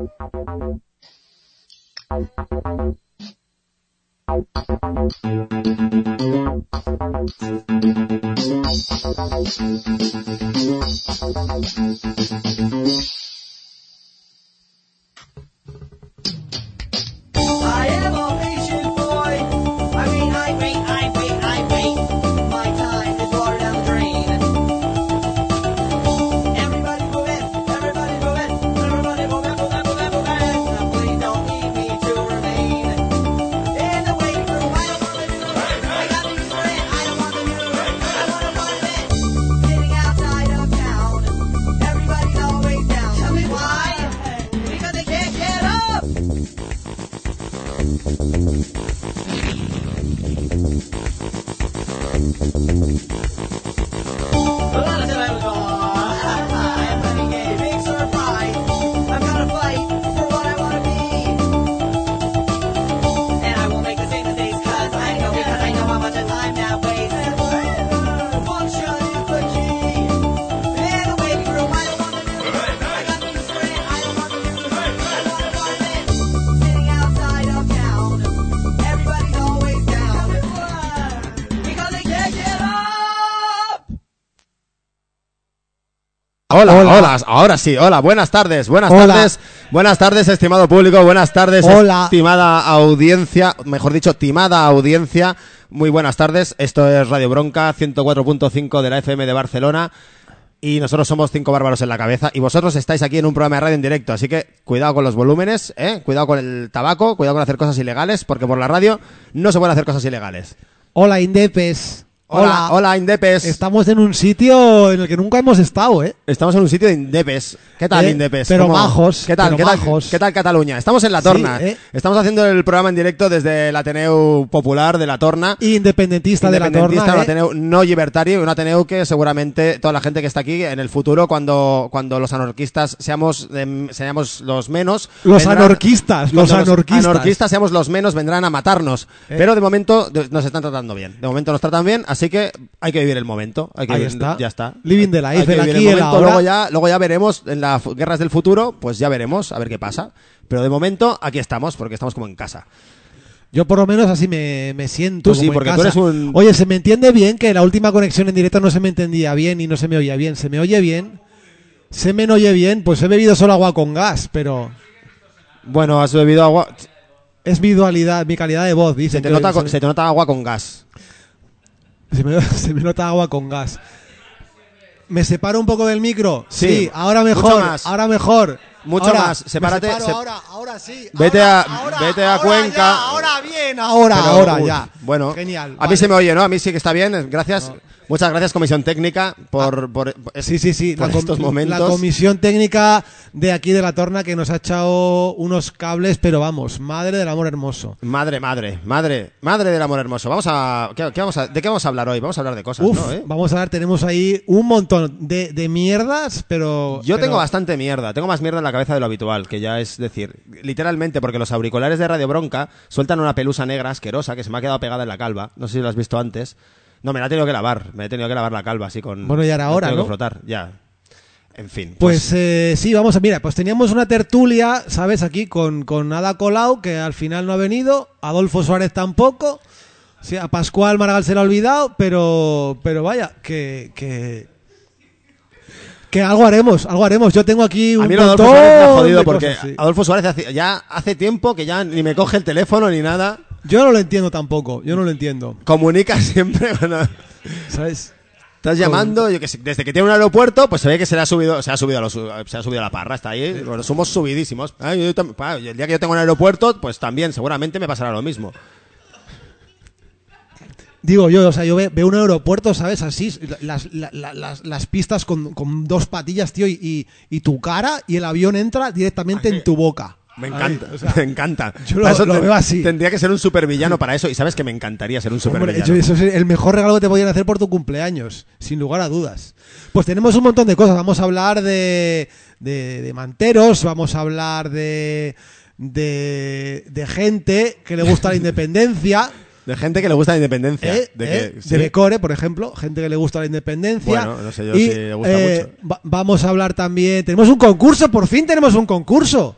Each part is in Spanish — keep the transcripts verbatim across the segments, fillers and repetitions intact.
Hola, hola, hola, ahora sí, hola, buenas tardes, buenas hola. tardes, buenas tardes, estimado público, buenas tardes, hola. estimada audiencia, mejor dicho, timada audiencia, muy buenas tardes, esto es Radio Bronca, ciento cuatro punto cinco de la F M de Barcelona, y nosotros somos cinco bárbaros en la cabeza, y vosotros estáis aquí en un programa de radio en directo, así que cuidado con los volúmenes, ¿eh? Cuidado con el tabaco, cuidado con hacer cosas ilegales, porque por la radio no se pueden hacer cosas ilegales. Hola, Indepes. Hola, hola, Indepes. Estamos en un sitio en el que nunca hemos estado, ¿eh? Estamos en un sitio de Indepes. ¿Qué tal, eh, Indepes? Pero ¿Cómo? majos. ¿Qué tal? Pero ¿Qué tal? majos. ¿Qué tal Cataluña? Estamos en La Torna. Sí, ¿eh? Estamos haciendo el programa en directo desde el Ateneu Popular de La Torna. Independentista, de La Torna. Independentista, ¿eh? un Ateneu no libertario, un Ateneu que seguramente toda la gente que está aquí en el futuro, cuando, cuando los anarquistas seamos, eh, seamos los menos. Los vendrán, anarquistas, los anarquistas. Los anarquistas seamos los menos, vendrán a matarnos. ¿Eh? Pero de momento nos están tratando bien. De momento nos tratan bien, así que hay que vivir el momento. Hay que Ahí vivir, está. Ya está. Living the life, Hay que el vivir aquí, el el momento. ahora. Luego ya, luego ya veremos en las guerras del futuro, pues ya veremos a ver qué pasa. Pero de momento aquí estamos, porque estamos como en casa. Yo por lo menos así me, me siento. Tú sí, como en porque casa. tú eres un... Oye, se me entiende bien, que la última conexión en directo no se me entendía bien y no se me oía bien. Se me oye bien. Se me oye bien. Pues he bebido solo agua con gas, pero... Bueno, has bebido agua... Es mi dualidad, mi calidad de voz, dice. Se te, nota, se... se te nota agua con gas. Se me, se me nota agua con gas. ¿Me separo un poco del micro? Sí, sí ahora mejor. Mucho más. Ahora mejor. Mucho ahora, más. Sepárate. Me separo, se... ahora, ahora sí. Vete ahora, a, ahora, vete a ahora Cuenca. Ya, ahora bien, ahora, Pero, ahora uy, ya. Bueno, genial. A vale. mí se me oye, ¿no? A mí sí que está bien. Gracias. No. Muchas gracias, Comisión Técnica, por, Ah, por, por sí, sí, sí. por la estos momentos. La comisión técnica de aquí de La Torna que nos ha echado unos cables, pero vamos, madre del amor hermoso. Madre, madre, madre, madre del amor hermoso. Vamos a, ¿qué, qué vamos a ¿de qué vamos a hablar hoy? Vamos a hablar de cosas, Uf, ¿no? ¿Eh? Vamos a ver, tenemos ahí un montón de, de mierdas, pero... Yo pero... tengo bastante mierda, tengo más mierda en la cabeza de lo habitual, que ya es decir, literalmente, porque los auriculares de Radio Bronca sueltan una pelusa negra asquerosa que se me ha quedado pegada en la calva. No sé si lo has visto antes. No, me la he tenido que lavar, me he tenido que lavar la calva así con... Bueno, ya era hora, tengo ¿no? que frotar, ya. En fin. Pues, Pues, eh, sí, vamos a... Mira, pues teníamos una tertulia, ¿sabes? Aquí con, con Ada Colau, que al final no ha venido, Adolfo Suárez tampoco, sí, a Pascual Maragall se le ha olvidado, pero pero vaya, que... que... Que algo haremos, algo haremos. Yo tengo aquí un a mí lo de montón Adolfo Suárez me ha jodido de porque cosas, sí. Adolfo Suárez hace, ya hace tiempo que ya ni me coge el teléfono ni nada. Yo no lo entiendo tampoco, yo no lo entiendo. Comunica siempre cuando ¿Sabes? estás llamando, yo que sé, desde que tiene un aeropuerto, pues se ve que se le ha subido, se ha subido a los, se ha subido a la parra, está ahí. Sí. Bueno, somos subidísimos. Ay, yo tam, pa, el día que yo tengo un aeropuerto, pues también seguramente me pasará lo mismo. Digo yo, o sea, yo ve, veo un aeropuerto, ¿sabes? Así, las, la, la, las, las pistas con, con dos patillas, tío, y, y, y tu cara, y el avión entra directamente en tu boca. Me encanta, Ay, o sea, me encanta. Yo lo, para eso lo ten, veo así. Tendría que ser un supervillano para eso, y sabes que me encantaría ser un supervillano. Hombre, eso es el mejor regalo que te podían hacer por tu cumpleaños, sin lugar a dudas. Pues tenemos un montón de cosas, vamos a hablar de, de, de manteros, vamos a hablar de, de, de gente que le gusta la independencia... De gente que le gusta la independencia. ¿Eh? De, ¿Eh? que, de ¿sí? Becore, por ejemplo. Gente que le gusta la independencia. Bueno, no sé yo y, si le gusta eh, mucho. Va vamos a hablar también... Tenemos un concurso, por fin tenemos un concurso.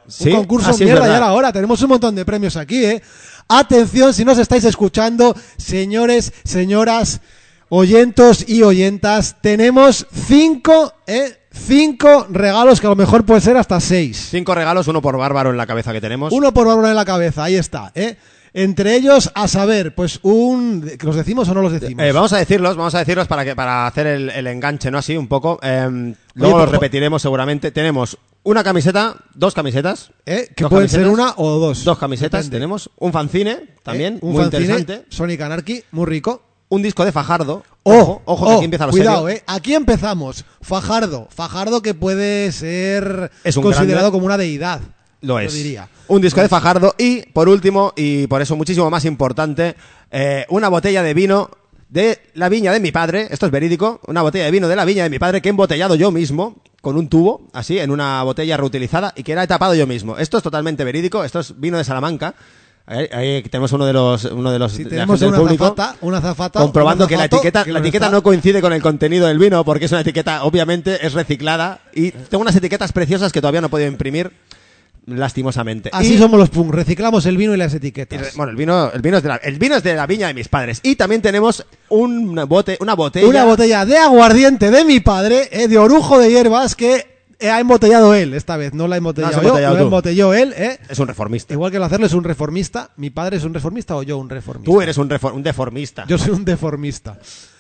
¿Sí? Un concurso Ah, sí, es mierda, verdad. ya era hora. Tenemos un montón de premios aquí, ¿eh? Atención, si nos estáis escuchando, señores, señoras, oyentos y oyentas, tenemos cinco, ¿eh? Cinco regalos que a lo mejor puede ser hasta seis. Cinco regalos, uno por bárbaro en la cabeza que tenemos. Uno por Bárbara en la cabeza, ahí está, ¿eh? Entre ellos, a saber, pues un... ¿Los decimos o no los decimos? Eh, vamos a decirlos, vamos a decirlos para que para hacer el, el enganche, ¿no? Así un poco. Eh, luego Oye, los repetiremos seguramente. Tenemos una camiseta, dos camisetas. ¿Eh? Que dos pueden ser camisetas, una o dos. Dos camisetas Depende. tenemos. Un fanzine, también, ¿Eh? Un muy fanzine, interesante. Sonic Anarchy, muy rico. Un disco de Fajardo. Oh, ojo, ojo, que oh, aquí empieza lo cuidado, serio. eh. Aquí empezamos. Fajardo. Fajardo que puede ser Es un considerado grande. como una deidad. Lo es. diría. Un disco de Fajardo y, por último, y por eso muchísimo más importante, eh, una botella de vino de la viña de mi padre. Esto es verídico. Una botella de vino de la viña de mi padre que he embotellado yo mismo con un tubo, así, en una botella reutilizada y que la he tapado yo mismo. Esto es totalmente verídico. Esto es vino de Salamanca. Ahí, ahí tenemos uno de los uno de los Si de la tenemos gente del una público zafata, una zafata, comprobando un que la azafato etiqueta que la nos etiqueta está- no coincide con el contenido del vino porque es una etiqueta obviamente es reciclada y tengo unas etiquetas preciosas que todavía no he podido imprimir lastimosamente. Así Y- somos los punk, reciclamos el vino y las y etiquetas. re- bueno, el vino, el vino es de la, el vino es de la viña de mis padres. Y también tenemos un bote, una botella. Una botella de aguardiente de mi padre, eh, de orujo de hierbas, que eh, ha embotellado él esta vez. No la he embotellado No has yo, embotellado lo tú. embotelló él. Eh. Es un reformista. Igual que lo hacerlo es un reformista. ¿Mi padre es un reformista o yo un reformista? Tú eres un, refor- un deformista. Yo soy un deformista.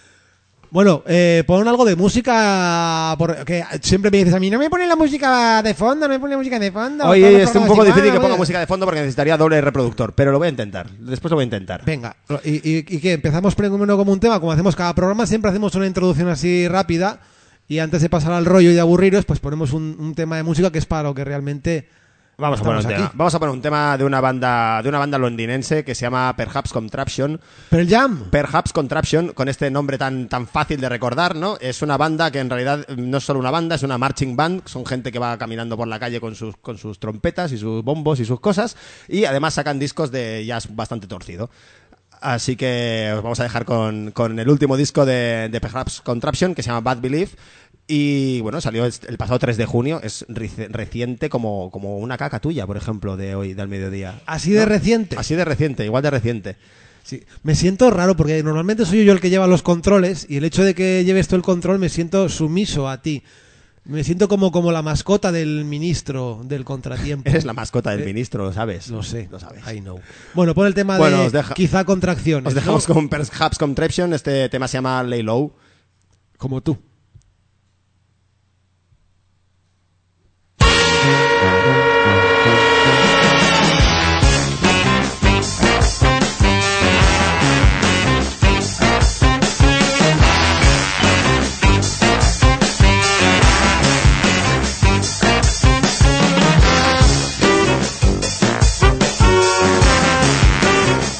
Bueno, eh, pon algo de música, porque siempre me dices a mí, no me pones la música de fondo, no me pones la música de fondo. Oye, todos los es un programas poco igual, difícil que voy ponga a- música de fondo porque necesitaría doble reproductor, pero lo voy a intentar. Después lo voy a intentar. Venga, ¿y, y, y qué? ¿Empezamos primero como un tema? Como hacemos cada programa, siempre hacemos una introducción así rápida y antes de pasar al rollo y de aburriros, pues ponemos un, un tema de música que es para lo que realmente... Vamos a poner un estamos tema. aquí. Vamos a poner un tema de una banda de una banda londinense que se llama Perhaps Contraption. Pero el Jam... Perhaps Contraption, con este nombre tan, tan fácil de recordar, ¿no? Es una banda que en realidad no es solo una banda, es una marching band. Son gente que va caminando por la calle con sus, con sus trompetas y sus bombos y sus cosas. Y además sacan discos de jazz bastante torcido. Así que os vamos a dejar con, con el último disco de, de Perhaps Contraption, que se llama Bad Belief. Y bueno, salió el pasado tres de junio. Es reci- reciente como, como una caca tuya, por ejemplo, de hoy, del mediodía. Así de ¿No? reciente. Así de reciente, igual de reciente. Sí. Me siento raro porque normalmente soy yo el que lleva los controles y el hecho de que lleves tú el control me siento sumiso a ti. Me siento como, como la mascota del ministro del contratiempo. Eres la mascota del Eh, ministro, lo sabes. Lo sé, Lo sabes. I know. Bueno, pon el tema Bueno, de os deja- quizá contracciones. Os dejamos ¿no? con Perhaps Contraption. Este tema se llama Lay Low. Como tú.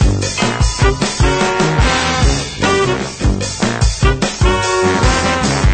Thank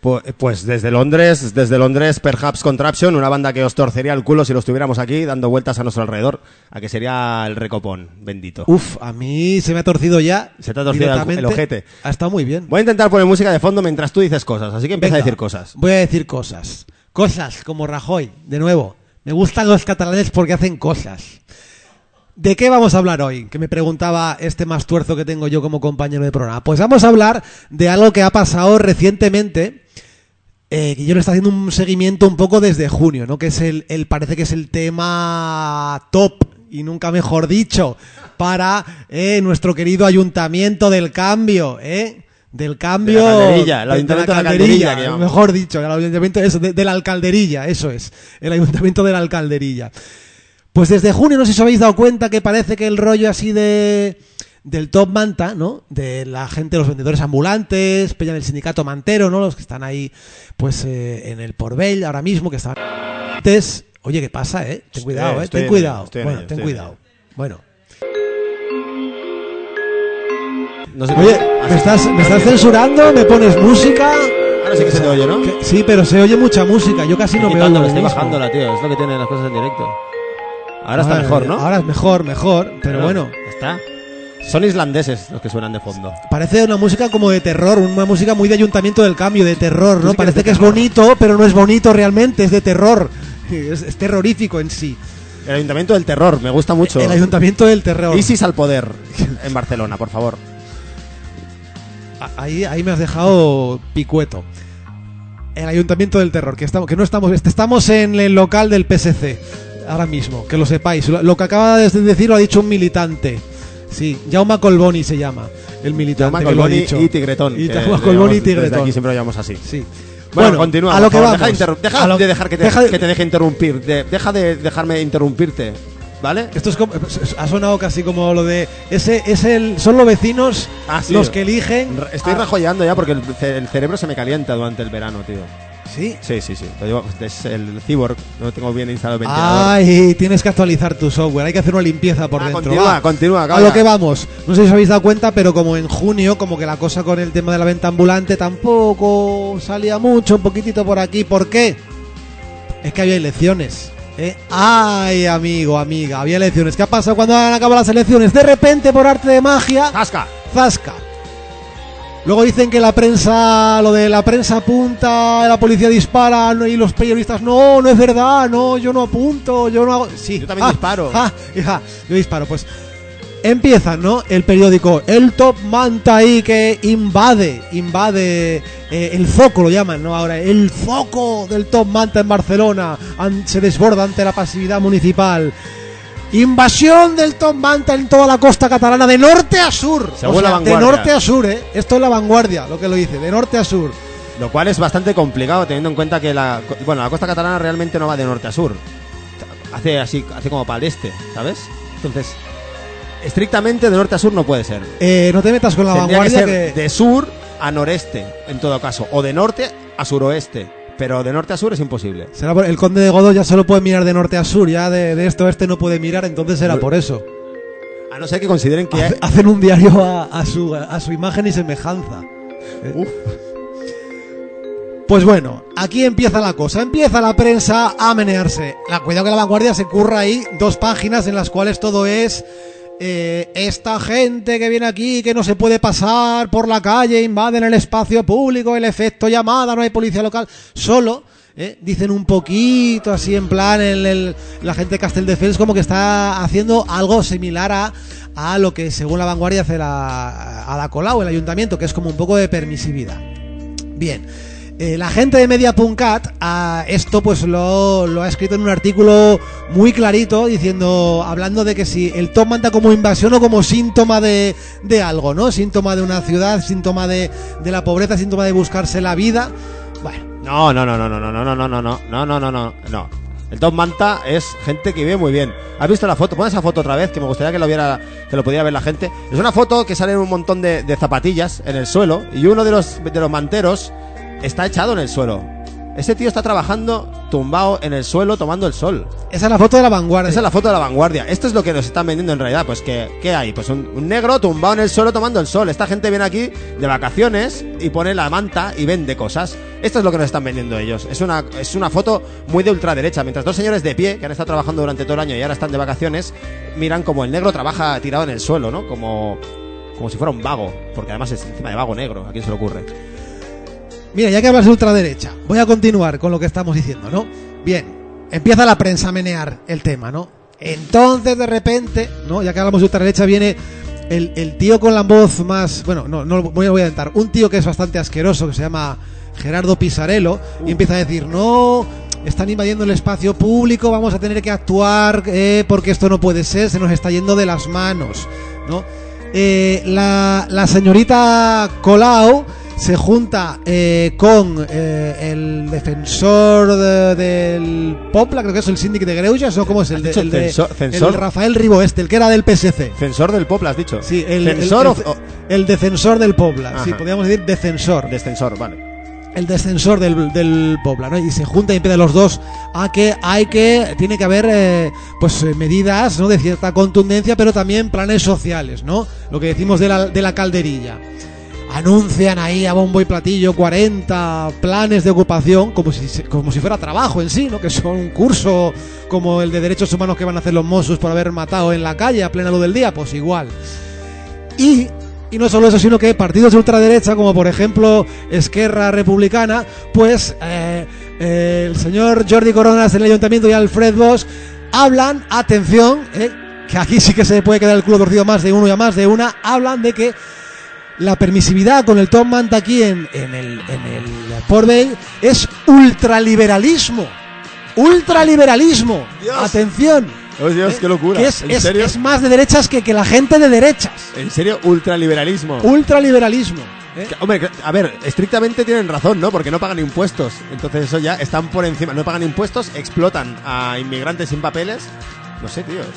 Pues, pues desde Londres, desde Londres, Perhaps Contraption, una banda que os torcería el culo si lo estuviéramos aquí dando vueltas a nuestro alrededor, a que sería el recopón, bendito. Uf, a mí se me ha torcido ya. Se te ha torcido el, el ojete. Ha estado muy bien. Voy a intentar poner música de fondo mientras tú dices cosas, así que empieza Venga, a decir cosas. Voy a decir cosas. Cosas como Rajoy, de nuevo. Me gustan los catalanes porque hacen cosas. ¿De qué vamos a hablar hoy? Que me preguntaba este más tuerzo que tengo yo como compañero de programa. Pues vamos a hablar de algo que ha pasado recientemente, eh, que yo le estoy haciendo un seguimiento un poco desde junio, ¿no? Que es el, el parece que es el tema top, y nunca mejor dicho, para eh, nuestro querido Ayuntamiento del Cambio, ¿eh? Del Cambio... De la Calderilla, el Ayuntamiento de la Calderilla, que llamamos. Mejor dicho, el Ayuntamiento eso, de, de la Alcalderilla, eso es, el Ayuntamiento de la Alcalderilla. Pues desde junio, no sé si os habéis dado cuenta que parece que el rollo así de del top manta, ¿no? De la gente, los vendedores ambulantes, peña del sindicato mantero, ¿no? Los que están ahí, pues, eh, en el Porvell ahora mismo, que están antes. Oye, ¿qué pasa, eh? Ten cuidado, eh. Ten cuidado. Bueno, ten cuidado. Bueno. No sé Oye, ¿me estás, ¿me estás censurando? ¿Me pones música? Ahora sí que se te oye, ¿no? Que, sí, pero se oye mucha música. Yo casi no me oigo. Estoy bajándola, tío. Es lo que tienen las cosas en directo. Ahora está mejor, ¿no? Ahora es mejor, mejor, pero, pero bueno. Está. Son islandeses los que suenan de fondo. Parece una música como de terror, una música muy de Ayuntamiento del Cambio, de terror, ¿no? Parece que es bonito, pero no es bonito realmente, es de terror. Es, es terrorífico en sí. El Ayuntamiento del Terror, me gusta mucho. El Ayuntamiento del Terror. ISIS al poder en Barcelona, por favor. Ahí, ahí me has dejado picueto. El Ayuntamiento del Terror, que estamos, que no estamos, estamos en el local del P S C. Ahora mismo, que lo sepáis. Lo, lo que acaba de decir lo ha dicho un militante. Sí, Jaume Colboni se llama el militante. Jaume Colboni y Tigretón. Y Jaume Colboni y Tigretón. Desde aquí siempre lo llamamos así. Sí. Bueno, bueno, continúa. A lo que favor, vamos. Deja, deja lo, de dejar que te, deja de, que te deje interrumpir. De, deja de dejarme interrumpirte, ¿vale? Esto es como, ha sonado casi como lo de ese es el son los vecinos ah, sí. los que eligen. Estoy a... rajoyando ya porque el, el cerebro se me calienta durante el verano, tío. ¿Sí? Sí, sí, sí. Es el Cyborg, no tengo bien instalado el ventilador. Ay, tienes que actualizar tu software, hay que hacer una limpieza por ah, dentro. Continúa, Va. continúa. A lo que vamos. No sé si os habéis dado cuenta, pero como en junio, como que la cosa con el tema de la venta ambulante tampoco salía mucho, un poquitito por aquí. ¿Por qué? Es que había elecciones. ¿eh? Ay, amigo, amiga, había elecciones. ¿Qué ha pasado cuando han acabado las elecciones? De repente, por arte de magia... ¡Zasca! ¡Zasca! Luego dicen que la prensa, lo de la prensa apunta, la policía dispara y los periodistas, no, no es verdad, no, yo no apunto, yo no hago... Sí, yo también ah, disparo. Ah, hija, yo disparo, pues empiezan, ¿no? El periódico, el top manta ahí que invade, invade eh, el foco, lo llaman, ¿no? Ahora, el foco del top manta en Barcelona an, se desborda ante la pasividad municipal. Invasión del top manta en toda la costa catalana de norte a sur. Según o sea, la Vanguardia. De norte a sur, ¿eh? Esto es la Vanguardia, lo que lo dice, de norte a sur. Lo cual es bastante complicado teniendo en cuenta que la, bueno, la costa catalana realmente no va de norte a sur. Hace así, hace como para el este, ¿sabes? Entonces, estrictamente de norte a sur no puede ser. Eh, no te metas con la Tendría Vanguardia que ser que... de sur a noreste, en todo caso, o de norte a suroeste. Pero de norte a sur es imposible. Será por el conde de Godó ya solo puede mirar de norte a sur, ya de, de este a oeste no puede mirar, entonces será por eso. A no ser que consideren que... Hace, hacen un diario a, a, su, a su imagen y semejanza. Uf. Pues bueno, aquí empieza la cosa, empieza la prensa a menearse. La, cuidado que la Vanguardia se curra ahí dos páginas en las cuales todo es... Eh, esta gente que viene aquí, que no se puede pasar por la calle, invaden el espacio público, el efecto llamada, no hay policía local, solo eh, dicen un poquito así en plan el, el, la gente de Castelldefels como que está haciendo algo similar a, a lo que según la Vanguardia hace la, a la Colau, el ayuntamiento, que es como un poco de permisividad. Bien. Eh, la gente de Media.cat a esto pues lo, lo ha escrito en un artículo muy clarito diciendo, hablando de que si el top manta como invasión o como síntoma de, de algo, ¿no? Síntoma de una ciudad, síntoma de, de la pobreza, síntoma de buscarse la vida. Bueno. No, no, no, no, no, no, no, no, no, no, no, no, no, no, no. El top manta es gente que vive muy bien. ¿Has visto la foto? Pon esa foto otra vez, que me gustaría que lo viera, que lo pudiera ver la gente. Es una foto que sale un montón de, de zapatillas en el suelo y uno de los, de los manteros está echado en el suelo. Ese tío está trabajando tumbado en el suelo tomando el sol. Esa es la foto de La Vanguardia. Esa es la foto de La Vanguardia. Esto es lo que nos están vendiendo en realidad. Pues que, ¿qué hay? Pues un, un negro tumbado en el suelo tomando el sol. Esta gente viene aquí de vacaciones y pone la manta y vende cosas. Esto es lo que nos están vendiendo ellos. Es una, es una foto muy de ultraderecha. Mientras dos señores de pie, que han estado trabajando durante todo el año y ahora están de vacaciones, miran como el negro trabaja tirado en el suelo, ¿no? Como, como si fuera un vago. Porque además es encima de vago negro. ¿A quién se le ocurre? Mira, ya que hablas de ultraderecha, voy a continuar con lo que estamos diciendo, ¿no? Bien, empieza la prensa a menear el tema, ¿no? Entonces, de repente, ¿no? Ya que hablamos de ultraderecha, viene el, el tío con la voz más... Bueno, no, no voy a, voy a intentar. Un tío que es bastante asqueroso, que se llama Gerardo Pisarello, y empieza a decir, no, están invadiendo el espacio público, vamos a tener que actuar eh, porque esto no puede ser, se nos está yendo de las manos, ¿no? Eh, la, la señorita Colau se junta eh, con eh, el defensor de, del Popla, creo que es el síndic de Greuges, ¿o cómo es? El, de, el, de, censor, censor. el Rafael Ribó este, el que era del P S C. Censor del Popla, has dicho. Sí, el, ¿Censor el, o...? el, el defensor del Popla. Ajá. Sí, podríamos decir defensor. Descensor, vale. El descensor del, del Popla, ¿no? Y se junta y empiezan los dos a que hay que, tiene que haber eh, pues eh, medidas, ¿no? De cierta contundencia, pero también planes sociales, ¿no? Lo que decimos de la, de la calderilla. Anuncian ahí a bombo y platillo cuarenta planes de ocupación como si, como si fuera trabajo en sí, ¿no? Que son un curso como el de derechos humanos que van a hacer los Mossos por haber matado en la calle a plena luz del día, pues igual. Y, y no solo eso, sino que partidos de ultraderecha, como por ejemplo Esquerra Republicana, pues eh, eh, el señor Jordi Coronas del Ayuntamiento y Alfred Bosch hablan, atención, eh, que aquí sí que se puede quedar el culo torcido más de uno y a más de una, hablan de que la permisividad con el Top Manta aquí en, en el, en el Port Vell es ultraliberalismo. Ultraliberalismo. Dios. Atención. Oh, Dios, ¿Eh? qué locura. Que es, ¿En es, serio? es más de derechas que, que la gente de derechas. ¿En serio? Ultraliberalismo. Ultraliberalismo. ¿eh? Que, hombre, a ver, estrictamente tienen razón, ¿no? Porque no pagan impuestos. Entonces eso ya están por encima. No pagan impuestos, explotan a inmigrantes sin papeles. No sé, tío.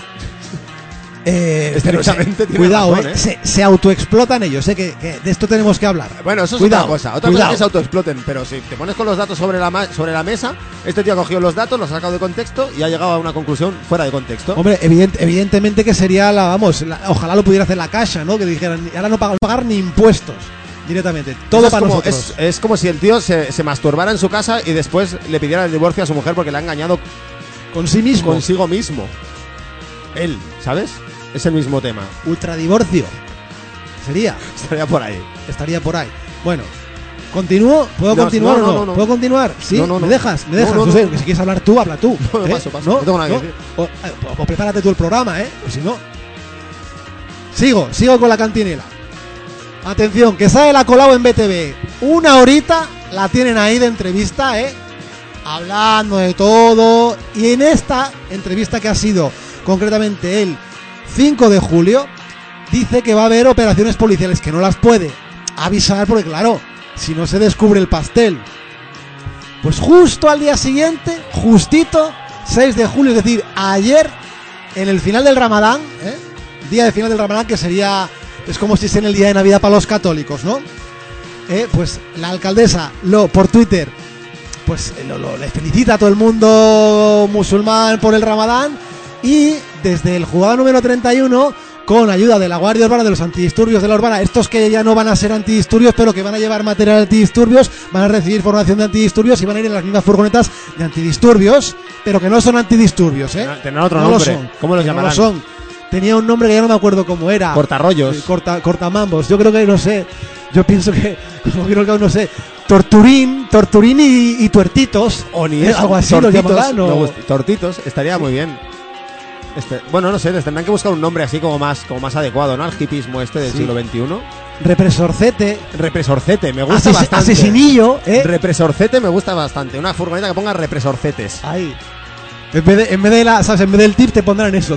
Eh, Estrictamente tiene cuidado, razón, eh, ¿eh? Se, se autoexplotan ellos, eh, que, que de esto tenemos que hablar. Bueno, eso es Cuidado, otra cosa. Otra cuidado. cosa es que se autoexploten. Pero si te pones con los datos sobre la, ma- sobre la mesa, este tío ha cogido los datos, los ha sacado de contexto y ha llegado a una conclusión fuera de contexto. Hombre, evident, evidentemente que sería la, vamos, la, ojalá lo pudiera hacer la Caixa, ¿no? Que dijeran, ahora no pagar, pagar ni impuestos directamente, todo es para como, nosotros. Es, es como si el tío se, se masturbara en su casa y después le pidiera el divorcio a su mujer porque le ha engañado Con sí mismo. consigo mismo. Él, ¿sabes? Es el mismo tema. Ultradivorcio. Sería. Estaría por ahí. Estaría por ahí. Bueno, ¿continúo? ¿Puedo No, continuar no, o no? no, no, no. ¿Puedo continuar? ¿Sí? No, no, no. ¿Me dejas? ¿Me dejas? No, no, No sé, no. que si quieres hablar tú, habla tú. No, ¿eh? paso, paso. No tengo nada que decir. O, o- o prepárate tú el programa, ¿eh? O si no... Sigo, sigo con la cantinela. Atención, que sale la Colau en B T V. Una horita la tienen ahí de entrevista, ¿eh? Hablando de todo. Y en esta entrevista que ha sido concretamente el cinco de julio, dice que va a haber operaciones policiales, que no las puede avisar porque, claro, si no se descubre el pastel. Pues justo al día siguiente, justito, seis de julio, es decir, ayer, en el final del Ramadán, ¿eh? Día de final del Ramadán, que sería, es como si es en el día de Navidad para los católicos, ¿no? Eh, pues la alcaldesa, lo por Twitter, pues lo, lo, le felicita a todo el mundo musulmán por el Ramadán, y desde el juzgado número treinta y uno, con ayuda de la Guardia Urbana, de los antidisturbios de la Urbana, estos que ya no van a ser antidisturbios, pero que van a llevar material antidisturbios, van a recibir formación de antidisturbios y van a ir en las mismas furgonetas de antidisturbios, pero que no son antidisturbios, ¿eh? Tendrán otro No lo nombre. son, ¿Cómo los que no llamarán? lo son. Tenía un nombre que ya no me acuerdo cómo era. Cortarrollos. Eh, Corta, cortamambos. Yo creo que, no sé, yo pienso que, como creo que no sé, Torturín, Torturín y, y Tuertitos. O ni ¿eh? eso. Algo así lo Tortitos, llamarán, ¿o? me gusta. Tortitos, estaría muy bien. Este, bueno, no sé, les tendrán que buscar un nombre así como más, como más adecuado, ¿no? Al hipismo este del Sí. siglo veintiuno. Represorcete. Represorcete, me gusta Ases- bastante. Asesinillo, ¿eh? Represorcete me gusta bastante. Una furgoneta que ponga represorcetes. Ahí. En vez, de, en vez de la, ¿sabes? En vez del tip te pondrán eso.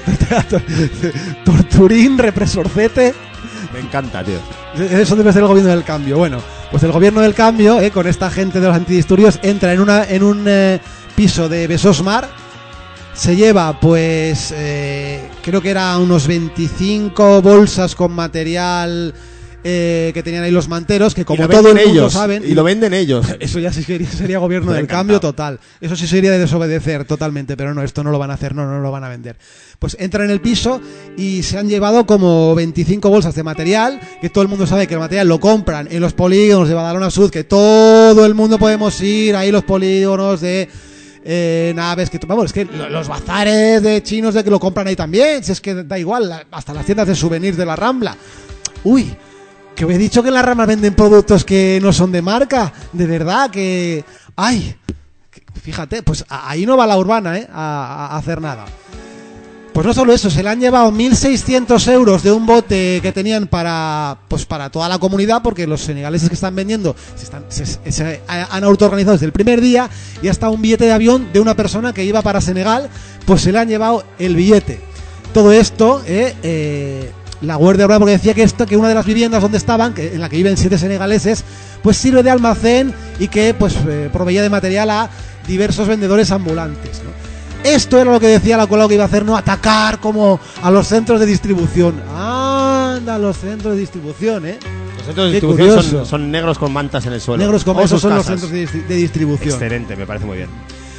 Torturín, represorcete. Me encanta, tío. Eso debe ser el gobierno del cambio. Bueno, pues el gobierno del cambio, eh, con esta gente de los antidisturbios, entra en una en un eh, piso de Besosmar. Se lleva, pues, eh, creo que era unos veinticinco bolsas con material eh, que tenían ahí los manteros, que como y lo todo el venden mundo ellos, saben... y lo venden ellos. Eso ya sí sería, sería gobierno Me ha del encantado. cambio total. Eso sí sería de desobedecer totalmente, pero no, esto no lo van a hacer, no, no lo van a vender. Pues entran en el piso y se han llevado como veinticinco bolsas de material, que todo el mundo sabe que el material lo compran en los polígonos de Badalona Sur, que todo el mundo podemos ir ahí los polígonos de... Eh, naves, que vamos, es que los bazares de chinos de que lo compran ahí también, si es que da igual, hasta las tiendas de souvenirs de la Rambla. Uy, que os he dicho que en la Rambla venden productos que no son de marca, de verdad, que... ¡Ay! Fíjate, pues ahí no va la urbana, ¿eh? A, a hacer nada. Pues no solo eso, se le han llevado mil seiscientos euros de un bote que tenían para pues para toda la comunidad, porque los senegaleses que están vendiendo se, están, se, se han autoorganizado desde el primer día, y hasta un billete de avión de una persona que iba para Senegal, pues se le han llevado el billete. Todo esto, eh, eh, la Guardia Urbana, porque decía que esto, que una de las viviendas donde estaban, que en la que viven siete senegaleses, pues sirve de almacén y que pues eh, proveía de material a diversos vendedores ambulantes, ¿no? Esto era lo que decía la Colau que iba a hacer, no atacar como a los centros de distribución. Anda, los centros de distribución, ¿eh? Los centros de Qué distribución son, curioso. son negros con mantas en el suelo. Negros como O esos sus son los casas. centros de, distri- de distribución. Excelente, me parece muy bien.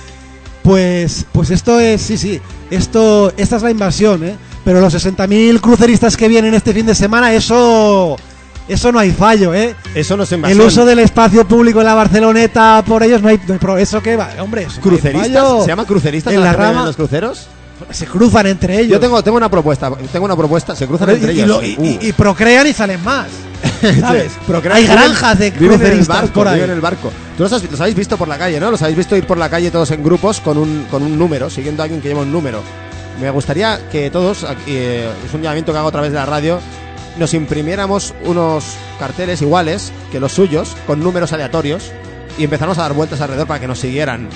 Pues, pues esto es, sí, sí, esto, esta es la invasión, ¿eh? Pero los sesenta mil cruceristas que vienen este fin de semana, eso, eso no hay fallo, ¿eh? Eso no es invasión. El uso del espacio público en la Barceloneta por ellos no hay, no hay pro, eso que va, hombre, eso no hay ¿Cruceristas? fallo. ¿Se llama cruceristas en a la gente que viene rama en los cruceros? se cruzan entre ellos. Yo tengo, tengo una propuesta. Tengo una propuesta. Se cruzan entre y, y ellos. lo- y- Uh. y- y procrean y salen más. ¿Sabes? Procrean, Hay viven- granjas de viven en el cruceristas barco, por ahí. viven en el barco. Tú los, has- los habéis visto por la calle, ¿no? Los habéis visto ir por la calle todos en grupos con un, con un número, siguiendo a alguien que lleva un número. Me gustaría que todos, aquí, eh, es un llamamiento que hago a través de la radio, nos imprimiéramos unos carteles iguales que los suyos, con números aleatorios, y empezamos a dar vueltas alrededor para que nos siguieran.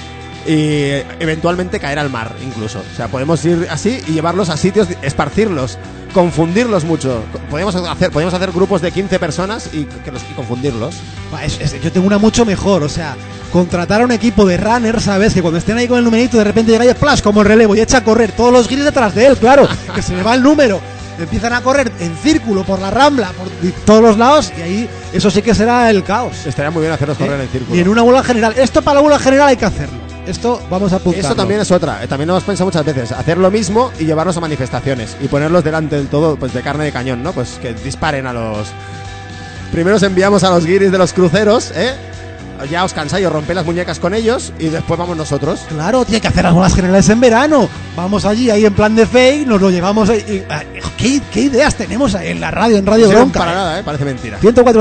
Y eventualmente caer al mar, incluso. O sea, podemos ir así y llevarlos a sitios, esparcirlos, confundirlos mucho. Podemos hacer, podemos hacer grupos de quince personas y, que los, y confundirlos. Va, es- es- yo tengo una mucho mejor, o sea, contratar a un equipo de runners, ¿sabes? Que cuando estén ahí con el numerito, de repente llega y flash como el relevo y echa a correr, todos los guiris detrás de él, claro, que se le va el número. Empiezan a correr en círculo por la Rambla, por di- todos los lados, y ahí eso sí que será el caos. Estaría muy bien hacerlos correr ¿Eh? en círculo. Y en una huelga general. Esto para la huelga general hay que hacerlo. Esto vamos a apuntarlo. Eso también es otra, eh, también lo hemos pensado muchas veces, hacer lo mismo y llevarlos a manifestaciones y ponerlos delante del todo, pues de carne de cañón, ¿no? Pues que disparen a los... Primero os enviamos a los guiris de los cruceros, ¿eh? Ya os cansáis, os rompéis las muñecas con ellos y después vamos nosotros. Claro, tiene que hacer las huelgas generales en verano. Vamos allí, ahí en plan de fake, nos lo llevamos ahí. y- ah, ¿Qué, qué ideas tenemos ahí en la radio, en Radio No sirven Bronca? para eh? nada, ¿eh? Parece mentira. ciento cuatro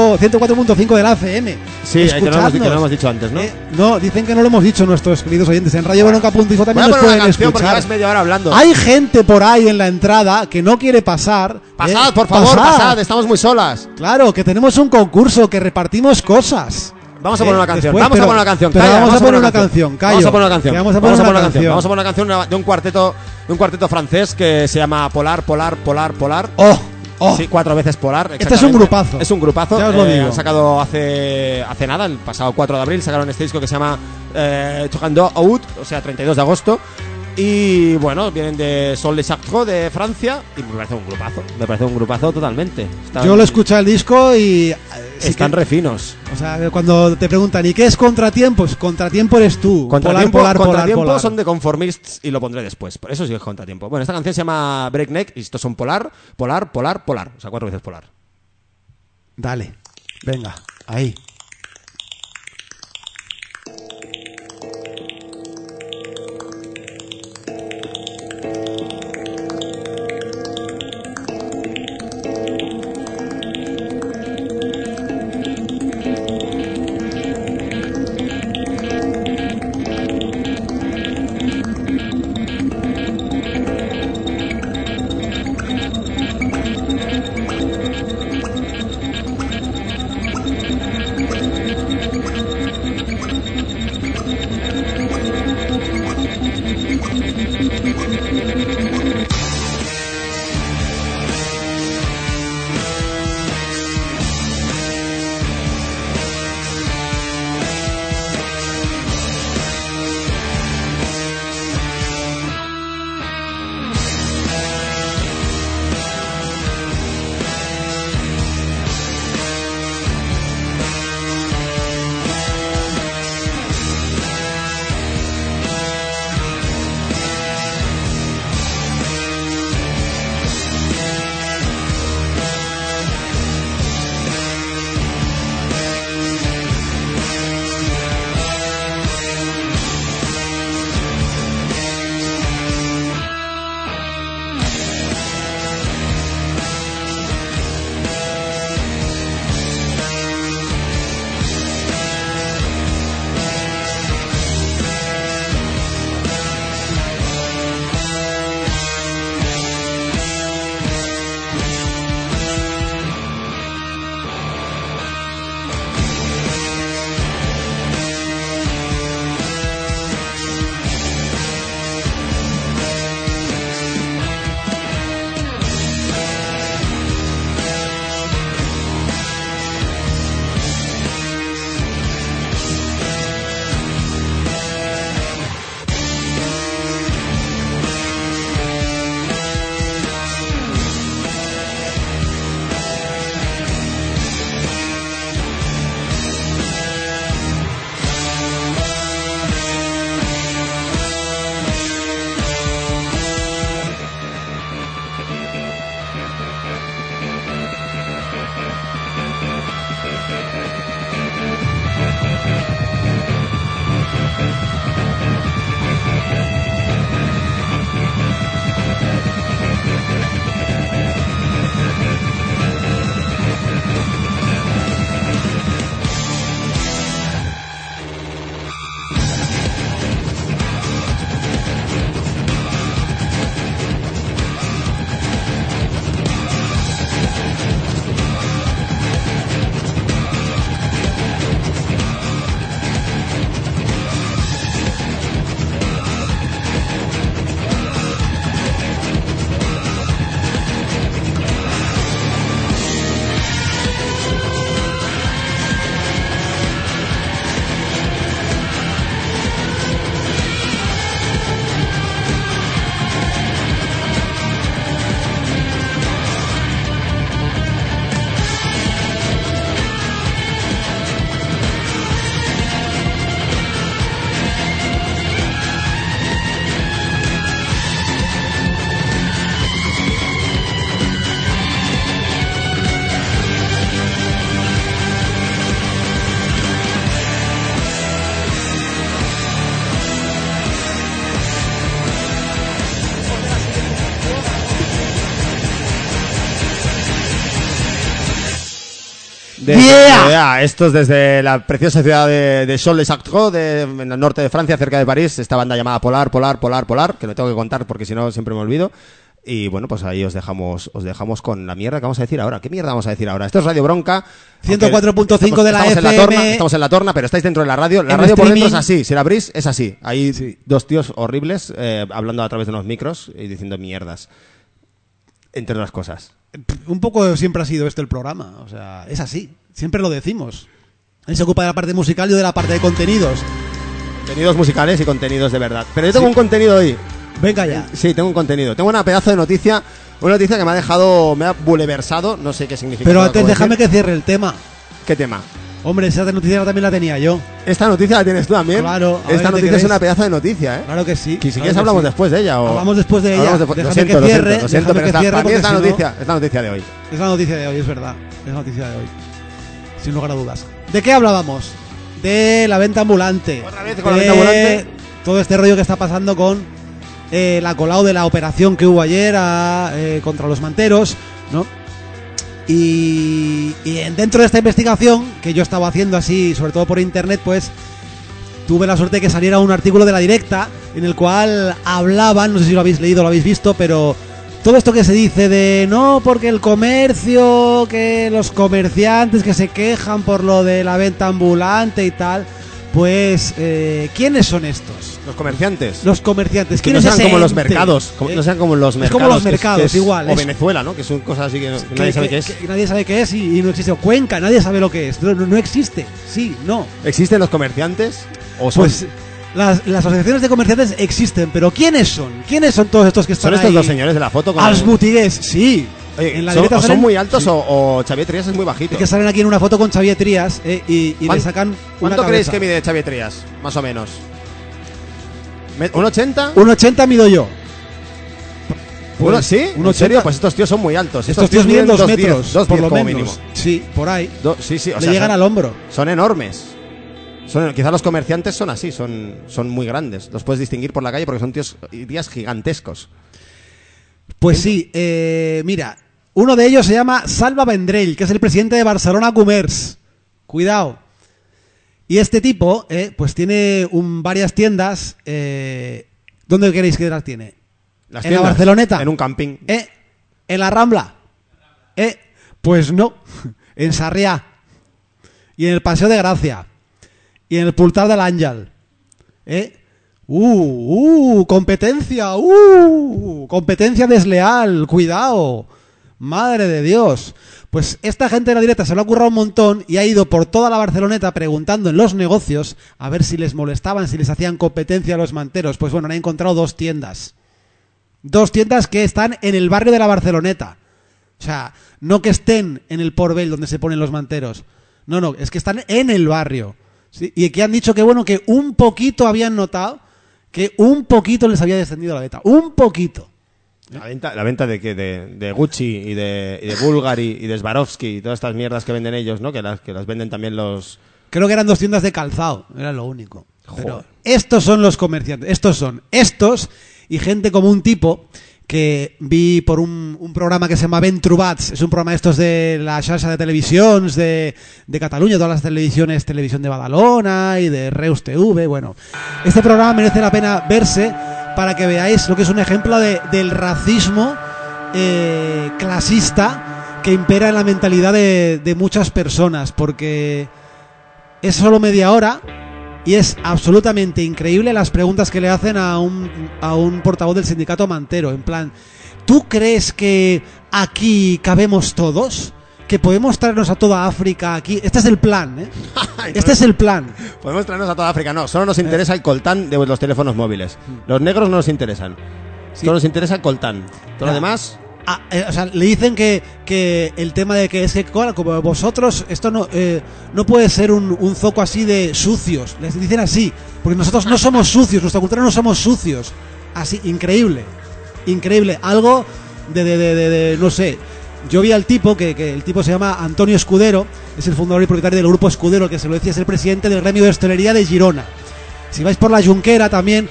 punto cinco de la F M. Sí, ahí te lo, hemos, te Escuchadnos. lo hemos dicho antes, ¿no? Eh, no, dicen que no lo hemos dicho nuestros queridos oyentes. En radio bronca punto info Voy también a nos poner una pueden canción porque escuchar. llevas media hora hablando. Hay gente por ahí en la entrada que no quiere pasar. Pasad, eh, por favor, pasad. pasad, estamos muy solas. Claro, que tenemos un concurso, que repartimos cosas. Vamos a Eh, poner una canción, después, vamos a pero- poner una canción. pero Calla, vamos a poner una canción, callo. Vamos a poner una canción. Que vamos a poner una una canción. Vamos a poner una canción de un cuarteto, de un cuarteto francés que se llama Polar, Polar, Polar, Polar. ¡Oh! ¡Oh! Sí, cuatro veces Polar. Este es un exactamente. grupazo. Es un grupazo. Ya os lo eh, digo. Han sacado hace hace nada, el pasado cuatro de abril, sacaron este disco que se llama eh, treinta-dos août, o sea, treinta y dos de agosto. Y bueno, vienen de Sol de Chartres, de Francia, y me parece un grupazo. Me parece un grupazo totalmente. Están, Yo lo escuché el disco y... eh, sí Están que- refinos. O sea, cuando te preguntan, ¿y qué es Contratiempos? Contratiempo eres tú. Contratiempo, polar, polar, contratiempo polar, polar. son de Conformists y lo pondré después. Por eso sí es contratiempo. Bueno, esta canción se llama Breakneck y estos son Polar, Polar, Polar, Polar. O sea, cuatro veces Polar. Dale, venga, ahí. Desde, Yeah. yeah, estos desde la preciosa ciudad de, de Cholet-Chartreux, de, en el norte de Francia, cerca de París, esta banda llamada Polar, Polar, Polar, Polar, que lo tengo que contar porque si no siempre me olvido. Y bueno, pues ahí os dejamos os dejamos con la mierda que vamos a decir ahora. ¿Qué mierda vamos a decir ahora? Esto es Radio Bronca. ciento cuatro punto cinco de la estamos F M. En la torna, estamos en la torna, pero estáis dentro de la radio. La En radio por streaming. dentro es así. Si la abrís, es así. Hay Sí. dos tíos horribles eh, hablando a través de unos micros y diciendo mierdas. Entre otras cosas. Un poco siempre ha sido este el programa. O sea, es así. Siempre lo decimos. Él se ocupa de la parte musical y yo de la parte de contenidos. Contenidos musicales y contenidos de verdad. Pero yo tengo Sí. un contenido hoy. Venga ya. Sí, tengo un contenido. Tengo una pedazo de noticia. Una noticia que me ha dejado, me ha buleversado. No sé qué significa. Pero lo antes acabo de déjame decir. que cierre el tema. ¿Qué tema? Hombre, esa noticia también la tenía yo. Esta noticia la tienes tú también. Claro, a ver, Esta ¿qué te noticia es crees? una pedazo de noticia, ¿eh? Claro que sí. Que si claro quieres que hablamos sí. después de ella. O... Hablamos después de ella. Hablamos después- Déjame Lo siento, que lo cierre, siento, lo siento, déjame pero que esta- cierre, para mí es la porque si no- noticia, es la noticia de hoy. Es la noticia de hoy, es verdad. Es la noticia de hoy. Sin lugar a dudas. ¿De qué hablábamos? De la venta ambulante. Otra vez con la De venta ambulante. Todo este rollo que está pasando con eh, la colado de la operación que hubo ayer a, eh, contra los manteros, ¿no? Y, y dentro de esta investigación que yo estaba haciendo así, sobre todo por internet, pues tuve la suerte de que saliera un artículo de La Directa en el cual hablaban, no sé si lo habéis leído o lo habéis visto, pero todo esto que se dice de no, porque el comercio, que los comerciantes que se quejan por lo de la venta ambulante y tal, pues, eh, ¿quiénes son estos? Los comerciantes. Los comerciantes. que ¿Quién no es sean ese como los ente? mercados. Como- Eh, no sean como los es mercados. como los que es- mercados, que es- igual, O es- Venezuela, ¿no? Que son cosas así que, no- que nadie sabe qué es. que nadie sabe qué es y, y no existe. O Cuenca, nadie sabe lo que es. No, no existe. Sí, no. ¿Existen los comerciantes? ¿O son, Pues las, las asociaciones de comerciantes existen, pero ¿quiénes son? ¿Quiénes son todos estos que están son estos ahí? dos señores de la foto? Con Als el- Butigués, sí. Oye, en la son, directa o son salen- muy altos sí. o, o Xavier Trías es muy bajito. Es que salen aquí en una foto con Xavier Trías eh, y, y le ¿Cuán- sacan una ¿Cuánto creéis cabeza. que mide Xavier Trías? Más o menos. Me- ¿un ochenta? Un ochenta mido yo. Uno- Pues, ¿Sí? un ¿En serio? ochenta. Pues estos tíos son muy altos. Estos tíos miden dos dos diez, metros, dos por diez lo como menos. mínimo. Sí, por ahí. Do- sí, sí, o le sea, llegan son, al hombro. son enormes. Son, quizás los comerciantes son así, son, son muy grandes. Los puedes distinguir por la calle porque son tíos, tías gigantescos. Pues sí, eh, mira, uno de ellos se llama Salva Vendrell, que es el presidente de Barcelona Comerç. Cuidado. Y este tipo, eh, pues tiene un, varias tiendas. Eh, ¿Dónde queréis que las tiene? Las ¿En la tiendas, Barceloneta? En un camping. ¿Eh? ¿En la Rambla? ¿Eh? Pues no. En Sarriá. Y en el Paseo de Gracia. Y en el Pultar del Ángel. ¿Eh? ¡Uh! ¡Uh! ¡Competencia! ¡Uh! ¡Competencia desleal! ¡Cuidado! ¡Madre de Dios! Pues esta gente de La Directa se lo ha currado un montón y ha ido por toda la Barceloneta preguntando en los negocios a ver si les molestaban, si les hacían competencia a los manteros. Pues bueno, han encontrado dos tiendas. Dos tiendas que están en el barrio de la Barceloneta. O sea, no que estén en el Port Vell donde se ponen los manteros. No, no, es que están en el barrio. ¿Sí? Y que han dicho que bueno, que un poquito habían notado que un poquito les había descendido la beta. Un poquito. La venta, la venta de, que de, de Gucci y de, y de Bulgari y de Swarovski y todas estas mierdas que venden ellos, ¿no? Que las, que las venden también los... Creo que eran dos tiendas de calzado, era lo único. Pero Joder. estos son los comerciantes, estos son estos y gente como un tipo que vi por un, un programa que se llama Ben Trubats, es un programa de estos de la xarxa de televisions de, de Cataluña, todas las televisiones, Televisión de Badalona y de Reus T V, bueno. Este programa merece la pena verse para que veáis lo que es un ejemplo de, del racismo eh, clasista que impera en la mentalidad de, de muchas personas, porque es solo media hora y es absolutamente increíble las preguntas que le hacen a un, a un portavoz del sindicato mantero. En plan, ¿tú crees que aquí cabemos todos? ¿Que podemos traernos a toda África aquí? Este es el plan, ¿eh? Este es el plan. Podemos traernos a toda África. No, solo nos interesa el coltán de los teléfonos móviles. Los negros no nos interesan. Sí. Solo nos interesa el coltán. Todo Ya. lo demás... Ah, eh, o sea, le dicen que, que el tema de que es que claro, como vosotros, esto no eh, no puede ser un, un zoco así de sucios. Les dicen así, porque nosotros no somos sucios, nuestra cultura no somos sucios. Así, increíble, increíble. Algo de, de, de, de, de no sé. Yo vi al tipo, que, que el tipo se llama Antonio Escudero, es el fundador y propietario del grupo Escudero, que se lo decía, es el presidente del gremio de hostelería de Girona. Si vais por la Junquera también,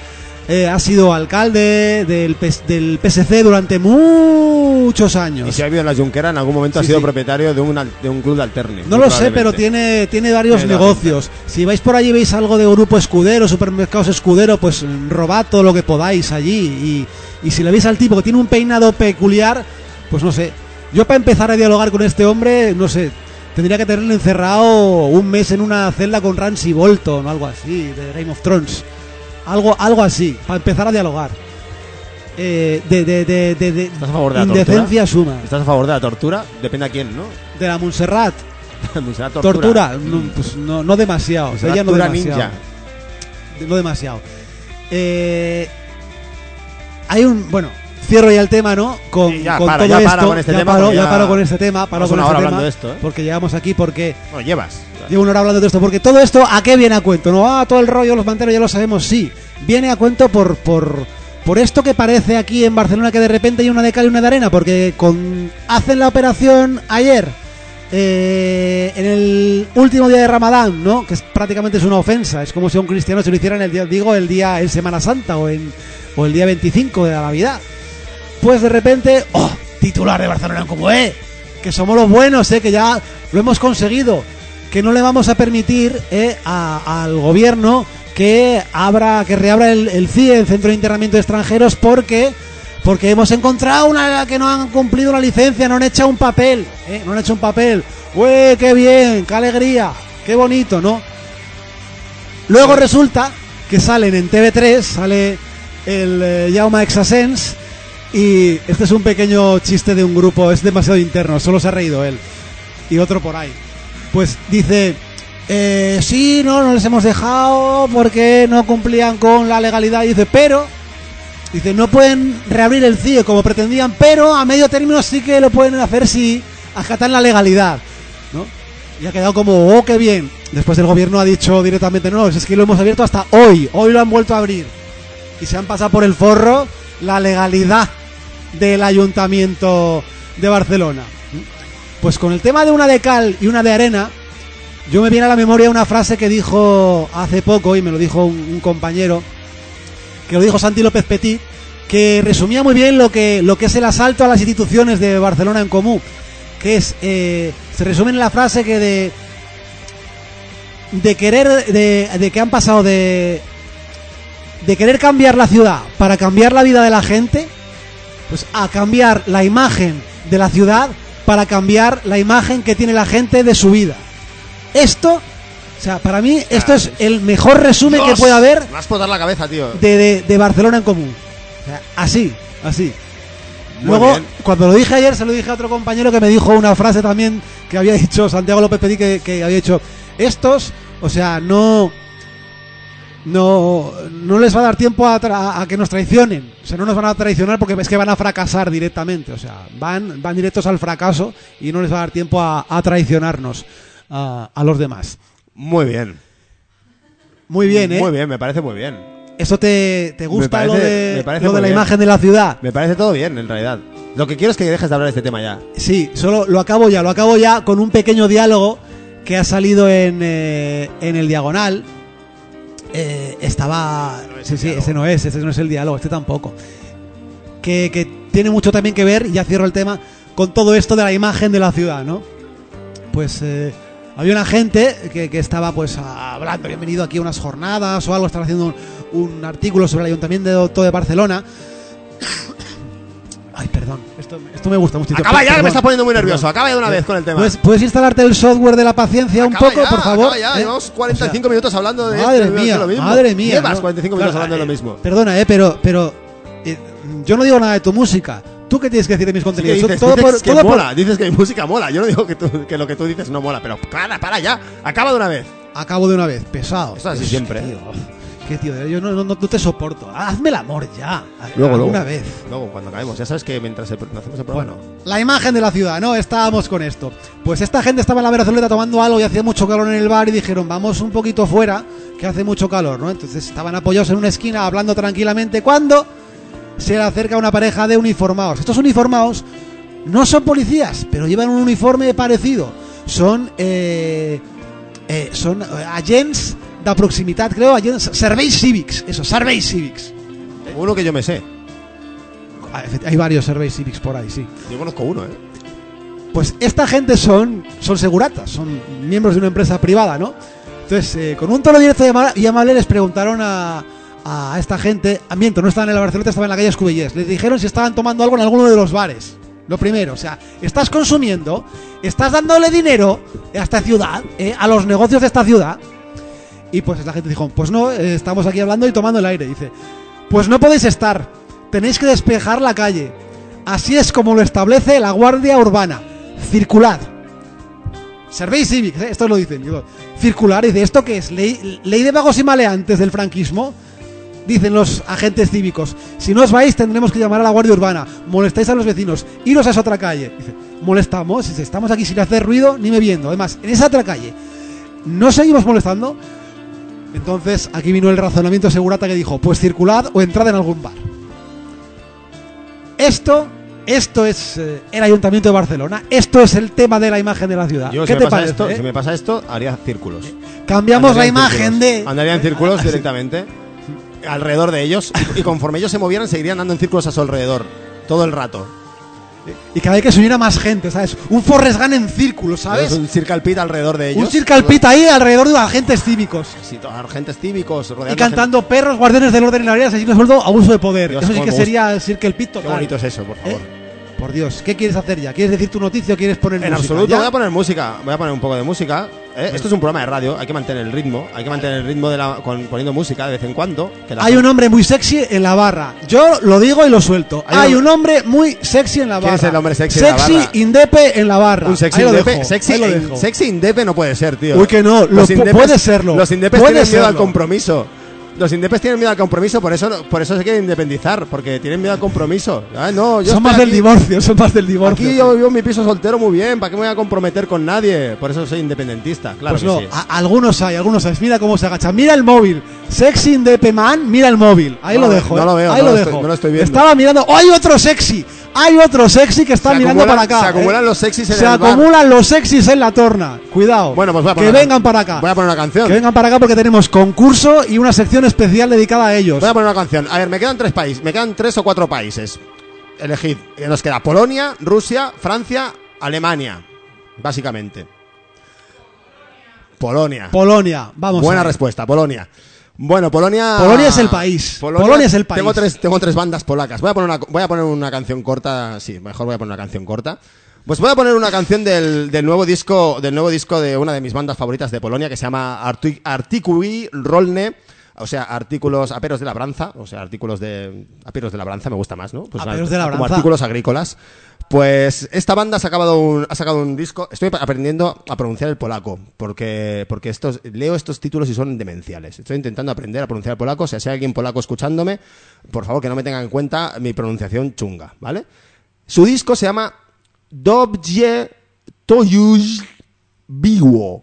eh, ha sido alcalde del, P S, del P S C durante muchos años. Y si ha vivido en la Junquera, en algún momento sí, ha sido sí. propietario de un, de un club de alterni. No lo sé, pero tiene, tiene varios tiene negocios. Si vais por allí y veis algo de Grupo Escudero, Supermercados Escudero, pues robad todo lo que podáis allí. Y, y si le veis al tipo que tiene un peinado peculiar, pues no sé. Yo para empezar a dialogar con este hombre, no sé, tendría que tenerle encerrado un mes en una celda con Ramsay Bolton o algo así, de Game of Thrones. Algo, algo así, para empezar a dialogar. Eh, de, de, de, de, de ¿Estás a favor de la indecencia tortura? suma. ¿Estás a favor de la tortura? Depende a quién, ¿no? De la Montserrat. Montserrat tortura. Tortura, mm. no, pues no, no demasiado. Montserrat Ella no demasiado. Ninja. No demasiado. Eh, hay un, bueno, cierro ya el tema, ¿no? Con, sí, ya, con para, todo ya esto. Para con este ya, tema paro, ya, ya paro con este tema. Paro con una este hora tema hablando de esto, ¿eh? Porque llegamos aquí porque. Bueno, llevas. Llevo una hora hablando de esto porque todo esto, ¿a qué viene a cuento? No, ah, todo el rollo, los manteros ya lo sabemos, sí. Viene a cuento por, por, por esto que parece aquí en Barcelona que de repente hay una de cal y una de arena, porque con hacen la operación ayer, eh, en el último día de Ramadán, ¿no? Que es, prácticamente es una ofensa, es como si a un cristiano se lo hicieran el día, digo, el día en Semana Santa o en o el día veinticinco de la Navidad. Pues de repente, ¡oh! Titular de Barcelona como eh, que somos los buenos, eh, que ya lo hemos conseguido, que no le vamos a permitir eh, a, al gobierno que abra, que reabra el, el C I E, el Centro de Internamiento de Extranjeros, porque porque hemos encontrado una que no han cumplido la licencia, no han hecho un papel, eh, no han hecho un papel. ¡Uy, qué bien! ¡Qué alegría! ¡Qué bonito!, ¿no? Luego resulta que salen en T V tres, sale el eh, Jaume Exasens. Y este es un pequeño chiste de un grupo, es demasiado interno, solo se ha reído él. Y otro por ahí. Pues dice, eh, sí, no, no les hemos dejado porque no cumplían con la legalidad. Y dice, pero, dice, no pueden reabrir el C I E como pretendían, pero a medio término sí que lo pueden hacer si acatan la legalidad, ¿no? Y ha quedado como, oh, qué bien. Después el gobierno ha dicho directamente, no, es que lo hemos abierto hasta hoy, hoy lo han vuelto a abrir. Y se han pasado por el forro la legalidad del Ayuntamiento de Barcelona. Pues con el tema de una de cal y una de arena, yo me viene a la memoria una frase que dijo hace poco, y me lo dijo un, un compañero, que lo dijo Santi López Petit, que resumía muy bien lo que, lo que es el asalto a las instituciones de Barcelona en Comú, que es, eh, se resume en la frase que de de querer, de, de que han pasado de de querer cambiar la ciudad para cambiar la vida de la gente, pues a cambiar la imagen de la ciudad para cambiar la imagen que tiene la gente de su vida. Esto, o sea, para mí esto es el mejor resumen Dios, que puede haber. Me vas a explotar la cabeza, tío. De, de, de Barcelona en Común. O sea, así, así. Muy Luego, bien. Cuando lo dije ayer, se lo dije a otro compañero que me dijo una frase también que había dicho Santiago López Petit, que, que había dicho, estos, o sea, no... No, no les va a dar tiempo a, tra- a que nos traicionen. O sea, no nos van a traicionar porque es que van a fracasar directamente. O sea, van, van directos al fracaso y no les va a dar tiempo a, a traicionarnos a, a los demás. Muy bien. Muy bien, ¿eh? Muy bien, me parece muy bien. ¿Eso te, te gusta, parece, lo de, lo de la bien. imagen de la ciudad? Me parece todo bien, en realidad. Lo que quiero es que dejes de hablar de este tema ya. Sí, solo lo acabo ya. Lo acabo ya con un pequeño diálogo que ha salido en, eh, en el Diagonal. Eh, estaba no sí sí ese no es ese no es el diálogo, este tampoco, que, que tiene mucho también que ver, y ya cierro el tema, con todo esto de la imagen de la ciudad, ¿no? Pues eh, había una gente que, que estaba pues hablando, habían venido aquí a unas jornadas o algo, estaban haciendo un, un artículo sobre el Ayuntamiento de Barcelona. Ay, perdón, esto, esto me gusta mucho. Acaba ya, perdón, me está poniendo muy nervioso. Perdón. Acaba ya de una vez con el tema. ¿Puedes, ¿puedes instalarte el software de la paciencia acaba un poco, ya, por favor? Acaba ya, ¿eh? Llevamos cuarenta y cinco o sea, minutos hablando de madre esto, mía, lo mismo. Madre mía, Llevas ¿no? cuarenta y cinco minutos claro, hablando de lo mismo. Perdona, eh, pero, pero eh, yo no digo nada de tu música. ¿Tú qué tienes que decir de mis contenidos? Sí, dices, todo dices por, que todo mola, por... dices que mi música mola. Yo no digo que, tú, que lo que tú dices no mola, pero para, para ya. Acaba de una vez. Acabo de una vez, pesado. Eso así siempre. Tío. Qué tío, yo no, no, no te soporto. Hazme el amor ya. Luego, luego. Una vez. Luego, cuando acabemos. Ya sabes que mientras el, hacemos el programa. Bueno, la imagen de la ciudad, ¿no? Estábamos con esto. Pues esta gente estaba en la Verazoleta tomando algo y hacía mucho calor en el bar y dijeron, vamos un poquito fuera, que hace mucho calor, ¿no? Entonces estaban apoyados en una esquina hablando tranquilamente cuando se le acerca una pareja de uniformados. Estos uniformados no son policías, pero llevan un uniforme parecido. Son, eh, eh, son agents de proximitat, creo, agents, serveis cívics, eso, serveis cívics. Uno que yo me sé. Hay varios Survey Civics por ahí, sí. Yo conozco uno, ¿eh? Pues esta gente son, son seguratas, son miembros de una empresa privada, ¿no? Entonces, eh, con un tono directo y amable les preguntaron a, a esta gente, a miento, no estaban en la Barcelona, estaban en la calle Escubellés, les dijeron si estaban tomando algo en alguno de los bares. Lo primero, o sea, estás consumiendo, estás dándole dinero a esta ciudad, eh, a los negocios de esta ciudad. Y pues la gente dijo, pues no, eh, estamos aquí hablando y tomando el aire. Dice, pues no podéis estar, tenéis que despejar la calle. Así es como lo establece la Guardia Urbana. Circulad. Survey Civics, ¿eh? Esto lo dicen. Digo, circular, dice, ¿esto qué es? ¿Ley, ley de vagos y maleantes del franquismo? Dicen los agentes cívicos, si no os vais tendremos que llamar a la Guardia Urbana. Molestáis a los vecinos, iros a esa otra calle. Dice, molestamos, dice, estamos aquí sin hacer ruido ni bebiendo. Además, en esa otra calle, ¿no seguimos molestando? Entonces, aquí vino el razonamiento segurata que dijo, pues circulad o entrad en algún bar. Esto... Esto es eh, el Ayuntamiento de Barcelona. Esto es el tema de la imagen de la ciudad. Yo, ¿Qué si te me pasa parece? Esto, eh? Si me pasa esto, haría círculos. Cambiamos Andaría la imagen círculos. de... Andaría en círculos directamente alrededor de ellos. Y, y conforme ellos se movieran, seguirían dando en círculos a su alrededor. Todo el rato. Y cada vez que se uniera más gente, ¿sabes? Un Forrest Gump en círculo, ¿sabes? Es un circle pit alrededor de ellos. Un circle pit ahí alrededor de agentes cívicos. Sí, todos agentes cívicos. Y cantando gente... perros, guardianes del orden y la ley, asesinos sueldo, abuso de poder. Dios, eso sí que gusta. sería el circle pit total. Qué bonito es eso, por favor. ¿Eh? Por Dios, ¿qué quieres hacer ya? ¿Quieres decir tu noticia o quieres poner en música? En absoluto, ¿ya? voy a poner música. Voy a poner un poco de música. ¿eh? Esto es un programa de radio, hay que mantener el ritmo. Hay que mantener el ritmo de la, con, poniendo música de vez en cuando. Que la hay un hombre muy sexy en la barra. Yo lo digo y lo suelto. Hay, hay un... un hombre muy sexy en la barra. ¿Quién es el hombre sexy, sexy en la barra? indepe en la barra. Un sexy ahí indepe. Dejo, Sexy, in, sexy indepe no puede ser, tío. Uy, que no. Lo indepes, puede serlo. Los indepes puede tienen miedo serlo. al compromiso. Los indepes tienen miedo al compromiso, por eso por eso se quieren independizar, porque tienen miedo al compromiso. Ah, no, yo son más aquí, del divorcio, son más del divorcio. Aquí yo vivo en mi piso soltero muy bien, ¿para qué me voy a comprometer con nadie? Por eso soy independentista, claro pues que no, sí. a, algunos hay, algunos hay. Mira cómo se agacha. Mira el móvil. Sexy indepe man, mira el móvil. Ahí no, lo dejo. No eh. lo veo, Ahí no lo lo dejo. Estoy, no lo estoy viendo. Estaba mirando. ¡Oh, hay otro sexy! Hay otro sexy que está se mirando acumulan, para acá. Se acumulan ¿eh? los sexys en Se el acumulan bar. los sexys en la torna. Cuidado. Bueno, pues voy a poner que una, vengan para acá. Voy a poner una canción. Que vengan para acá porque tenemos concurso y una sección especial dedicada a ellos. Voy a poner una canción. A ver, me quedan tres países, me quedan tres o cuatro países. Elegid. Nos queda Polonia, Rusia, Francia, Alemania, básicamente. Polonia. Polonia. Vamos. Buena respuesta, Polonia. Bueno, Polonia. Polonia es el país. Polonia, Polonia es el país. Tengo tres, tengo tres bandas polacas. Voy a poner una, voy a poner una canción corta. Sí, mejor voy a poner una canción corta. Pues voy a poner una canción del, del nuevo disco, del nuevo disco de una de mis bandas favoritas de Polonia, que se llama Arty- Artykuły Rolne. O sea, artículos, aperos de labranza, o sea, artículos de... Aperos de labranza me gusta más, ¿no? Pues aperos de labranza. Como artículos agrícolas. Pues esta banda ha sacado un, ha sacado un disco. Estoy aprendiendo a pronunciar el polaco, porque, porque estos, leo estos títulos y son demenciales. Estoy intentando aprender a pronunciar el polaco. O sea, si hay alguien polaco escuchándome, por favor que no me tenga en cuenta mi pronunciación chunga, ¿vale? Su disco se llama Dobrze to już było,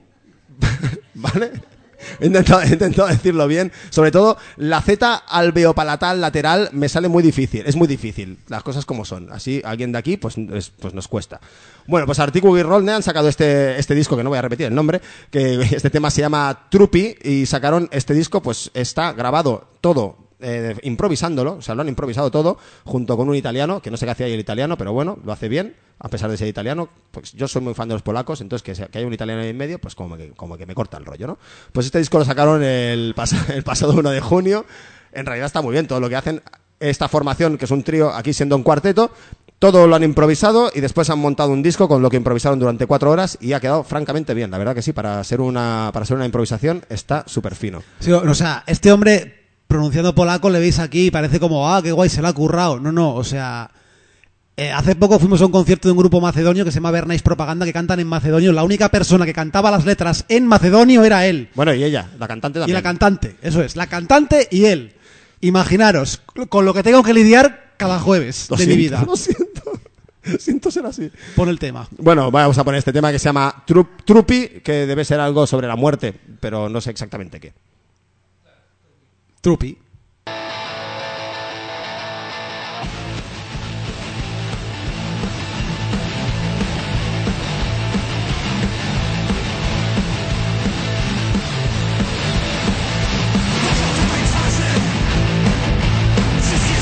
¿vale? He intentado, he intentado decirlo bien. Sobre todo, la Z alveopalatal lateral me sale muy difícil. Es muy difícil, las cosas como son. Así, alguien de aquí, pues, es, pues nos cuesta. Bueno, pues Artykuły Rolne han sacado este, este disco, que no voy a repetir el nombre, que este tema se llama Trupi, y sacaron este disco, pues está grabado todo eh, improvisándolo, o sea, lo han improvisado todo, junto con un italiano, que no sé qué hacía ahí el italiano, pero bueno, lo hace bien, a pesar de ser italiano. Pues yo soy muy fan de los polacos, entonces que, sea, que haya un italiano ahí en medio, pues como que, como que me corta el rollo, ¿no? Pues este disco lo sacaron el, pas el pasado uno de junio. En realidad está muy bien todo lo que hacen. Esta formación, que es un trío, aquí siendo un cuarteto, todo lo han improvisado y después han montado un disco con lo que improvisaron durante cuatro horas y ha quedado francamente bien. La verdad que sí, para ser una, para ser una improvisación está súper fino. Sí, o sea, este hombre pronunciando polaco le veis aquí y parece como, ah, qué guay, se la ha currado. No, no, o sea... Eh, hace poco fuimos a un concierto de un grupo macedonio que se llama Bernays Propaganda, que cantan en macedonio. La única persona que cantaba las letras en macedonio era él. Bueno, y ella, la cantante también. Y la cantante, eso es, la cantante y él. Imaginaros, con lo que tengo que lidiar cada jueves lo de siento, mi vida. Lo siento, siento ser así. Pon el tema. Bueno, vamos a poner este tema que se llama Trup, Trupi, que debe ser algo sobre la muerte, pero no sé exactamente qué. Trupi. Just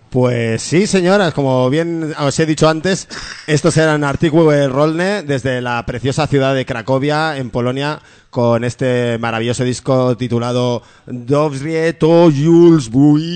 Pues sí, señoras, como bien os he dicho antes, estos eran Artykuł Rolny desde la preciosa ciudad de Cracovia, en Polonia, con este maravilloso disco titulado Dobrze to już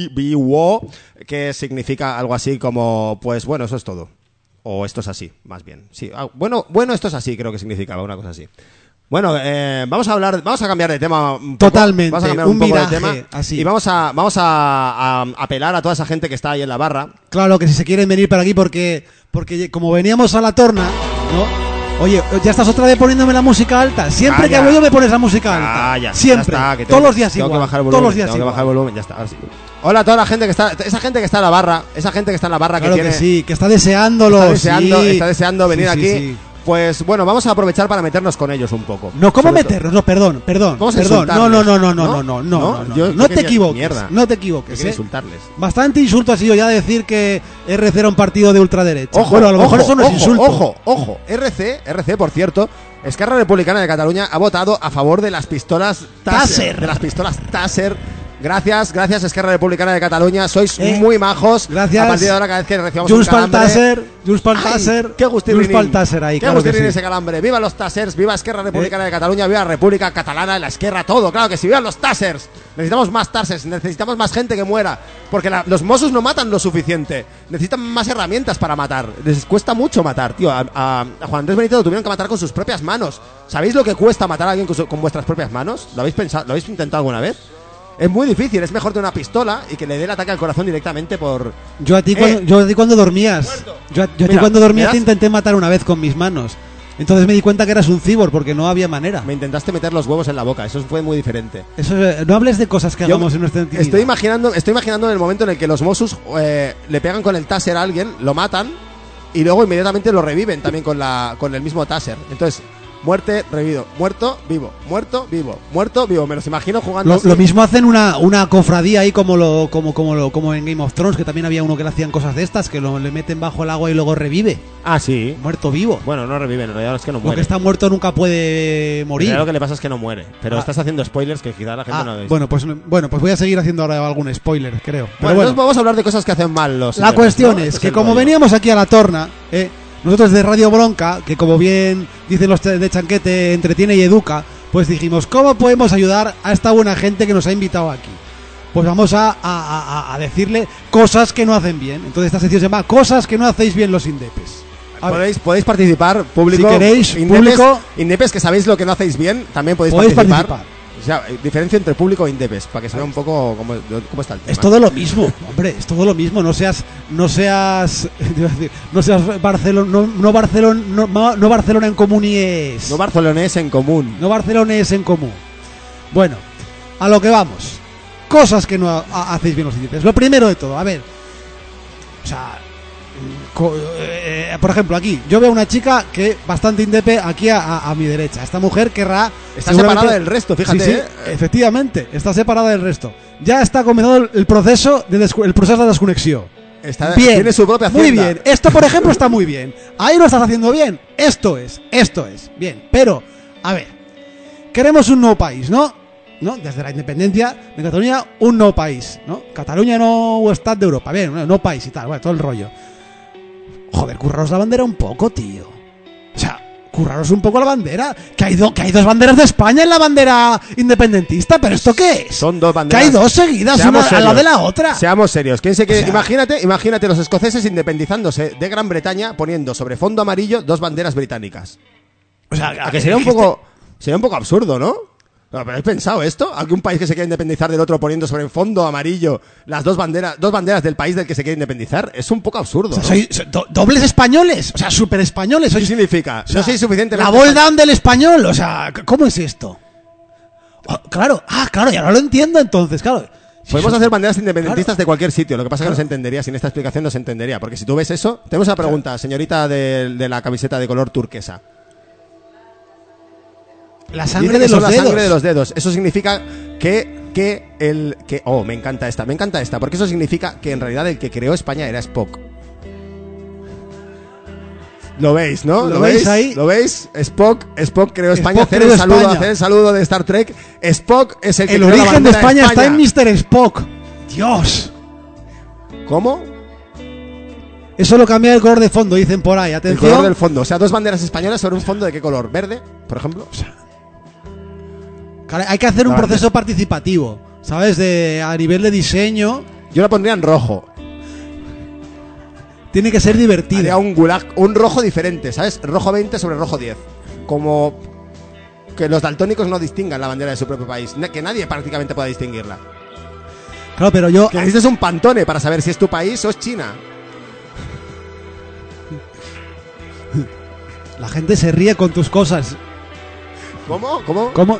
było, que significa algo así como, pues bueno, eso es todo. O esto es así, más bien. Sí, ah, bueno, bueno, esto es así, creo que significaba una cosa así. Bueno, eh, vamos a hablar, vamos a cambiar de tema un poco. Totalmente, vamos a cambiar un un poco viraje, de tema así. Y vamos a vamos a, a apelar a toda esa gente que está ahí en la barra. Claro, que si se quieren venir para aquí porque porque como veníamos a la torna, ¿no? Oye, ya estás otra vez poniéndome la música alta. Siempre Calla. que hablo yo me pones la música alta. Calla, Siempre. ya está, que tengo todos que- los días tengo igual. que bajar el volumen, todos los días tengo que igual. bajar el volumen, ya está. Ahora sí. Hola a toda la gente que está, esa gente que está en la barra, esa gente que está en la barra Claro que que tiene, sí, que está deseándolo. está deseando, sí. está deseando venir Sí, sí, aquí. sí. Pues bueno, vamos a aprovechar para meternos con ellos un poco. No, ¿cómo Sobre todo- meternos? No, perdón, perdón. Vamos a perdón. No, no, no, no, no, ¿No? no, no, no, ¿No? no, Yo- no, yo no te quería- equivoques. mierda. No te Que equivoques, quiero ¿eh? insultarles. Bastante insulto ha sido ya decir que R C era un partido de ultraderecha. Ojo, bueno, a lo mejor ojo, eso no es ojo, insulto. Ojo, ojo, R C, R C, por cierto, Esquerra Republicana de Cataluña ha votado a favor de las pistolas Taser. Taser. De las pistolas Taser. Gracias, gracias Esquerra Republicana de Cataluña, sois Eh, muy majos. gracias. A partir de ahora, cada vez que recibamos Junts un pal calambre... Taser, Junts pal ¡Ay! Taser, ¡Qué gustirrinín! Junts pal Taser ahí, ¡Qué claro que gustirrinín sí. ese calambre! ¡Viva los Tasers! ¡Viva Esquerra Republicana de Cataluña! ¡Viva República Catalana! ¡La Esquerra! ¡Todo! ¡Claro que sí! ¡Viva los Tasers! Necesitamos más Tasers, necesitamos más gente que muera. Porque la- los Mossos no matan lo suficiente. Necesitan más herramientas para matar. Les cuesta mucho matar, tío. A, a- a Juan Andrés Benito lo tuvieron que matar con sus propias manos. ¿Sabéis lo que cuesta matar a alguien con, su- con vuestras propias manos? ¿Lo habéis pensado? ¿Lo habéis intentado alguna vez? Es muy difícil, es mejor de una pistola y que le dé el ataque al corazón directamente por... Yo a ti, Eh. cuando, yo a ti cuando dormías, Muerto. yo a, yo a ti Mira, cuando dormías ¿me te das? intenté matar una vez con mis manos. Entonces me di cuenta que eras un cibor porque no había manera. Me intentaste meter los huevos en la boca, eso fue muy diferente. Eso, es- no hables de cosas que Yo hagamos en nuestra intimidad. Estoy imaginando, estoy imaginando el momento en el que los Mossos eh, le pegan con el taser a alguien, lo matan y luego inmediatamente lo reviven también con la con el mismo taser. Entonces, muerte, revivido, muerto, vivo, muerto, vivo, muerto, vivo. Me los imagino jugando Lo, así. lo mismo hacen una, una cofradía ahí como lo como como lo como en Game of Thrones, que también había uno que le hacían cosas de estas, que lo le meten bajo el agua y luego revive, Ah, sí. muerto vivo. Bueno, no reviven, en realidad es que no Lo muere. que está muerto nunca puede En morir. realidad lo que le pasa es que no muere. Pero Ah. estás haciendo spoilers que quizá la gente Ah, no ha visto. bueno, pues bueno, pues voy a seguir haciendo ahora algún spoiler, creo. Pero Bueno, bueno, entonces vamos a hablar de cosas que hacen mal los la internet, cuestión ¿no? es Este que el como rollo. veníamos aquí a la torna, eh, nosotros de Radio Bronca, que como bien dicen los de Chanquete, entretiene y educa, pues dijimos, ¿cómo podemos ayudar a esta buena gente que nos ha invitado aquí? Pues vamos a, a- a- a decirle cosas que no hacen bien. Entonces esta sección se llama Cosas que no hacéis bien los indepes. A ver, Podéis, podéis participar, público. Si queréis, indepes, público. Indepes que sabéis lo que no hacéis bien, también podéis, Podéis participar. participar. O sea, eh, diferencia entre público e indepes, para que se vea un poco cómo, cómo está el tema. Es todo lo mismo, hombre, es todo lo mismo. No seas, no seas, iba a decir, no seas Barcelona, no, no Barcelona, no, no Barcelona en común y es. No barcelonés en común. No barcelones en común. Bueno, a lo que vamos. Cosas que no ha- ha- hacéis bien los indepes. Lo primero de todo, a ver. O sea, mm, co- eh, por ejemplo, aquí, yo veo una chica que bastante indepe aquí a, a- a mi derecha. Esta mujer querrá... Está seguramente- separada del resto, fíjate. Sí, sí, ¿eh? efectivamente, está separada del resto. Ya está comenzando el, el proceso de descu- el proceso de desconexión. Está- Bien, tiene su propia muy hacienda. bien. Esto, por ejemplo, está muy bien. Ahí lo estás haciendo bien. Esto es, esto es. Bien, pero, a ver, queremos un nuevo país, ¿no? ¿No? Desde la independencia de Cataluña, un nuevo país, ¿no? Cataluña no estat de Europa, bien, un nuevo país y tal, bueno, todo el rollo. Joder, curraros la bandera un poco, tío. O sea, curraros un poco la bandera. Que hay, do- que hay dos banderas de España en la bandera independentista, pero ¿esto qué es? Son dos Que banderas. hay dos seguidas, Seamos una a la serios. de la otra. Seamos serios. ¿Quién se quiere? O sea- imagínate, imagínate los escoceses independizándose de Gran Bretaña poniendo sobre fondo amarillo dos banderas británicas. O sea, A que sería un poco, sería un poco absurdo, ¿no? ¿Pero habéis pensado esto? ¿Aquí un país que se quiere independizar del otro poniendo sobre fondo amarillo las dos banderas, dos banderas del país del que se quiere independizar? Es un poco absurdo. O sea, ¿no? soy, soy do- dobles españoles, o sea, super españoles. ¿Qué Sois, significa? o sea, no sois suficientemente... La bold down del español, o sea, c- ¿cómo es esto? Oh, claro, ah, claro, ya no lo entiendo entonces, claro. Si Podemos eso- hacer banderas independentistas Claro. de cualquier sitio. Lo que pasa es que no Claro. se entendería. Sin esta explicación no se entendería. Porque si tú ves eso... Tenemos una pregunta, señorita de, de la camiseta de color turquesa. La Dice sangre que de son los la dedos. sangre de los dedos. Eso significa que, que el... que Oh, me encanta esta, me encanta esta. Porque eso significa que en realidad el que creó España era Spock. Lo veis, ¿no? ¿Lo veis ahí? ¿Lo veis? Spock, Spock creó España. Spock Hacer creó el saludo, España. hacer el saludo de Star Trek. Spock es el que El creó la origen de bandera España, está en mister Spock. Dios. ¿Cómo? Eso lo cambia el color de fondo, dicen por ahí. Atención. El color del fondo. O sea, dos banderas españolas sobre un fondo de qué color. ¿Verde, por ejemplo? O sea, hay que hacer un La proceso bandera. participativo, ¿sabes? De, a nivel de diseño. Yo la pondría en rojo. Tiene que ser Haría divertido. un gulag, un rojo diferente, ¿sabes? Rojo veinte sobre rojo diez. Como que los daltónicos no distingan la bandera de su propio país. Na- Que nadie prácticamente pueda distinguirla. Claro, pero yo... Que necesites un pantone para saber si es tu país o es China. La gente se ríe con tus cosas. ¿Cómo? ¿Cómo? ¿Cómo?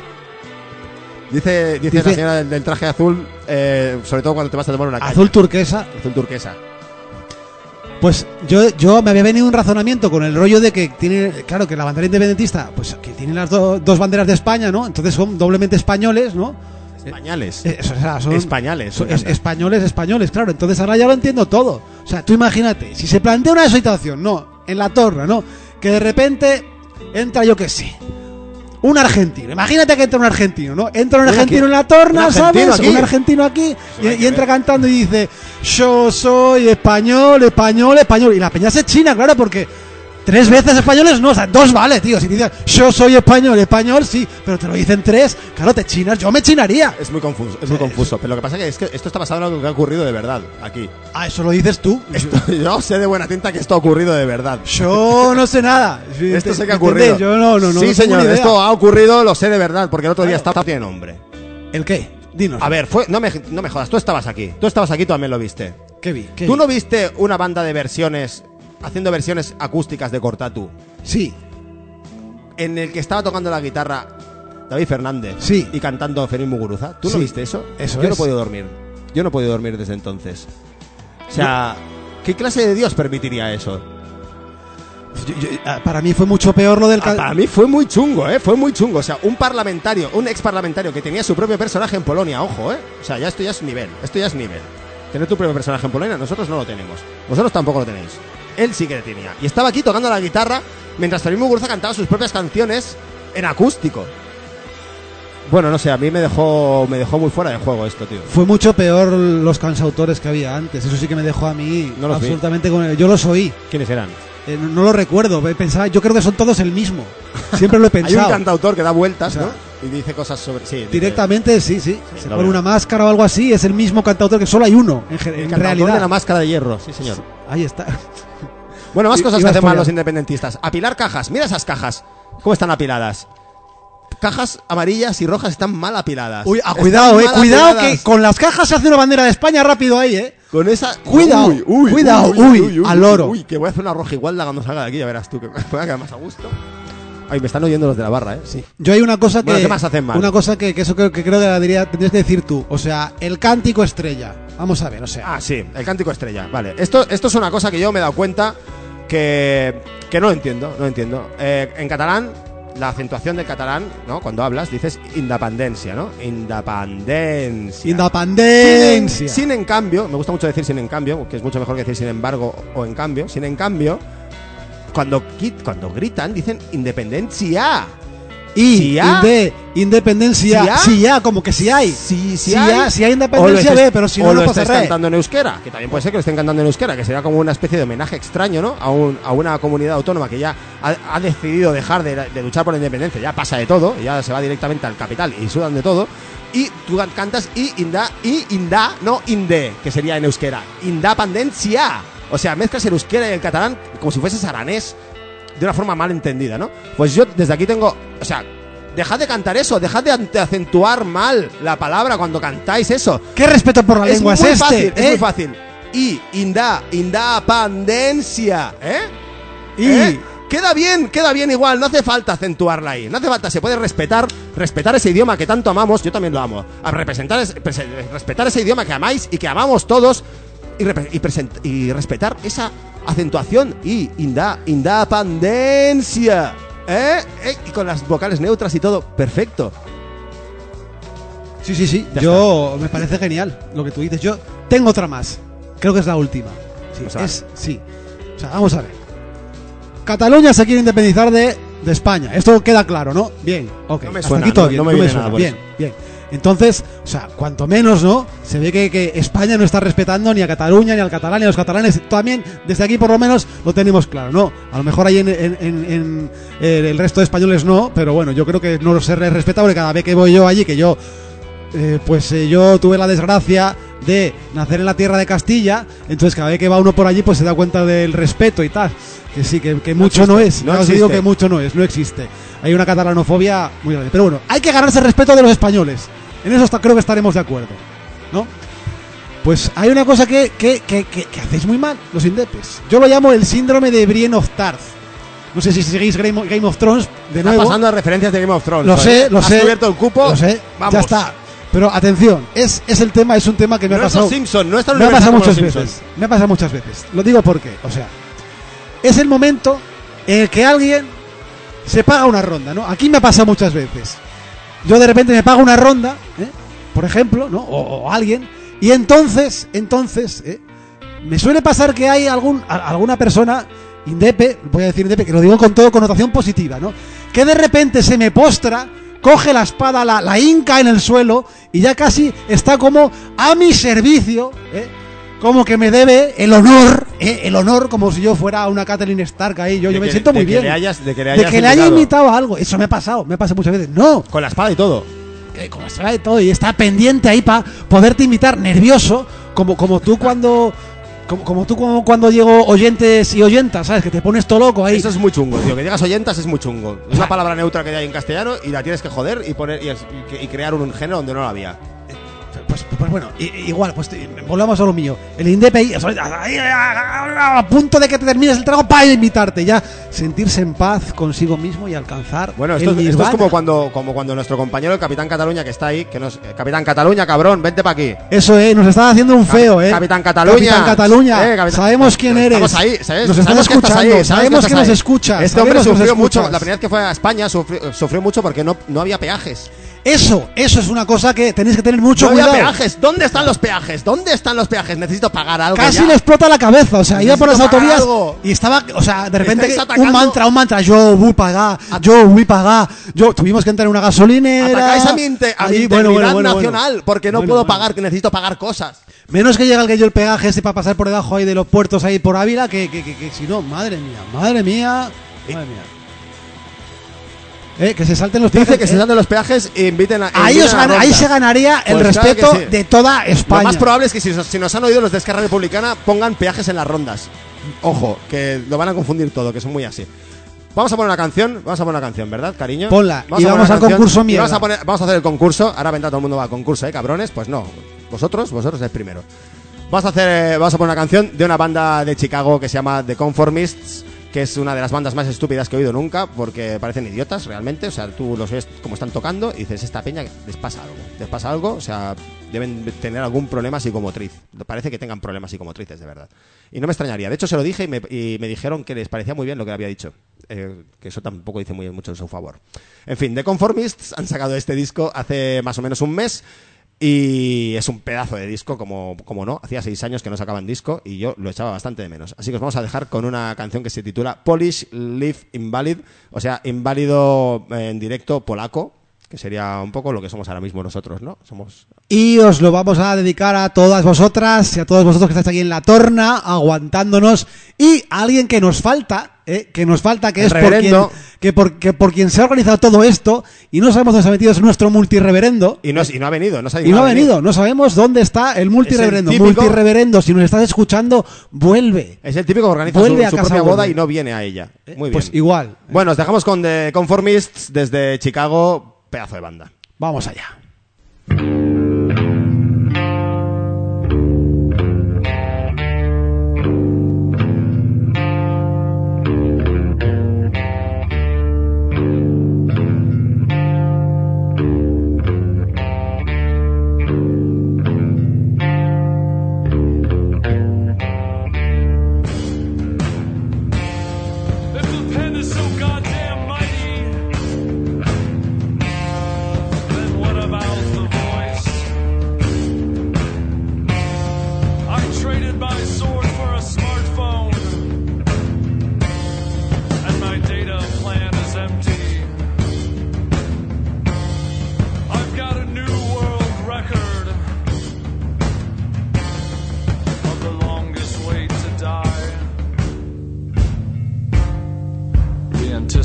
Dice, dice, Dice- la señora del, del traje azul, eh, sobre todo cuando te vas a tomar una caña. Azul turquesa. Azul turquesa. Pues yo, yo me había venido un razonamiento con el rollo de que tiene, claro, que la bandera independentista, pues que tiene las do- dos banderas de España, ¿no? Entonces son doblemente españoles, ¿no? Españoles. Eh, o sea, son Españoles. son me es- encanta. españoles, españoles, claro. Entonces ahora ya lo entiendo todo. O sea, tú imagínate, si se plantea una situación, no, en la torre, ¿no? Que de repente entra, yo qué sé, un argentino. Imagínate que entra un argentino, ¿no? Entra un Un argentino aquí- en la torna, un argentino ¿sabes? aquí. Un argentino aquí y, hay que y entra ver. cantando y dice, yo soy español, español, español. Y la peña se china, claro, porque tres veces españoles no, o sea, dos vale, tío. Si te dicen, yo soy español, español, sí, pero te lo dicen tres, claro, te chinas, yo me chinaría. Es muy confuso, es muy confuso. Pero lo que pasa que es que esto está basado en algo que ha ocurrido de verdad aquí. Ah, eso lo dices tú. Esto- yo sé de buena tinta que esto ha ocurrido de verdad. Yo no sé nada. Esto sé que ha ¿Entendés? ocurrido. Yo no, no, no. Sí, no tengo señor, ni idea. esto ha ocurrido, lo sé de verdad, porque el otro día Claro. estaba tiene nombre. ¿El qué? Dinos. A ver, fue, no, me, no me jodas, tú estabas aquí. Tú estabas aquí, tú también lo viste. ¿Qué vi? ¿Qué ¿Tú vi? no viste una banda de versiones, haciendo versiones acústicas de Cortatu, Sí. en el que estaba tocando la guitarra David Fernández Sí. y cantando Fermín Muguruza? ¿Tú Sí. no viste eso? Eso Yo no es. he podido dormir. Yo no he podido dormir desde entonces. O sea, ¿qué clase de Dios permitiría eso? Yo- yo- ah, para mí fue mucho peor lo del... Ah, ca- para mí fue muy chungo, ¿eh? Fue muy chungo. O sea, un parlamentario, un ex parlamentario que tenía su propio personaje en Polonia, ojo, ¿eh? O sea, ya esto ya es nivel, esto ya es nivel. Tener tu propio personaje en Polonia, nosotros no lo tenemos. Vosotros tampoco lo tenéis. Él sí que lo tenía. Y estaba aquí tocando la guitarra mientras Fermín Muguruza cantaba sus propias canciones en acústico. Bueno, no sé, a mí me dejó me dejó muy fuera de juego esto, tío. Fue mucho peor los cansautores que había antes. Eso sí que me dejó a mí No los vi. absolutamente con el... Yo los oí. ¿Quiénes eran? Eh, no, no lo recuerdo. Pensaba, yo creo que son todos el mismo. Siempre lo he Hay un pensado. cantautor que da vueltas, O sea, ¿no? Y dice cosas sobre... Sí, dice- Directamente, sí, sí. Se lo pone veo. una máscara o algo así. Es el mismo cantautor que solo hay uno, en, ge- El en cantautor realidad. de la máscara de hierro, sí, señor. Ahí está. Bueno, más I- cosas que ibas hacen por mal allá. los independentistas. Apilar cajas. Mira esas cajas. ¿Cómo están apiladas? Cajas amarillas y rojas están mal apiladas. Uy, ah, Están cuidado, eh. mal Cuidado apiladas. que con las cajas se hace una bandera de España rápido ahí, eh. Con esa... Cuidado, cuidado, uy, al loro. Uy, que voy a hacer una roja igual cuando salga de aquí, ya verás tú, que me voy a quedar más a gusto. Ay, me están oyendo los de la barra, ¿eh? Sí. Yo hay una cosa que... Bueno, ¿qué más hacen mal? Una cosa que, que eso creo que creo que la diría, tendrías que decir tú. O sea, el cántico estrella. Vamos a ver, o sea... Ah, sí, el cántico estrella. Vale, esto, esto es una cosa que yo me he dado cuenta que, que no entiendo, no entiendo. Eh, en catalán, la acentuación del catalán, ¿no? Cuando hablas, dices independencia, ¿no? Independencia. Independencia. Sin, sin en cambio, me gusta mucho decir sin en cambio, que es mucho mejor que decir sin embargo o en cambio. Sin en cambio, cuando, qui- cuando gritan, dicen independencia. Y Si ha- inde, independencia. Si ha- Si ya, como que si hay. Si, si, Si hay, ha- si hay o independencia, lo estés- ve, pero si o no, lo no pasa estés re. cantando en euskera, que también puede ser que lo estén cantando en euskera, que sería como una especie de homenaje extraño, ¿no? A, un, a una comunidad autónoma que ya ha, ha decidido dejar de, de luchar por la independencia, ya pasa de todo, ya se va directamente al capital y sudan de todo. Y tú cantas y inda, y inda, no inde, que sería en euskera. Independencia. O sea, mezclas el euskera y el catalán como si fueses aranés, de una forma mal entendida, ¿no? Pues yo desde aquí tengo, o sea, dejad de cantar eso, dejad de, de acentuar mal la palabra cuando cantáis eso. ¿Qué respeto por la Es lengua muy es este? fácil, es ¿eh? muy fácil. Y inda, independencia, ¿eh? Y ¿Eh? Queda bien, queda bien igual, no hace falta acentuarla ahí, no hace falta, se puede respetar, respetar ese idioma que tanto amamos, yo también lo amo, a representar, es- prese- respetar ese idioma que amáis y que amamos todos y, repre- y, present- y respetar esa acentuación y inda, independencia, ¿eh? ¿eh? Y con las vocales neutras y todo, perfecto. sí, sí, sí. Ya Yo me parece genial lo que tú dices. Yo tengo otra más. Creo que es la última. Sí, Vamos a ver. es, sí. O sea, vamos a ver. Cataluña se quiere independizar de, de España. Esto queda claro, ¿no? Bien, ok. No me Hasta suena, aquí todo no- bien. no me no me viene suena. nada por Bien, eso. bien. Entonces, o sea, cuanto menos, ¿no? Se ve que, que España no está respetando ni a Cataluña, ni al catalán, ni a los catalanes. También, desde aquí por lo menos, lo tenemos claro, ¿no? A lo mejor ahí en, en, en, en, en el resto de españoles no, pero bueno, yo creo que no se respeta porque cada vez que voy yo allí, que yo, eh, pues eh, yo tuve la desgracia de nacer en la tierra de Castilla, entonces cada vez que va uno por allí, pues se da cuenta del respeto y tal. Que sí, que, que mucho no, existe, no es. No os digo que mucho no es, no existe. Hay una catalanofobia muy grande. Pero bueno, hay que ganarse el respeto de los españoles. En eso está, creo que estaremos de acuerdo, ¿no? Pues hay una cosa que, que, que, que, que hacéis muy mal, los indepes. Yo lo llamo el síndrome de Brienne of Tarth. No sé si seguís Game of Thrones de nuevo. Está pasando a referencias de Game of Thrones. Lo sé, lo Has sé. Has cubierto el cupo. Lo sé, vamos. Ya está. Pero atención, es, es el tema, es un tema que me no ha pasado. Es Simpson, no está me ha pasado muchas veces. Me ha pasado muchas veces. Lo digo porque, o sea, es el momento en el que alguien se paga una ronda, ¿no? Aquí me ha pasado muchas veces. Yo de repente me pago una ronda, ¿eh? Por ejemplo, ¿no? O, o alguien, y entonces, entonces, ¿eh? Me suele pasar que hay algún, a, alguna persona indepe, voy a decir indepe, que lo digo con todo connotación positiva, ¿no? Que de repente se me postra, coge la espada, la, la hinca en el suelo y ya casi está como a mi servicio, ¿eh? Como que me debe el honor, ¿eh? El honor, como si yo fuera una Catelyn Stark ahí. Yo, yo me que, siento muy de bien. Que le hayas, de que le, hayas de que le haya imitado a algo. Eso me ha pasado, me ha pasado muchas veces. No. Con la espada y todo. Eh, con la espada y todo. Y está pendiente ahí para poderte imitar, nervioso, como, como tú cuando... Como, como tú como cuando llego oyentes y oyentas, ¿sabes? Que te pones todo loco ahí. Eso es muy chungo, tío. Que llegas oyentas es muy chungo. Es una palabra neutra que hay en castellano y la tienes que joder y poner y, y, y crear un género donde no la había. Pues, pues bueno, igual, pues volvamos a lo mío. El Indepe ahí, ahí, a punto de que te termines el trago para invitarte, ya sentirse en paz consigo mismo y alcanzar. Bueno, esto, el esto es como cuando, como cuando nuestro compañero, el Capitán Cataluña, que está ahí, que nos, eh, Capitán Cataluña, cabrón, vente para aquí. Eso, eh, nos están haciendo un feo, eh. Capitán Cataluña. Capitán Cataluña. Eh, Capitán... Sabemos quién eres. Estamos ahí, ¿sabes? Nos estás escuchando, ahí, sabes sabemos que, que nos escuchas. Este hombre sufrió mucho, la primera vez que fue a España sufrió, sufrió mucho porque no, no había peajes. Eso, eso es una cosa que tenéis que tener mucho no cuidado. Había peajes. ¿Dónde están los peajes? ¿Dónde están los peajes? Necesito pagar algo. Casi ya. le explota la cabeza, o sea, Necesito iba por las autovías algo. Y estaba, o sea, de repente atacando. un mantra, un mantra, yo voy a pagar, yo voy a pagar, yo tuvimos que entrar en una gasolinera. Atacáis a mi, inte a mi allí, integridad bueno, bueno, nacional bueno. porque no bueno, puedo bueno. pagar, que necesito pagar cosas. Menos que llega el que yo el peaje ese para pasar por debajo ahí de los puertos ahí por Ávila, que, que, que, que si no, madre mía, madre mía, madre mía. Eh, que se salten los peajes. Dice que eh. se salten los peajes e inviten a. Ahí, inviten os a gana, ahí se ganaría el pues respeto claro sí. de toda España. Lo más probable es que si, si nos han oído los de Esquerra Republicana pongan peajes en las rondas. Ojo, que lo van a confundir todo, que son muy así. Vamos a poner una canción, vamos a poner una canción, ¿verdad, cariño? Ponla, vamos y vamos al concurso mierda. Vamos a, poner, vamos a hacer el concurso, ahora vendrá todo el mundo va al concurso, ¿eh, cabrones? Pues no, vosotros, vosotros es primero. Vamos a hacer, vamos a poner una canción de una banda de Chicago que se llama The Conformists, que es una de las bandas más estúpidas que he oído nunca, porque parecen idiotas realmente. O sea, tú los ves como están tocando y dices, esta peña les pasa algo, les pasa algo, o sea, deben tener algún problema psicomotriz. Parece que tengan problemas psicomotrices, de verdad. Y no me extrañaría. De hecho, se lo dije y me, y me dijeron que les parecía muy bien lo que había dicho. Eh, que eso tampoco dice muy mucho en su favor. En fin, The Conformists han sacado este disco hace más o menos un mes. Y es un pedazo de disco, como, como no. Hacía seis años que no sacaban disco y yo lo echaba bastante de menos. Así que os vamos a dejar con una canción que se titula Polish Live Invalid, o sea, inválido en directo polaco, que sería un poco lo que somos ahora mismo nosotros, ¿no? Somos... Y os lo vamos a dedicar a todas vosotras y a todos vosotros que estáis aquí en la torna, aguantándonos, y a alguien que nos falta, ¿eh? que nos falta, que El es por reverendo. quien, que por, que por quien se ha organizado todo esto, y no sabemos dónde se ha metido, es nuestro multireverendo. Y no, y no ha venido, no, y no ha venido, no sabemos dónde está el multireverendo. Es el típico... Multireverendo, si nos estás escuchando, vuelve. Es el típico que organiza vuelve su, su casa, propia boda vuelve. y no viene a ella. Muy bien. Pues igual. Bueno, os dejamos con The Conformists desde Chicago, pedazo de banda. Vamos allá. What about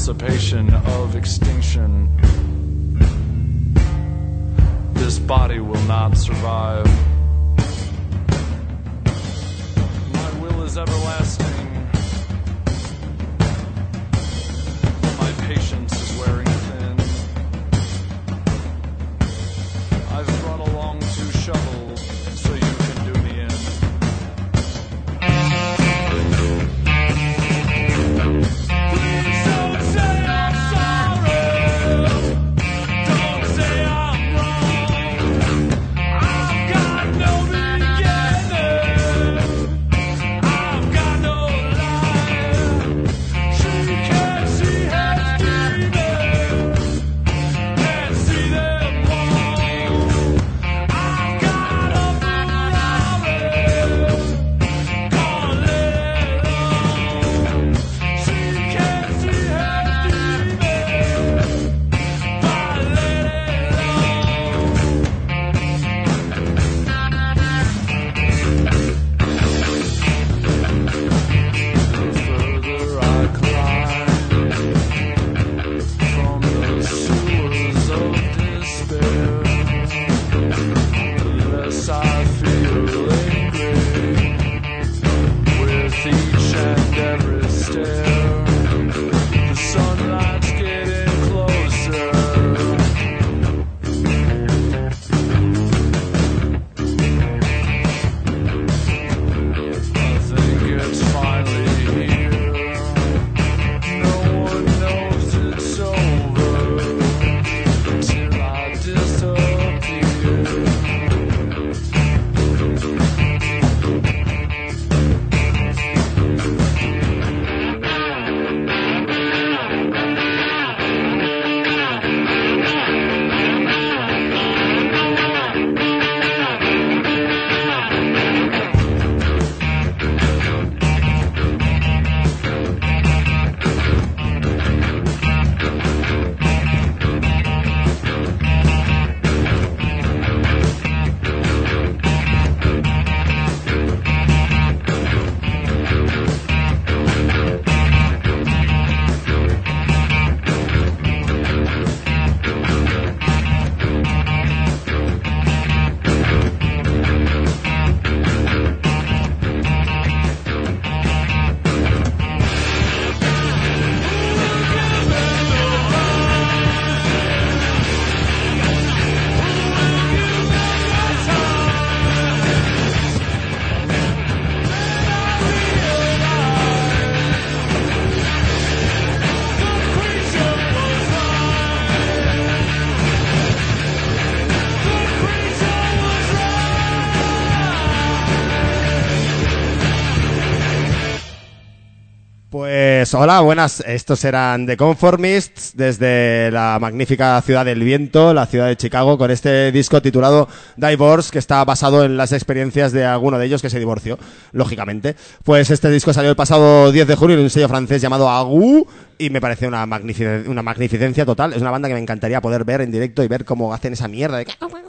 anticipation of extinction. This body will not survive. My will is everlasting. My patience is wearing thin. I've brought along two shovels so you can do me in. Please don't say I'm sorry. Don't say I'm wrong. I've got no beginning. I've got no life. She can't see heads dreaming. Can't see them all. I've got a Ferrari. Can't let it alone. She can't see heads dreaming. Can't let it Further I climb from the sewers of despair, the less I feel angry with each and every stare. The sunlight's getting closer. I think it's finally here. No one knows it's over until I disappear. Pues hola, buenas. Estos eran The Conformists desde la magnífica ciudad del viento, la ciudad de Chicago, con este disco titulado Divorce, que está basado en las experiencias de alguno de ellos que se divorció, lógicamente. Pues este disco salió el pasado diez de junio en un sello francés llamado Agou y me parece una, magnific- una magnificencia total. Es una banda que me encantaría poder ver en directo y ver cómo hacen esa mierda de...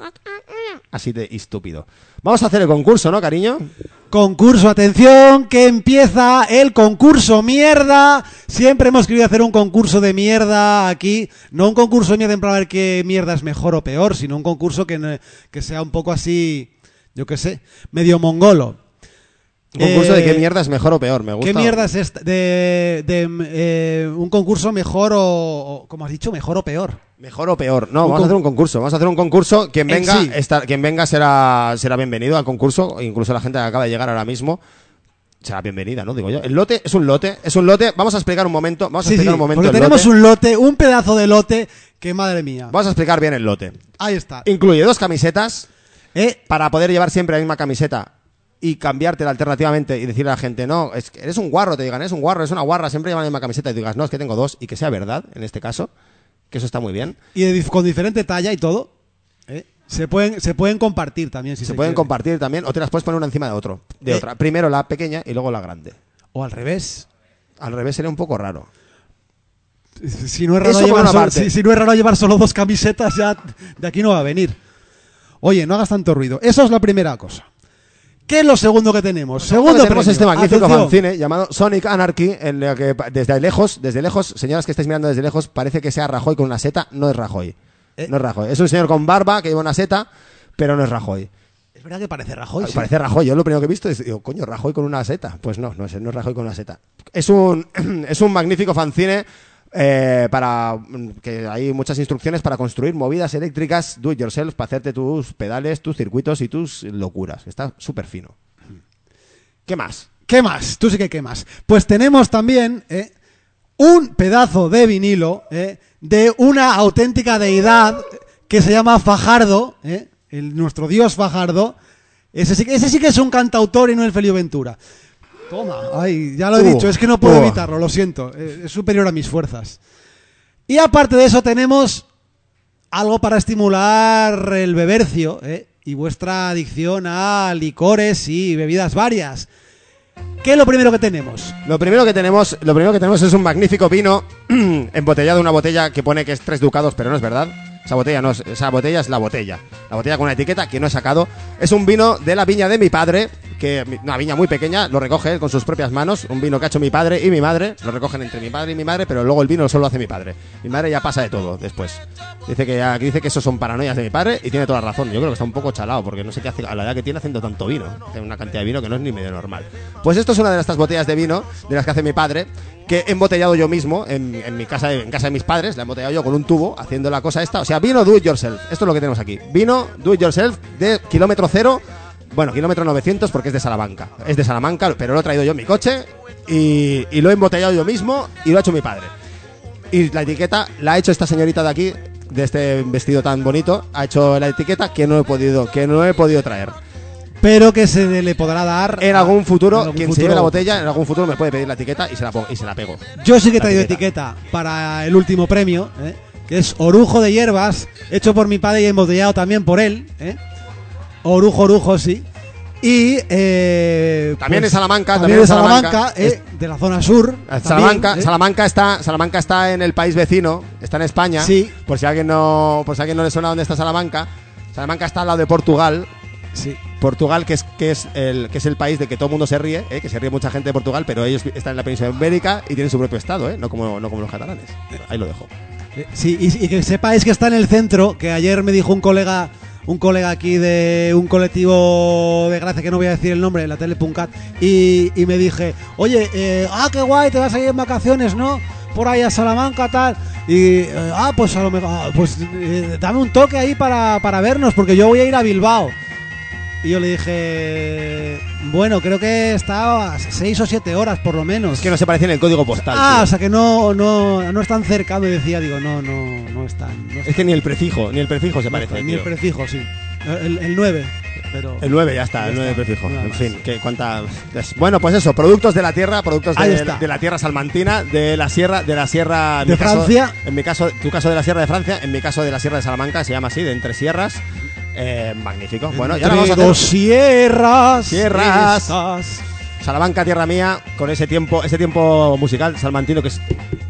así de estúpido. Vamos a hacer el concurso, ¿no, cariño? Concurso, atención, que empieza el concurso mierda. Siempre hemos querido hacer un concurso de mierda aquí. No un concurso de mierda en plan a ver qué mierda es mejor o peor, sino un concurso que, que sea un poco así, yo qué sé, medio mongolo. Un concurso Eh, de qué mierda es mejor o peor, me gusta. ¿Qué mierda es esta? De, de eh, un concurso mejor o, o, como has dicho, mejor o peor. Mejor o peor. No, Un vamos con- a hacer un concurso. Vamos a hacer un concurso. Quien En venga, sí. está- quien venga será, será bienvenido al concurso. Incluso la gente que acaba de llegar ahora mismo será bienvenida, ¿no? Digo yo. El lote es un lote, es un lote. Vamos a explicar un momento. Vamos a Sí, explicar sí, un momento. porque el tenemos lote. un lote, un pedazo de lote que madre mía. Vamos a explicar bien el lote. Ahí está. Incluye dos camisetas Eh, para poder llevar siempre la misma camiseta y cambiártela alternativamente y decirle a la gente, no, es que eres un guarro, te digan, eres un guarro, eres una guarra, siempre llevan la misma camiseta y digas, no, es que tengo dos y que sea verdad, en este caso, que eso está muy bien. y de dif- con diferente talla y todo. Eh, se pueden se pueden compartir también si se, Se pueden quiere. compartir también o te las puedes poner una encima de otro, de Eh. otra. Primero la pequeña y luego la grande. O al revés. Al revés sería un poco raro. Si no es raro Eso por llevar una solo, parte. si, si no es raro llevar solo dos camisetas, ya de aquí no va a venir. Oye, no hagas tanto ruido. Eso es la primera cosa. ¿Qué es lo segundo que tenemos? Segundo Segundo tenemos premio. este magnífico Atención. fanzine llamado Sonic Anarchy, en el que pa- desde lejos, desde lejos, señoras que estáis mirando desde lejos, parece que sea Rajoy con una seta. No es Rajoy. ¿Eh? No es Rajoy. Es un señor con barba que lleva una seta, pero no es Rajoy. Es verdad que parece Rajoy. sí. Parece Rajoy. Yo lo primero que he visto es, digo, coño, Rajoy con una seta. Pues no, no es, no es Rajoy con una seta. Es un, es un magnífico fanzine eh, para que hay muchas instrucciones para construir movidas eléctricas do it yourself, para hacerte tus pedales, tus circuitos y tus locuras. Está súper fino. ¿Qué más? ¿Qué más? Tú sí que qué más. Pues tenemos también eh, un pedazo de vinilo eh, de una auténtica deidad que se llama Fajardo, eh, el, nuestro dios Fajardo. Ese sí, que- ese sí que es un cantautor y no el Felio Ventura. Toma, ay, ya lo he Uh, dicho, es que no puedo uh. evitarlo, lo siento, eh, es superior a mis fuerzas. Y aparte de eso tenemos algo para estimular el bebercio eh, y vuestra adicción a licores y bebidas varias. ¿Qué es lo primero que tenemos? Lo primero que tenemos, lo primero que tenemos es un magnífico vino embotellado en una botella que pone que es tres ducados, pero no es verdad. Esa botella no es, esa botella es la botella. La botella con una etiqueta que no he sacado. Es un vino de la viña de mi padre, que una viña muy pequeña, lo recoge él con sus propias manos. Un vino que ha hecho mi padre y mi madre. Lo recogen entre mi padre y mi madre, pero luego el vino solo lo hace mi padre. Mi madre ya pasa de todo después. Dice que ya, dice que eso son paranoias de mi padre y tiene toda la razón. Yo creo que está un poco chalado porque no sé qué hace a la edad que tiene haciendo tanto vino. Hace una cantidad de vino que no es ni medio normal. Pues esto es una de estas botellas de vino de las que hace mi padre, que he embotellado yo mismo en, en mi casa, en casa de mis padres. La he embotellado yo con un tubo haciendo la cosa esta. O sea, vino do it yourself. Esto es lo que tenemos aquí. Vino do it yourself de kilómetro cero. Bueno, kilómetro novecientos porque es de Salamanca. Es de Salamanca, pero lo he traído yo en mi coche y, y lo he embotellado yo mismo y lo ha hecho mi padre. Y la etiqueta la ha hecho esta señorita de aquí, de este vestido tan bonito. Ha hecho la etiqueta que no he podido, que no he podido traer. Pero que se le podrá dar En algún futuro, en algún quien se futuro. lleve la botella, en algún futuro me puede pedir la etiqueta y se la, pongo, y se la pego. Yo sí que he La traído etiqueta. para el último premio, ¿eh? que es orujo de hierbas, hecho por mi padre y embotellado también por él. ¿eh? Orujo, orujo, sí. Y eh, También pues, de Salamanca, también también de de Salamanca, Salamanca, eh, de la zona sur. Salamanca, también, ¿eh? Salamanca está, Salamanca está en el país vecino, está en España. Sí. Por si a alguien no, por si a alguien no le suena dónde está Salamanca. Salamanca está al lado de Portugal. Sí. Portugal, que es, que es el que es el país de que todo el mundo se ríe, ¿eh? que se ríe mucha gente de Portugal, pero ellos están en la península ibérica y tienen su propio estado, ¿eh? no como no como los catalanes. Ahí lo dejo. Eh, Sí, y, y que sepáis que está en el centro, que ayer me dijo un colega, un colega aquí de un colectivo de Gracia, que no voy a decir el nombre, la Tele.cat, y, y me dije, oye, eh, ah, qué guay, te vas a ir en vacaciones, ¿no? Por ahí a Salamanca, tal. Y, eh, ah, pues a lo mejor, ah, pues eh, dame un toque ahí para, para vernos, porque yo voy a ir a Bilbao. Y yo le dije, bueno, creo que está a seis o siete horas por lo menos. Es que no se parece en el código postal. Ah, tío. o sea que no, no, no es tan cerca, me decía, digo, no, no, no están. No Es que ni el prefijo, ni el prefijo se parece. ni el tío. prefijo, sí. El, el nueve, pero... El nueve ya está, Ya el nueve está, prefijo. nada En más. fin, que cuánta es- bueno, pues eso, productos de la tierra, productos Ahí de, está. de la tierra salmantina, de la sierra, de la sierra en De mi caso- Francia. en mi caso, tu caso de la sierra de Francia, en mi caso de la sierra de Salamanca, se llama así, de entre sierras. Eh, magnífico. Bueno, ya Entre vamos a dos hacer sierras. Sierras. estas. Salamanca, tierra mía, con ese tiempo, ese tiempo musical salmantino que es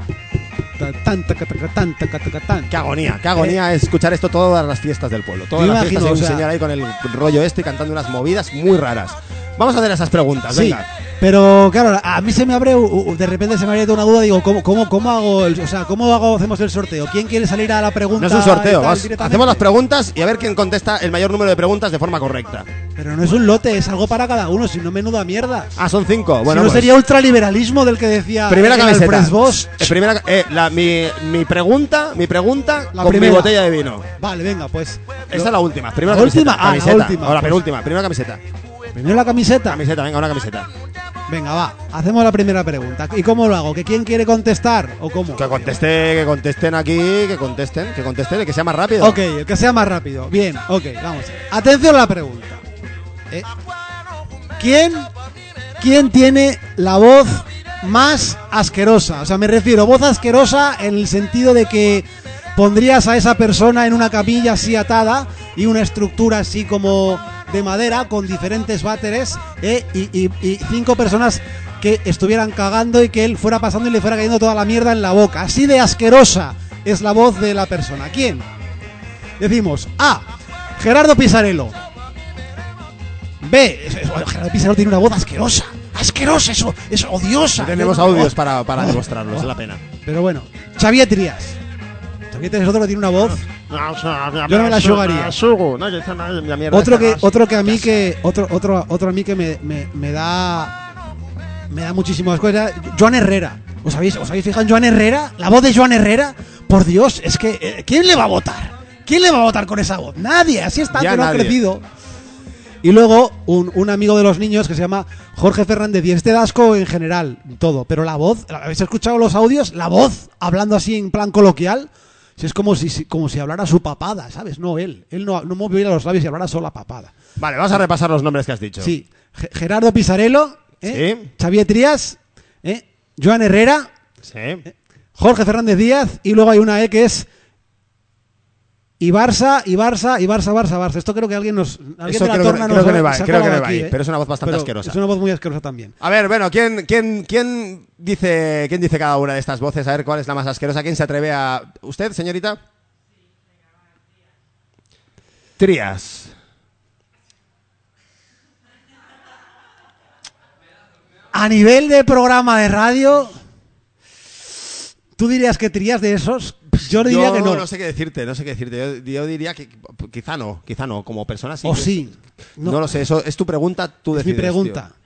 Tan, taca, taca, tan, taca, taca, tan. qué agonía, qué agonía es escuchar esto todas las fiestas del pueblo. Todas Me las imagino, fiestas hay un o sea- señor ahí con el rollo este y cantando unas movidas muy raras. Vamos a hacer esas preguntas, Sí, venga. pero claro, a mí se me abre, u- u- de repente se me abre una duda, digo, ¿cómo, cómo, cómo hago, el, o sea, cómo hago, hacemos el sorteo? ¿Quién quiere salir a la pregunta? No es un sorteo, y tal vamos, directamente? hacemos las preguntas y a ver quién contesta el mayor número de preguntas de forma correcta. Pero no es un lote, es algo para cada uno, si no menuda mierda. Ah, son cinco. Bueno, si no pues, sería ultraliberalismo del que decía primera el camiseta. Alfred Bosch. Eh, primera, eh, la, mi, mi pregunta, mi pregunta La con primera. mi botella de vino. Vale, venga, pues. Esta es la última. Primera ¿La camiseta. última? Ah, la camiseta. última, O la pues. penúltima. Primera camiseta. Primero la camiseta. Camiseta, venga, una camiseta. Venga, va, hacemos la primera pregunta. ¿Y cómo lo hago? ¿Que quién quiere contestar o cómo? Que conteste, que contesten aquí, que contesten, que contesten, el que sea más rápido. Ok, el que sea más rápido. Bien, ok, vamos. Atención a la pregunta. Eh, ¿Quién, ¿Quién tiene la voz más asquerosa? O sea, me refiero, voz asquerosa en el sentido de que pondrías a esa persona en una camilla así atada y una estructura así como de madera con diferentes váteres eh, y, y- y cinco personas que estuvieran cagando y que él fuera pasando y le fuera cayendo toda la mierda en la boca. Así de asquerosa es la voz de la persona. ¿Quién? Decimos A. Gerardo Pisarello. B. es- es- Gerardo Pisarello tiene una voz asquerosa. Asquerosa, eso, es odiosa. No tenemos Tiene una audios voz- para, para demostrarlo, es la pena. Pero bueno, Xavier Trías. Xavier Trías es otro que tiene una voz. Yo no me la jugaría. Otro que, otro que a mí que, otro, otro, otro a mí que me, me, me da, me da muchísimas cosas. Joan Herrera. ¿Os habéis, os habéis fijado en Joan Herrera? La voz de Joan Herrera. Por Dios, es que eh, ¿quién le va a votar? ¿Quién le va a votar con esa voz? Nadie. Así está, Ya que no ha nadie. crecido. Y luego un, un amigo de los niños que se llama Jorge Fernández. Y este da asco en general, todo. Pero la voz, ¿habéis escuchado los audios? La voz, hablando así en plan coloquial. Si es como si, si- como si hablara su papada, ¿sabes? No él. Él no, no moviera los labios y hablara solo la papada. Vale, vamos a repasar los nombres que has dicho. Sí. Ge- Gerardo Pisarello, ¿eh? Sí. Xavier Trías, ¿eh? Joan Herrera, Sí. Jorge Fernández Díaz. Y luego hay una E que es y Barça, y Barça, y Barça, Barça, Barça. Esto creo que alguien nos. Alguien Eso de la creo que- torna creo nos que ha- no va- se ha creo que colado no va aquí, ahí, ¿eh? pero es una voz bastante Pero asquerosa. Es una voz muy asquerosa también. A ver, bueno, ¿quién, quién, quién, dice, ¿quién dice cada una de estas voces? A ver cuál es la más asquerosa. ¿Quién se atreve a...? ¿Usted, señorita? Trías. A nivel de programa de radio, ¿tú dirías que Trías de esos? Yo diría Yo que no. no sé qué decirte, no sé qué decirte. Yo, yo diría que quizá no, quizá no. Como persona sí. O que- sí. No. lo sé, eso es tu pregunta, tú Es mi decides. pregunta. tío.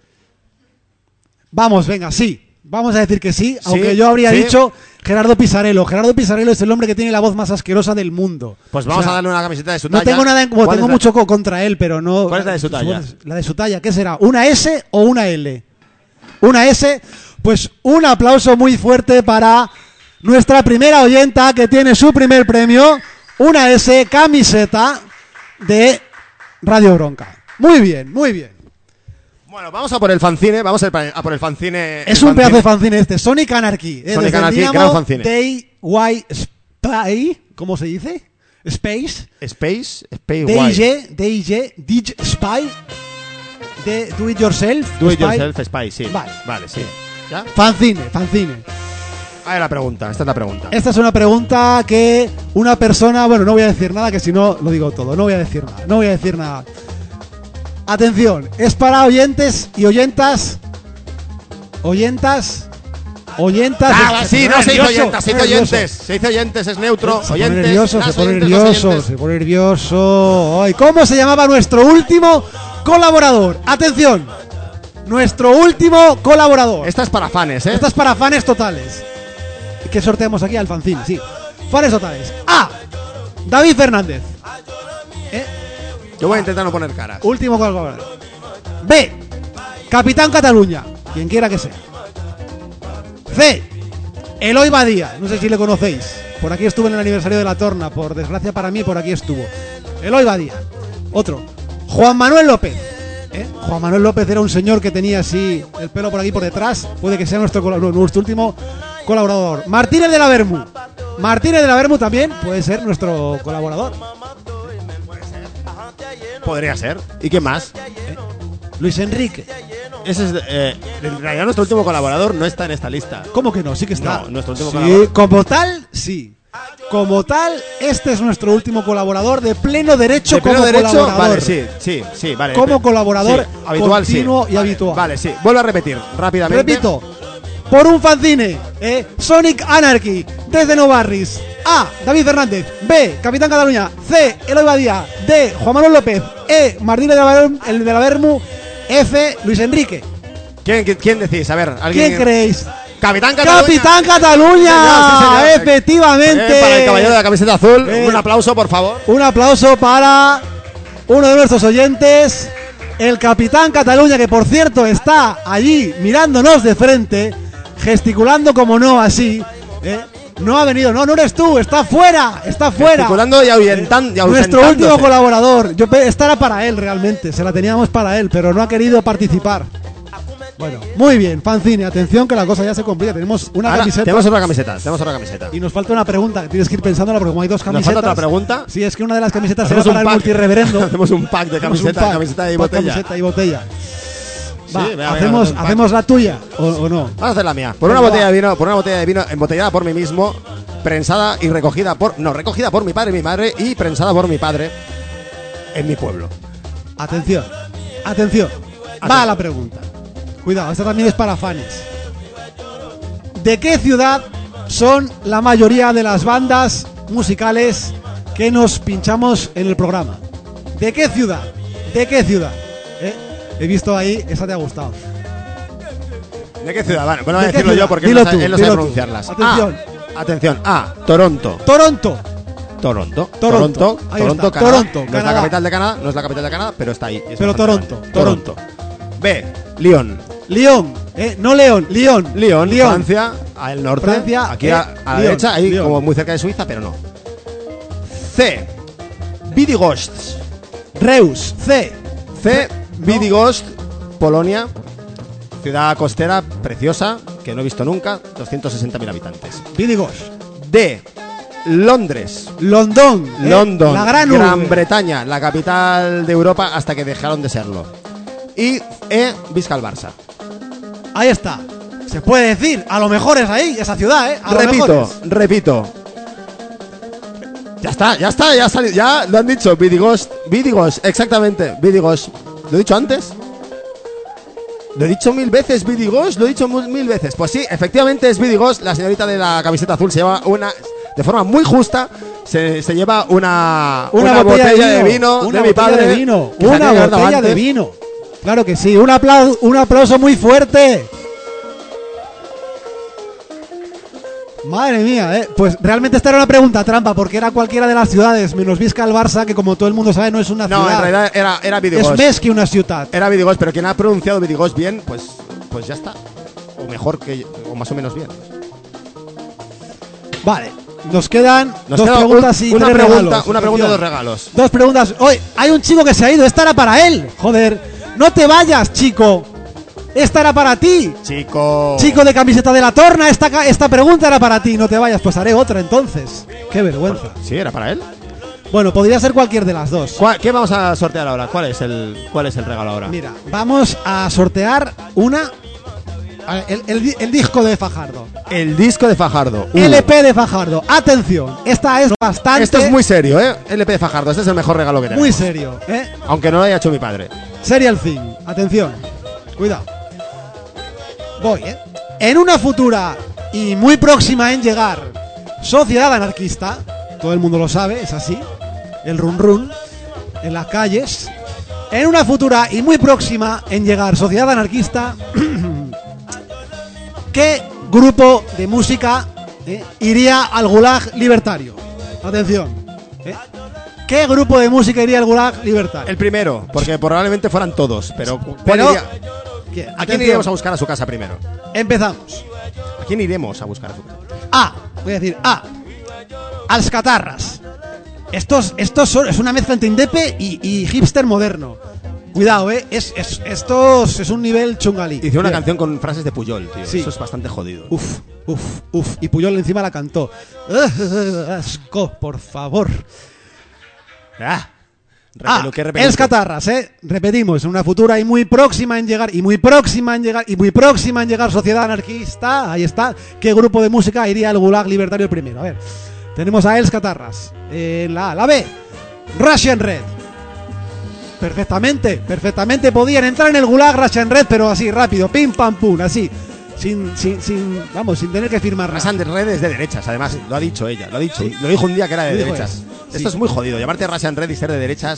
Vamos, venga, sí. Vamos a decir que sí, aunque Sí, yo habría sí. dicho Gerardo Pisarello. Gerardo Pisarello es el hombre que tiene la voz más asquerosa del mundo. Pues O vamos sea, a darle una camiseta de su No talla. tengo nada en como ¿Cuál tengo es la- mucho co- contra él, pero no. ¿Cuál es la de su talla? La de su talla, ¿qué será? ¿Una S o una L? ¿Una S? Pues un aplauso muy fuerte para nuestra primera oyenta que tiene su primer premio, una S camiseta de Radio Bronca. Muy bien, muy bien. Bueno, vamos a por el fanzine, vamos a ir a por el fanzine. Es el un pedazo de fanzine este, Sonic Anarchy. Eh, Sonic desde el Anarchy, Dynamo gran fanzine. Day Y Spy, ¿cómo se dice? Space. Space, Space D White. J, D J, D J Spy. De Do It Yourself. Do it Spy. yourself, Spy, sí. Vale. Vale, sí. ¿Ya? Fanzine, fanzine. A ver la pregunta, esta es la pregunta. Esta es una pregunta que una persona, bueno, no voy a decir nada, que si no lo digo todo, no voy a decir nada, no voy a decir nada. Atención, es para oyentes y oyentas, oyentas, oyentas. Ah, sí, no se hizo nervioso, oyentes, se hizo nervioso. oyentes. Se hizo oyentes, es neutro. Se pone oyentes, nervioso, las se pone oyentes, los nervioso, oyentes. se pone nervioso. Ay, ¿cómo se llamaba nuestro último colaborador? Atención, nuestro último colaborador. Esta es para fans, ¿eh? Esta es para fans totales. ¿Qué sorteamos aquí? Al fanzine, sí. Fans totales. A. David Fernández. ¿Eh? Yo voy a intentar no poner cara. Último colaborador. B. Capitán Cataluña. Quien quiera que sea. C. Eloy Badía. No sé si le conocéis. Por aquí estuvo en el aniversario de la Torna. Por desgracia para mí, por aquí estuvo. Eloy Badía. Otro. Juan Manuel López. ¿Eh? Juan Manuel López era un señor que tenía así el pelo por aquí por detrás. Puede que sea nuestro, colab- nuestro último colaborador. Martínez de la Bermu. Martínez de la Bermu también puede ser nuestro colaborador. Podría ser. ¿Y qué más? Luis Enrique. Ese es, eh, en realidad nuestro último colaborador no está en esta lista. ¿Cómo que no? Sí que está. No, nuestro último Sí, colaborador. como tal, sí. Como tal, este es nuestro último colaborador de pleno derecho De pleno como derecho, colaborador. vale, sí, sí, sí, vale. Como colaborador Sí, habitual, sí. continuo y Vale, habitual. Vale, sí. Vuelvo a repetir rápidamente. Repito, por un fanzine, eh, Sonic Anarchy, desde Novarris. A. David Fernández. B. Capitán Cataluña. C. Eloy Badía. D. Juan Manuel López. E. Martínez de la, Bermu, el de la Bermu. F. Luis Enrique. ¿Quién, quién, quién decís? A ver, alguien. ¿Quién creéis? Capitán Cataluña. Capitán Cataluña. Señor, sí, señor. Efectivamente. Eh, para el caballero de la camiseta azul, Eh. un aplauso, por favor. Un aplauso para uno de nuestros oyentes, el Capitán Cataluña, que por cierto está allí mirándonos de frente, gesticulando como no así. ¿eh? No ha venido, no, no eres tú, está fuera, está fuera. Gesticulando y ahuyentan- y Nuestro ausentándose. último colaborador. Yo pe- esta era para él realmente, se la teníamos para él, pero no ha querido participar. Bueno, muy bien, fanzine, atención que la cosa ya se complica. Tenemos una Ahora, camiseta tenemos otra camiseta, tenemos otra camiseta. y nos falta una pregunta que tienes que ir pensándola porque como hay dos ¿Nos camisetas. falta otra pregunta? Sí, es que una de las camisetas era Hacemos un para el pack. multirreverendo. Hacemos un pack de Hacemos un camiseta, pack, camiseta y pack, botella. camiseta y botella. Va, Sí, venga, venga, hacemos, vamos a hacer un hacemos la tuya o, o no. Vamos a hacer la mía. Por una Venga, botella va. de vino, por una botella de vino embotellada por mí mismo, prensada y recogida por, no, recogida por mi padre y mi madre y prensada por mi padre en mi pueblo. Atención. Atención, va a la pregunta. Cuidado, esta también es para fans. ¿De qué ciudad son la mayoría de las bandas musicales que nos pinchamos en el programa? ¿De qué ciudad? ¿De qué ciudad? ¿Eh? He visto ahí, esa te ha gustado. ¿De qué ciudad? Bueno, bueno voy a ¿De qué decirlo ciudad? yo porque Dilo él no sabe, tú, él no sabe dilo tú. pronunciarlas. Atención. A, atención. A. Toronto. Toronto. Toronto. Toronto. Toronto. Ahí Toronto, está. Canadá. Toronto, no es Canadá. la capital de Canadá, no es la capital de Canadá, pero está ahí. Es Pero bastante Toronto, grande. Toronto. B. Lyon. Lyon, ¿eh? No León, Lyon. Lyon, Lyon. Francia, al norte. Francia, aquí eh, a, a la Lyon, derecha, ahí Lyon. como muy cerca de Suiza, pero no. C. Bydgoszcz. Reus, C. C. Bydgoszcz, Polonia. Ciudad costera preciosa que no he visto nunca, doscientos sesenta mil habitantes. Bydgoszcz. D. Londres. London, ¿eh? London, La gran, Gran urbe. Bretaña, la capital de Europa hasta que dejaron de serlo. Y E. Vizca Barça. Ahí está. Se puede decir, a lo mejor es ahí, esa ciudad, ¿eh? A lo Repito, mejor es. repito. Ya está, ya está, ya ha salido, ya lo han dicho, Bydgoszcz, Bydgoszcz, exactamente, Bydgoszcz. ¿Lo he dicho antes? Lo he dicho mil veces, Bydgoszcz, lo he dicho mil, mil veces. Pues sí, efectivamente es Bydgoszcz, la señorita de la camiseta azul se lleva una, de forma muy justa, se, se lleva una, Una, botella, de vino, de, una mi botella padre. de vino, que se una había guardado botella de antes. vino. Claro que sí, un aplauso, un aplauso muy fuerte. Madre mía, ¿eh? Pues realmente esta era una pregunta trampa, porque era cualquiera de las ciudades, menos Vizca el Barça, que como todo el mundo sabe no es una No, ciudad. en realidad era, era es Bydgoszcz. más que una ciudad. Era Bydgoszcz, pero quien ha pronunciado Bydgoszcz bien, pues, pues ya está. O mejor que, o más o menos bien. Vale, nos quedan Nos dos queda preguntas un- y una tres pregunta, regalos. una pregunta y dos Atención. regalos. Dos preguntas. Hoy hay un chico que se ha ido. Esta era para él. Joder. No te vayas, chico. Esta era para ti. Chico. Chico de camiseta de la torna. Esta, ca- esta pregunta era para ti. No te vayas. Pues haré otra entonces. Qué vergüenza. Sí, era para él. Bueno, podría ser cualquier de las dos. ¿Cuál- ¿Qué vamos a sortear ahora? ¿Cuál es el, cuál es el regalo ahora? Mira, vamos a sortear una. El, el- el disco de Fajardo. El disco de Fajardo. Uh, L P de Fajardo. Atención. Esta es bastante. Esto es muy serio, ¿eh? L P de Fajardo. Este es el mejor regalo que tenemos. muy serio. ¿eh? Aunque no lo haya hecho mi padre. Serial Thing. Atención. Cuidado. Voy, ¿eh? En una futura y muy próxima en llegar sociedad anarquista, todo el mundo lo sabe, es así, el run run en las calles. En una futura y muy próxima en llegar sociedad anarquista, ¿qué grupo de música eh, iría al gulag libertario? Atención. ¿eh? ¿Qué grupo de música iría al gulag libertario? El primero, porque probablemente fueran todos, pero ¿cuál Pero- iría? ¿Qué? ¿A quién Atención. iremos a buscar a su casa primero? Empezamos. ¿A quién iremos a buscar a su casa? A, voy a decir A, als catarras. Estos, estos son, es una mezcla entre indepe y, y hipster moderno. Cuidado, eh, es, es, estos es un nivel chungalí. Hice una Bien. canción con frases de Puyol, tío. Sí. Eso es bastante jodido. Uf, uf, uf. Y Puyol encima la cantó. Asco, por favor. Ah, Ah, Repelu- qué repelente. els catarras, eh. Repetimos, en una futura y muy próxima en llegar, y muy próxima en llegar, y muy próxima en llegar sociedad anarquista. Ahí está. ¿Qué grupo de música iría al gulag libertario primero? A ver. Tenemos a Els Catarras. En la A. La B. Russian Red. Perfectamente, perfectamente podían entrar en el gulag Russian Red, pero así, rápido, pim pam pum, así. Sin, sin, sin, vamos, sin tener que firmar nada. Russian Red es de derechas, además, lo ha dicho ella, lo ha dicho. Sí. Lo dijo un día que era de Lo dijo derechas. ella. Esto Sí. es muy jodido, llamarte Russian Red y ser de derechas.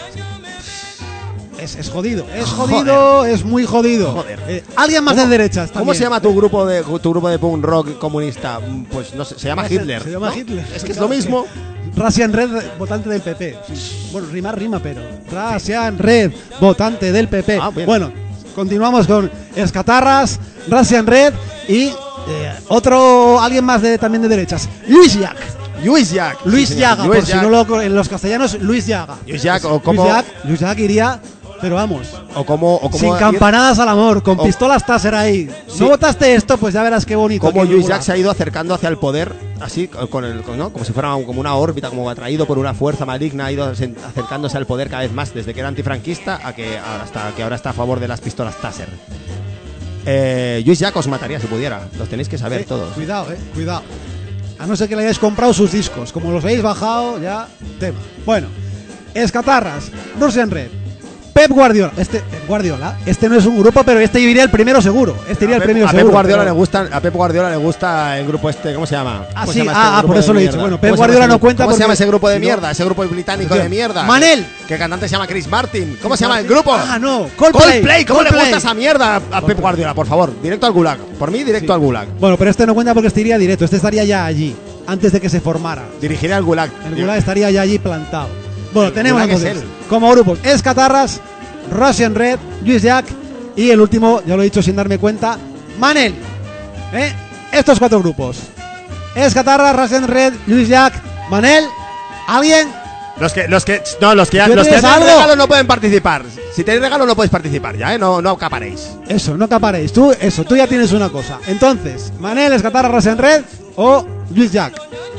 Es, es jodido, es jodido, es muy jodido. Joder. Eh, Alguien más de derechas ¿Cómo también. se llama tu grupo de tu grupo de punk rock comunista? Mm, Pues no sé, se llama Se- Hitler. Se llama ¿no? Hitler. Es que es lo mismo. Russian Red, votante del P P. Bueno, rima, rima, pero. Russian Red, votante del P P. Ah, bien. Bueno, continuamos con Escatarras, Russian Red y eh, otro, alguien más de, también de derechas. Luis Llach. Luis Llach. Luis Sí, señor. Llaga, Luis por si Llach. no lo, en los castellanos, Luis Llaga. Luis Llach, o Luis como, Llach, Luis Llach iría, pero vamos. o como, o como Sin ir- campanadas al amor, con o- pistolas Taser ahí. Sí. No votaste esto, pues ya verás qué bonito. Como aquí en Luis Uruguay. Llach se ha ido acercando hacia el poder, así, con el, con- ¿no? Como si fuera un- como una órbita, como atraído por una fuerza maligna, ha ido sen- acercándose al poder cada vez más, desde que era antifranquista a que ahora hasta que ahora está a favor de las pistolas Taser. Eh, Luis Llach os mataría si pudiera, los tenéis que saber Eh, todos. Cuidado, eh, cuidado. A no ser que le hayáis comprado sus discos. Como los habéis bajado, ya tema. Bueno, Escatarras, Russian Red. Pep Guardiola. Este Pep Guardiola, este no es un grupo, pero este iría el primero seguro. Este iría a el Pep, primero a Pep seguro. Guardiola pero- le gusta, a Pep Guardiola le gusta el grupo este, ¿cómo se llama? Ah, ¿Cómo sí, se llama ah, este ah, grupo por eso de lo he dicho. mierda? Bueno, ¿Cómo Pep se llama Guardiola ese no grupo? cuenta ¿Cómo se llama porque- ese grupo de si no- mierda? Ese grupo británico de mierda. Manel. ¿Qué cantante se llama Chris Martin? ¿Cómo se llama el grupo? Ah, no, Coldplay. Coldplay, ¿cómo le Coldplay. gusta esa mierda a- a Pep Guardiola? Por favor, directo al Gulag. Por mí, directo al Gulag. Bueno, pero este no cuenta porque este iría directo. Este estaría ya allí, antes de que se formara. Dirigiré al Gulag. El Gulag estaría ya allí plantado. Bueno, El tenemos Gulag es entonces, él. como grupos, Escatarras, Russian Red, Lluís Llach y el último, ya lo he dicho sin darme cuenta, Manel. ¿Eh? Estos cuatro grupos. Escatarras, Russian Red, Lluís Llach, Manel. ¿Alguien? Los que, los que, no, los que ya, ¿Tú los que tienes hacen algo? regalo no pueden participar. Si tenéis regalo no podéis participar ya, ¿eh? No, no acaparéis. Eso, no acaparéis. Tú, eso, tú ya tienes una cosa. Entonces, Manel, Escatarras, Russian Red o Lluís Llach.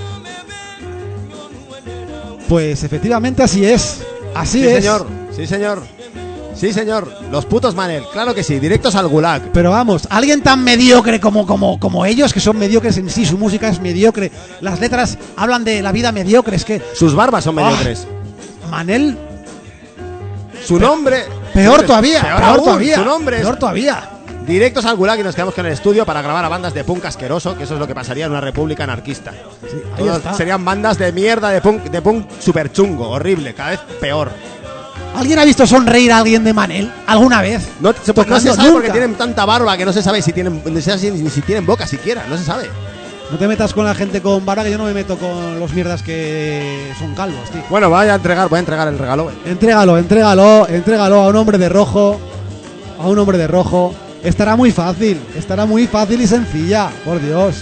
Pues efectivamente así es. Así Sí, es. señor. Sí, señor. Sí, señor. Los putos Manel. Claro que sí. Directos al Gulag. Pero vamos, alguien tan mediocre como, como, como ellos, que son mediocres en sí, su música es mediocre, las letras hablan de la vida mediocre, es que Sus barbas son mediocres. Manel, Su nombre. peor todavía, Peor, peor, aún, todavía, Su nombre es peor todavía. Directos al Gulag y nos quedamos con el estudio para grabar a bandas de punk asqueroso, que eso es lo que pasaría en una república anarquista. ahí Todos está. serían bandas de mierda de punk, de punk super chungo, horrible, cada vez peor. ¿Alguien ha visto sonreír a alguien de Manel alguna vez? No, se- pues no se Tocando, sabe porque nunca. tienen tanta barba que no se sabe si tienen, no se sabe si- ni si tienen boca siquiera, no se sabe. No te metas con la gente con barba, que yo no me meto con los mierdas que son calvos, tío. Bueno, voy a entregar, voy a entregar el regalo. Entrégalo, entrégalo, entrégalo a un hombre de rojo, a un hombre de rojo. Estará muy fácil, estará muy fácil y sencilla, por Dios.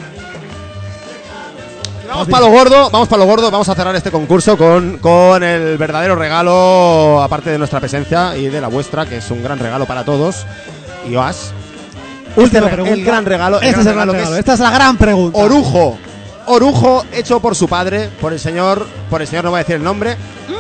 Vamos para lo gordo, vamos para lo gordo, vamos a cerrar este concurso con, con el verdadero regalo, aparte de nuestra presencia y de la vuestra, que es un gran regalo para todos. Y Oas. Última Este re- pregunta. el gran regalo, el Este gran es el gran regalo que regalo. es Esta es la gran pregunta. Orujo. Orujo hecho por su padre, por el señor, por el señor no voy a decir el nombre.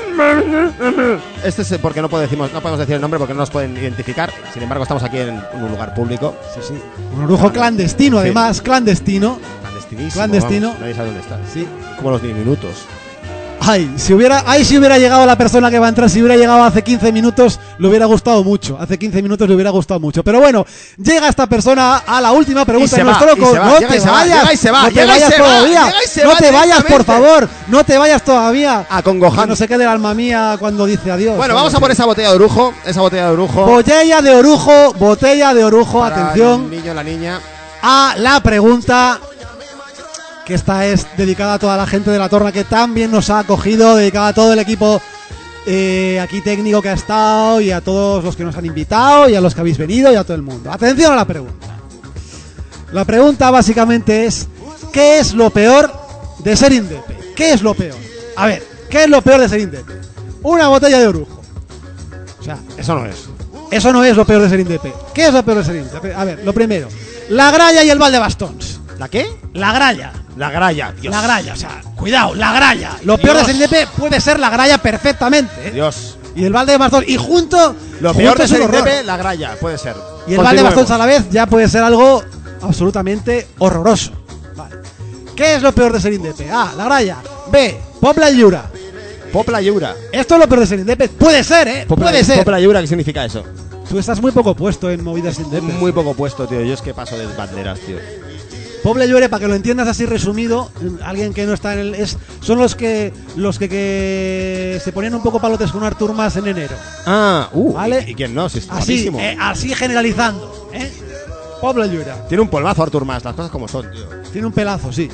Este es porque no podemos, no podemos decir el nombre porque no nos pueden identificar. Sin embargo, estamos aquí en un lugar público. Sí, sí. Un orujo clandestino, Sí. además, clandestino. Clandestinísimo. Clandestino. Vamos, nadie sabe dónde está. Sí. Como los diminutos. Ay, si hubiera, ay, si hubiera llegado la persona que va a entrar, si hubiera llegado hace quince minutos, le hubiera gustado mucho. Hace quince minutos le hubiera gustado mucho. Pero bueno, llega esta persona a la última pregunta Y se de va, nuestro y co- se va, No llega te y se va, vayas, llega y se va, no te llega y vayas se va, todavía. llega y se No va te vayas, por directamente. favor. No te vayas todavía. Acongojante. Que no se quede el alma mía cuando dice adiós. Bueno, vamos a por esa botella de orujo. Esa botella de orujo. Botella de orujo, botella de orujo, para atención. El niño, la niña. A la pregunta, que esta es dedicada a toda la gente de la Torna que también nos ha acogido, dedicada a todo el equipo eh, aquí técnico que ha estado y a todos los que nos han invitado y a los que habéis venido y a todo el mundo. Atención a la pregunta. La pregunta básicamente es: ¿qué es lo peor de ser Indepe? ¿Qué es lo peor? A ver, ¿qué es lo peor de ser Indepe? Una botella de orujo. O sea, Eso no es. eso no es lo peor de ser Indepe. ¿Qué es lo peor de ser Indepe? A ver, lo primero, la gralla y el balde bastons. ¿La qué? La gralla. La gralla. Dios. La gralla, o sea, cuidado, la gralla. Lo peor de Dios. ser Indepe puede ser la gralla perfectamente, ¿eh? Dios. Y el balde de bastón. Y junto. Lo junto peor de es un ser horror. Indepe, la gralla. Puede ser. Y el balde de Continuemos. bastón a la vez ya puede ser algo absolutamente horroroso. Vale. ¿Qué es lo peor de ser Indepe? A, la gralla. B, Popla y Llura. Popla Yura. Esto es lo peor de ser Indepe. Puede ser, ¿eh? Popla, puede ser. Popla Yura, ¿qué significa eso? Tú estás muy poco puesto en movidas Indepe. Muy poco puesto, tío. Yo es que paso de banderas, tío. Poble Llore, para que lo entiendas así resumido, alguien que no está en el... Es, son los que los que, que se ponían un poco palotes con Artur Mas en enero. Ah, uh. Vale. ¿Y, y quién no? Si es Así, guapísimo. eh, así generalizando, ¿eh? Poble Llore. Tiene un polvazo Artur Mas, las cosas como son, tío. Tiene un pelazo, sí.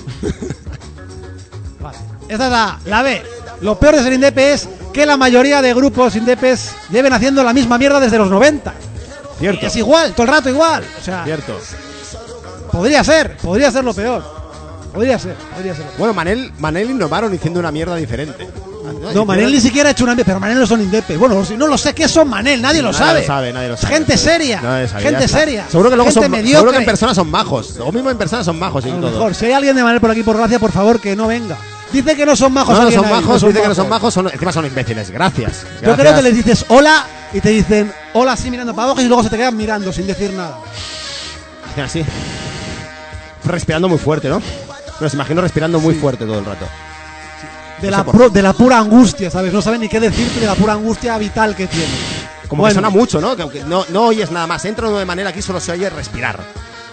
Vale. Esta es la, la B. Lo peor de ser Indepe es que la mayoría de grupos Indepes lleven haciendo la misma mierda desde los noventa. Cierto. Es igual, todo el rato igual. O sea, Cierto. podría ser, podría ser lo peor. Podría ser, podría ser lo peor. Bueno, Manel, Manel innovaron diciendo una mierda diferente. No, Manel ni siquiera ha hecho una... Pero Manel no son Indepe. Bueno, si no lo sé, ¿qué son Manel? Nadie lo Nadie sabe. lo sabe, nadie lo sabe. Gente seria. Nadie sabe, gente ya está. seria. Seguro que luego gente son mediocre. seguro que en persona son majos. O mismo en persona son majos y A lo todo. mejor, si hay alguien de Manel por aquí, por gracia, por favor, que no venga. Dice que no son majos. No, no alguien son ahí, majos, dice que no son majos, son, encima son imbéciles. Gracias. Yo creo Gracias. que les dices hola y te dicen hola así mirando para abajo y luego se te quedan mirando sin decir nada. Hacen así. Respirando muy fuerte, ¿no? Me los imagino respirando muy fuerte todo el rato. De No la, sé por pu- de la pura angustia, ¿sabes? No saben ni qué decirte de la pura angustia vital que tienen. Como Bueno. que suena mucho, ¿no? Que, que no, no oyes nada más. Entra uno de manera aquí solo se oye respirar.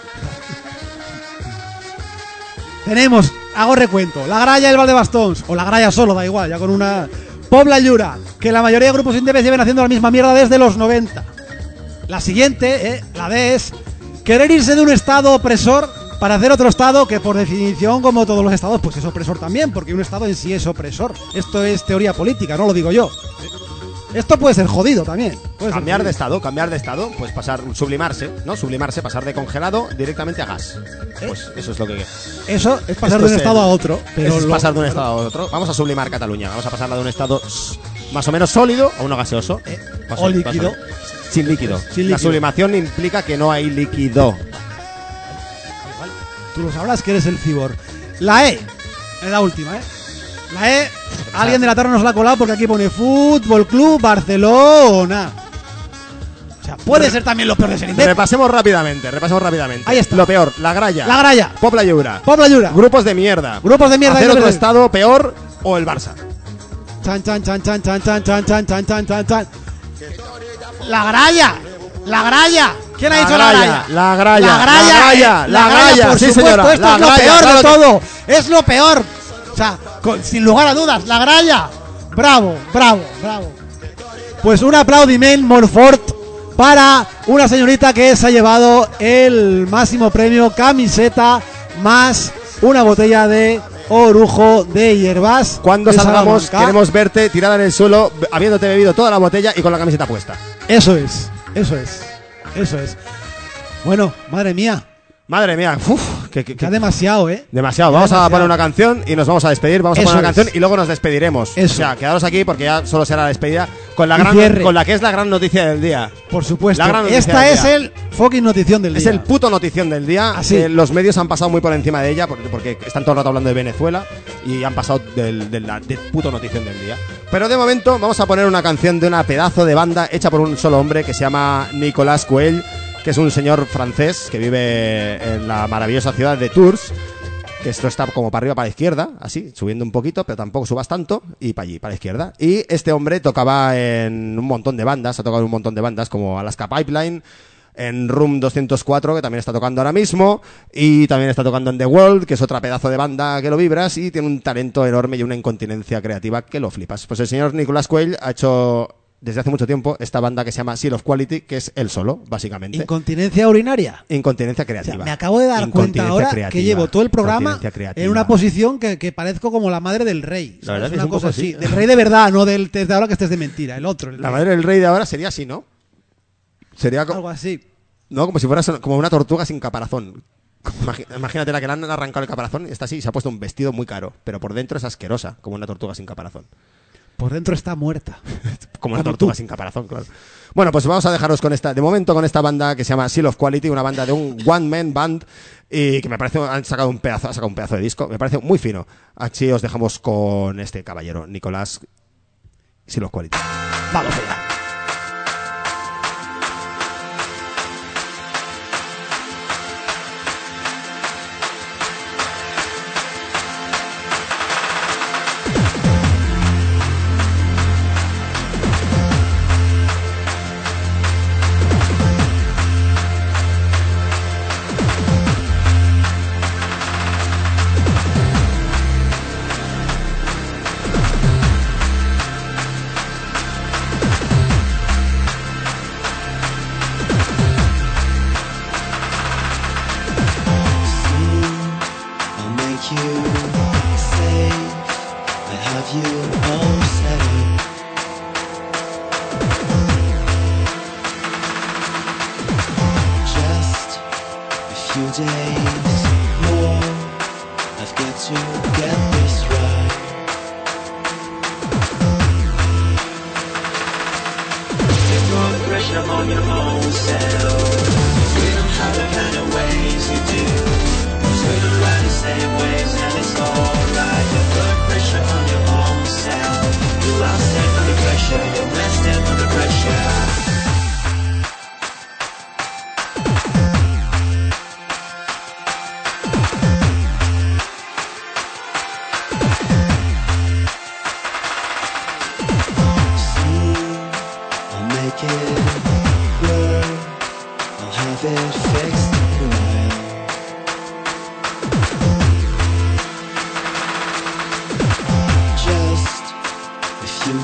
Tenemos, hago recuento, la Gralla y el Valdebastons, o la Gralla solo, da igual, ya con una... Pobla Llura, que la mayoría de grupos indepes lleven haciendo la misma mierda desde los noventa. La siguiente, eh, la D, es querer irse de un estado opresor para hacer otro estado que por definición, como todos los estados, pues es opresor también, porque un estado en sí es opresor. Esto es teoría política, no lo digo yo. Esto puede ser jodido también. Puede ser Cambiar de jodido. estado, cambiar de estado, pues pasar, sublimarse, ¿no? Sublimarse, pasar de congelado directamente a gas. Pues eso es lo que... Eso es pasar Esto de un es estado el- a otro. Pero es lo- pasar de un estado a otro. Vamos a sublimar Cataluña. Vamos a pasarla de un estado s- más o menos sólido a uno gaseoso. Eh, Más o más líquido. Sin líquido. Sin La líquido. sublimación implica que no hay líquido. Tú lo sabrás que eres el cibor. La E, es la última, ¿eh? La E, alguien de la tarde nos la ha colado porque aquí pone Fútbol Club Barcelona. O sea, puede ser también lo peor de ser indep. Repasemos rápidamente, repasemos rápidamente. Ahí está. Lo peor, la gralla. La Gralla, Pobla Llura. Pobla Llura, Grupos de mierda. grupos de mierda. Hacer que no otro me- estado peor o el Barça. Chan, chan, chan, chan, chan, chan, chan, chan, chan, chan, chan, chan. La Gralla, la Gralla. ¿Quién ha La dicho la Gralla, Gralla? la Gralla, la Gralla, la Gralla, eh, la Gralla, por sí, supuesto, señora, esto la es lo Gralla, peor claro de que- todo. Es lo peor. O sea, con- sin lugar a dudas, la Gralla. Bravo, bravo, bravo. Pues un aplaudiment molt fort para una señorita que se ha llevado el máximo premio, camiseta más una botella de orujo de hierbas. Cuando de salgamos, Salamanca. queremos verte tirada en el suelo, be- habiéndote bebido toda la botella y con la camiseta puesta. Eso es, eso es, eso es. Bueno, madre mía, Madre mía, uf, que, que- que ha que- demasiado, ¿eh? demasiado. Ya Vamos a demasiado. poner una canción y nos vamos a despedir. Vamos a Eso poner una es. canción y luego nos despediremos. Eso. O sea, quedaros aquí porque ya solo será la despedida con la Y gran, cierre. con la que es la gran noticia del día. Por supuesto. La gran noticia Esta del es día. el fucking notición del Es día. el puto notición del día. Así. que los medios han pasado muy por encima de ella porque, porque están todo el rato hablando de Venezuela y han pasado del, del, la- del puto notición del día. Pero de momento vamos a poner una canción de una pedazo de banda hecha por un solo hombre que se llama Nicolas Coel, que es un señor francés que vive en la maravillosa ciudad de Tours. Que esto está como para arriba, para la izquierda, así, subiendo un poquito, pero tampoco subas tanto, y para allí, para la izquierda. Y este hombre tocaba en un montón de bandas, ha tocado en un montón de bandas como Alaska Pipeline, en Room doscientos cuatro, que también está tocando ahora mismo, y también está tocando en The World, que es otra pedazo de banda que lo vibras, y tiene un talento enorme y una incontinencia creativa que lo flipas. Pues el señor Nicolas Coel ha hecho desde hace mucho tiempo esta banda que se llama Seal of Quality, que es él solo, básicamente. Incontinencia urinaria. Incontinencia O sea, creativa. me acabo de dar cuenta Incontinencia ahora creativa. que llevo todo el programa Incontinencia creativa. en una posición que, que parezco como la madre del rey. La verdad ¿sabes? es que Una es un cosa poco así. así. Del rey de verdad, no del de ahora que estés de mentira. El otro. el La rey. madre del rey de ahora sería así, ¿no? Sería co- Algo así. no, como si fuera so- como una tortuga sin caparazón. Imagi- Imagínate la que le han arrancado el caparazón y está así y se ha puesto un vestido muy caro, pero por dentro es asquerosa, como una tortuga sin caparazón. Por dentro está muerta. Como una Como tortuga tú. sin caparazón, claro. Bueno, pues vamos a dejaros con esta, de momento con esta banda que se llama Seal of Quality, una banda de un one man band y que me parece han sacado un pedazo, ha sacado un pedazo de disco, me parece muy fino. Así os dejamos con este caballero, Nicolás Seal of Quality. Vamos allá. I'll make you say I have you all settled. Just a few days more. I've got to get this right. Take all the pressure on your own self. We don't have the kind of ways you do. We don't ride the same waves and it's alright. You put pressure on your own self. You lost it under pressure, you messed it under pressure. See, I'll make it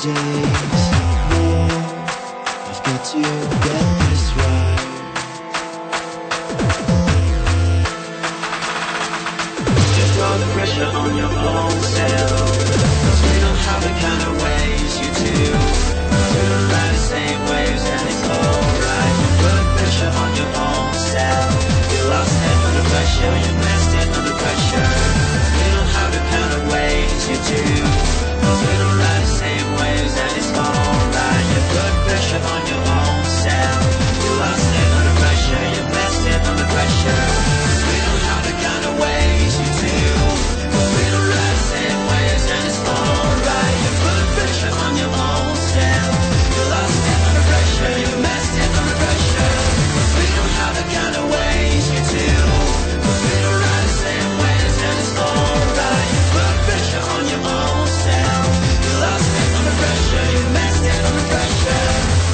days. Yeah, I've got to get this right. You throw the pressure on your own self, 'cause we don't have the kind of ways you do. We don't ride the same waves and it's alright. You put pressure on your own self. You lost it under pressure, you messed it under pressure. We don't have the kind of ways you do. We don't ride the same waves and it's alright. You put pressure on your own self. You lost it under pressure, you messed it under pressure. We don't have the kind of ways you do. We don't ride the same waves and it's alright. You put pressure on your own self. You lost it under pressure, you messed it under pressure. We don't have the kind of ways you do. We don't ride the same waves and it's alright. You put pressure on your own self. You lost it under pressure, you messed it under pressure.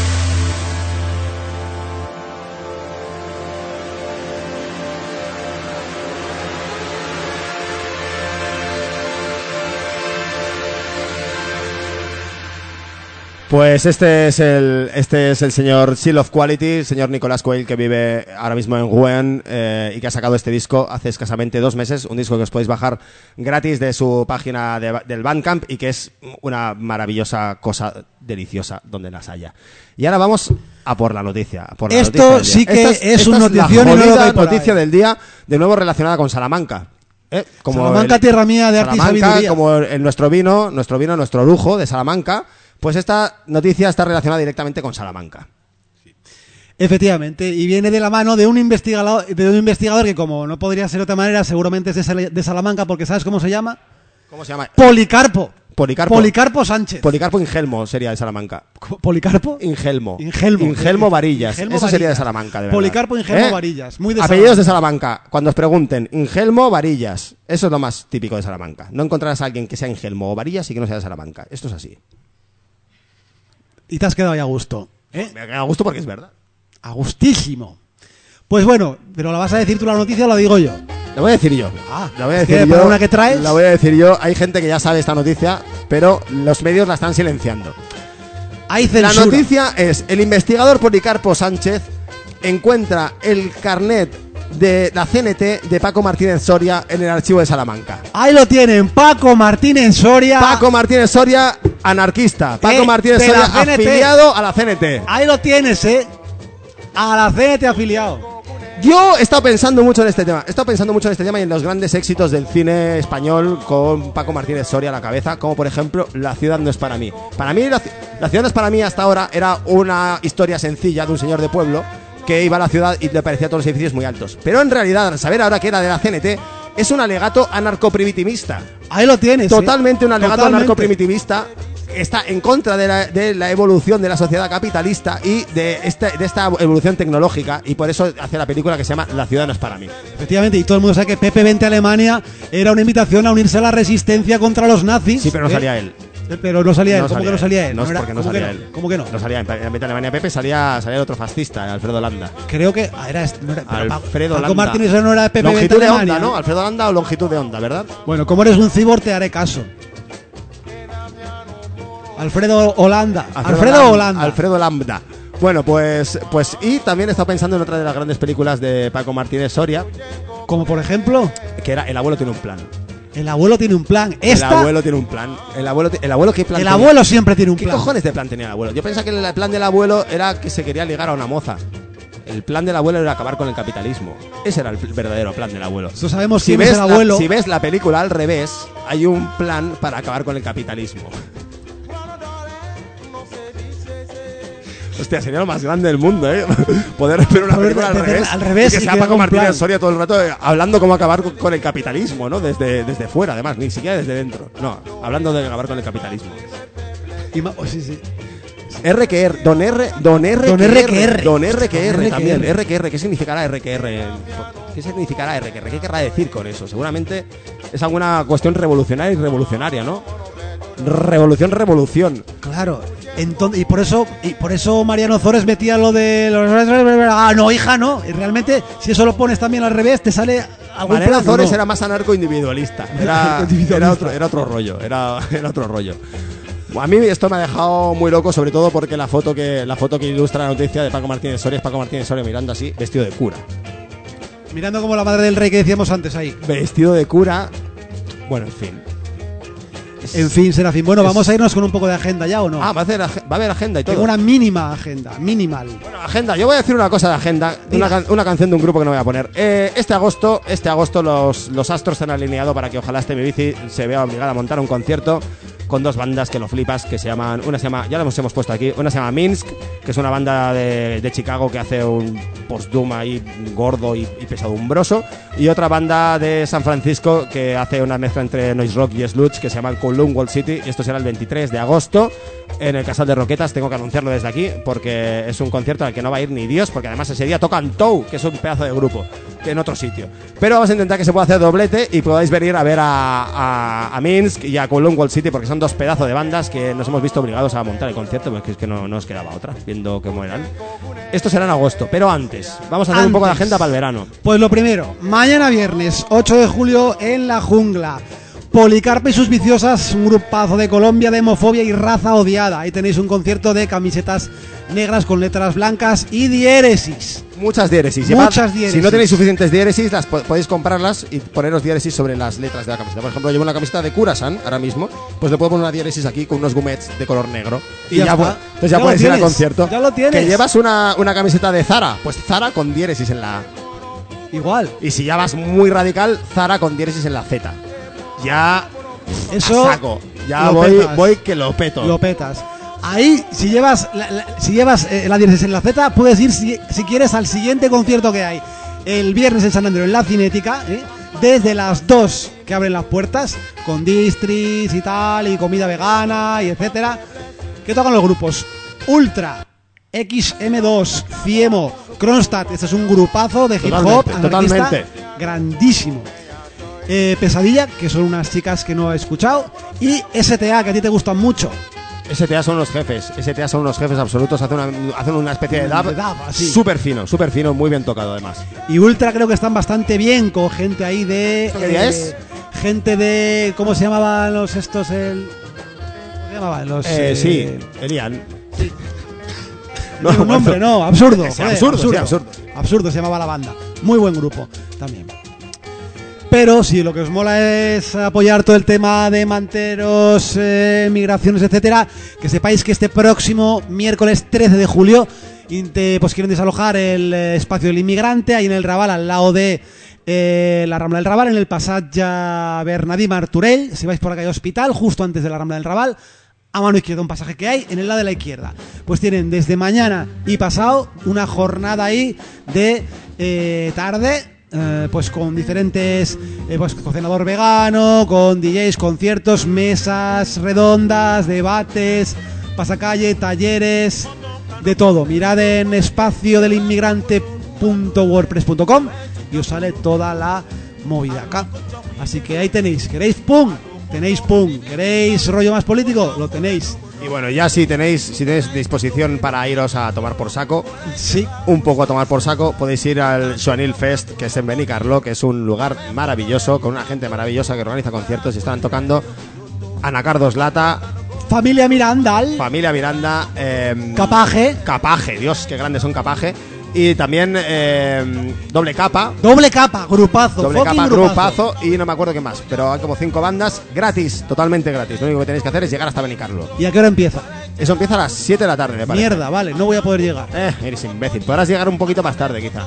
Pues este es el este es el señor Seal of Quality, el señor Nicolas Quayle, que vive ahora mismo en Rouen eh, y que ha sacado este disco hace escasamente dos meses, un disco que os podéis bajar gratis de su página de, del Bandcamp y que es una maravillosa cosa deliciosa donde las haya. Y ahora vamos a por la noticia. A por la Esto noticia del día. sí que Esta es esta un la notición y no lo jodida doy por noticia ahí. del día, de nuevo relacionada con Salamanca. ¿eh? Como Salamanca, el- tierra mía de arte y Salamanca, sabiduría. como el, nuestro vino, nuestro vino, nuestro lujo de Salamanca. Pues esta noticia está relacionada directamente con Salamanca. Efectivamente, y viene de la mano de un investigador, de un investigador que, como no podría ser de otra manera, seguramente es de, Sal- de Salamanca, porque ¿sabes cómo se llama? ¿Cómo se llama? Policarpo. Policarpo. Policarpo Sánchez. Policarpo Ingelmo sería de Salamanca. ¿Policarpo? Ingelmo. Ingelmo. Ingelmo Varillas. Ingelmo Eso sería de Varillas. Salamanca, de verdad. Policarpo Ingelmo ¿Eh? Varillas. Muy de Apellidos de Salamanca. Salamanca. Cuando os pregunten, Ingelmo Varillas. Eso es lo más típico de Salamanca. No encontrarás a alguien que sea Ingelmo o Varillas y que no sea de Salamanca. Esto es así. Y te has quedado ya a gusto. ¿eh? Me da gusto porque es verdad. A gustísimo. Pues bueno, pero ¿la vas a decir tú la noticia o la digo yo? La voy a decir yo. Ah, la voy a es decir que yo. para una que traes- La voy a decir yo. Hay gente que ya sabe esta noticia, pero los medios la están silenciando. Hay La censura. noticia es: el investigador Policarpo Sánchez encuentra el carnet de la C N T de Paco Martínez Soria en el archivo de Salamanca. Ahí lo tienen, Paco Martínez Soria. Paco Martínez Soria, anarquista. Paco Eh, Martínez de Soria, la C N T. afiliado a la C N T. Ahí lo tienes, ¿eh? A la C N T afiliado. Yo he estado pensando mucho en este tema. He estado pensando mucho en este tema y en los grandes éxitos del cine español con Paco Martínez Soria a la cabeza, como por ejemplo La ciudad no es para mí. Para mí, La, ci- la ciudad no es para mí hasta ahora era una historia sencilla de un señor de pueblo que iba a la ciudad y le parecía todos los edificios muy altos. Pero en realidad, al saber ahora que era de la C N T, es un alegato anarcoprimitivista. Ahí lo tienes. ¿eh? Totalmente un alegato Totalmente. anarcoprimitivista. Está en contra de la, de la evolución de la sociedad capitalista y de, este, de esta evolución tecnológica, y por eso hace la película que se llama La ciudad no es para mí. Efectivamente, y todo el mundo sabe que Pepe Vente a Alemania era una invitación a unirse a la resistencia contra los nazis. Sí, pero no ¿eh? salía él. Eh, Pero no salía él. ¿Cómo que no salía él? No es era- porque no ¿cómo que salía él. ¿Cómo que no? No salía en en vez de Alemania Pepe, salía, salía el otro fascista, Alfredo Landa. Creo que. Ah, era este, no era, pero Alfredo Paco Landa. Martínez no era de Pepe Vente a Longitud de Alemania. onda, ¿no? Alfredo Landa o longitud de onda, ¿verdad? Bueno, como eres un cibor, te haré caso. Alfredo Holanda. Alfredo, Lam- Holanda. Alfredo Lambda. Bueno, pues, pues y también he estado pensando en otra de las grandes películas de Paco Martínez Soria, Como por ejemplo, que era El abuelo tiene un plan. el abuelo tiene un plan. El Esta, abuelo tiene un plan. El abuelo, ti- el abuelo ¿qué plan el tenía? abuelo siempre tiene un ¿Qué plan. cojones de plan tenía el abuelo? Yo pensaba que el plan del abuelo era que se quería ligar a una moza. El plan del abuelo era acabar con el capitalismo. Ese era el verdadero plan del abuelo. Nosotros sabemos Si quién ves, es el la, abuelo. si ves la película al revés, hay un plan para acabar con el capitalismo. Hostia, sería lo más grande del mundo, ¿eh? Poder ver una Poder película al ver- revés. al revés y que y sea que Paco haga un Martínez plan. Soria todo el rato eh, hablando cómo acabar con, con el capitalismo, ¿no? Desde, desde fuera, además, ni siquiera desde dentro. No, hablando de acabar con el capitalismo. Y ma- oh, sí, sí. R que R, don R, don R, Don que R que R. don R que Don R R que también, R. R que R, ¿qué significará R que R? ¿Qué significará R que R? ¿Qué querrá decir con eso? Seguramente es alguna cuestión revolucionaria y revolucionaria, ¿no? Revolución, revolución. Claro. Entonces, y por eso y por eso Mariano Zores metía lo de los... Ah, no, hija, no. Y realmente, si eso lo pones también al revés, te sale algún Mariano plan, ¿o Zores no? era más anarco-individualista. Era, Individualista. era, otro, era otro rollo, era, era otro rollo. A mí esto me ha dejado muy loco, sobre todo porque la foto que la foto que ilustra la noticia de Paco Martínez Soria es Paco Martínez Soria mirando así, vestido de cura. Mirando como la madre del rey que decíamos antes ahí. Vestido de cura. Bueno, en fin. En fin, Serafín. Bueno, vamos a irnos con un poco de agenda ya, ¿o no? Ah, va a, hacer, ag- va a haber agenda y todo. Tengo una mínima agenda, minimal. Bueno, agenda, yo voy a decir una cosa de agenda, Diga. una, can- una canción de un grupo que no voy a poner. Eh, este agosto, este agosto los, los astros se han alineado para que ojalá este mi bici se vea obligada a montar un concierto con dos bandas que lo flipas, que se llaman, una se llama, ya las hemos puesto aquí, una se llama Minsk, que es una banda de, de Chicago que hace un post-doom ahí gordo y, y pesadumbroso, y otra banda de San Francisco que hace una mezcla entre noise rock y sludge que se llama Kowloon Wall City, y esto será el veintitrés de agosto en el Casal de Roquetas. Tengo que anunciarlo desde aquí porque es un concierto al que no va a ir ni Dios, porque además ese día tocan Tou, que es un pedazo de grupo en otro sitio. Pero vamos a intentar que se pueda hacer doblete y podáis venir a ver a, a, a Minsk y a Kowloon Wall City, porque son dos pedazos de bandas que nos hemos visto obligados a montar el concierto, porque es que no, no nos quedaba otra, viendo cómo eran. Esto será en agosto, pero antes vamos a hacer un poco de Antes. agenda para el verano. Pues lo primero, mañana viernes, ocho de julio, en La Jungla. Policarpa y sus viciosas, un grupazo de Colombia de homofobia y raza odiada. Ahí tenéis un concierto de camisetas negras con letras blancas y diéresis. Muchas diéresis. Muchas diéresis. Si no tenéis suficientes diéresis, las po- podéis comprarlas y poneros diéresis sobre las letras de la camiseta. Por ejemplo, llevo una camiseta de Curasan ahora mismo, pues le puedo poner una diéresis aquí con unos gumets de color negro. Y ya está. pu- entonces ya, Ya lo puedes ir al tienes, concierto. ya lo tienes. Que llevas una, una camiseta de Zara, pues Zara con diéresis en la A. Igual. Y si ya vas muy radical, Zara con diéresis en la Z. Ya Eso a saco. Ya lo voy, petas. voy que lo peto. Lo petas. Ahí, si llevas la, la- si llevas eh, la diéresis en la Z, puedes ir si, si quieres al siguiente concierto que hay. El viernes en San Andreu, en la Cinética, ¿eh? Desde las dos que abren las puertas, con distris y tal, y comida vegana, y etcétera. ¿Qué tocan los grupos? Ultra, X M dos, Fiemo, Kronstadt. Este es un grupazo de hip hop Totalmente, anarquista totalmente. grandísimo. Eh, Pesadilla, que son unas chicas que no he escuchado, y S T A, que a ti te gustan mucho. S T A son los jefes, S T A son los jefes absolutos, hacen una, hacen una especie de dub, De dub, así. súper fino, súper fino, muy bien tocado además. Y Ultra creo que están bastante bien, con gente ahí de... ¿Esto qué día es? Gente de... ¿Cómo se llamaban los estos? El, ¿Cómo se llamaban los...? Eh, eh, sí, Elian. No, un nombre, no, absurdo. Sí, joder, absurdo, sí, absurdo. Absurdo se llamaba la banda. Muy buen grupo también. Pero si lo que os mola es apoyar todo el tema de manteros, eh, migraciones, etcétera, que sepáis que este próximo miércoles trece de julio inte- pues quieren desalojar el eh, espacio del inmigrante ahí en el Raval, al lado de eh, la Rambla del Raval, en el Passatge Bernadí Martorell. Si vais por la calle Hospital, justo antes de la Rambla del Raval, a mano izquierda, un pasaje que hay en el lado de la izquierda. Pues tienen desde mañana y pasado una jornada ahí de eh, tarde, eh, pues con diferentes, eh, pues cocinador vegano, con D Js, conciertos, mesas redondas, debates, pasacalle, talleres, de todo. Mirad en espacio del inmigrante punto wordpress punto com y os sale toda la movida acá. Así que ahí tenéis. ¿Queréis pum? Tenéis pum. ¿Queréis rollo más político? Lo tenéis. Y bueno, ya si tenéis, si tenéis disposición para iros a tomar por saco, Sí. un poco a tomar por saco, podéis ir al Joanil Fest, que es en Benicarló, que es un lugar maravilloso, con una gente maravillosa que organiza conciertos y están tocando Ana Cardos Lata, Familia Mirandal. Familia Miranda, eh, Capaje. Capaje, Dios, qué grandes son Capaje. Y también eh, Doble Capa, Doble capa. Grupazo. Doble fucking Capa, grupazo. Grupazo y no me acuerdo qué más. Pero hay como cinco bandas gratis, totalmente gratis. Lo único que tenéis que hacer es llegar hasta Benicarló. ¿Y a qué hora empieza? Eso empieza a las siete de la tarde, me parece. Mierda, vale. No voy a poder llegar. Eh, eres imbécil. Podrás llegar un poquito más tarde, quizá.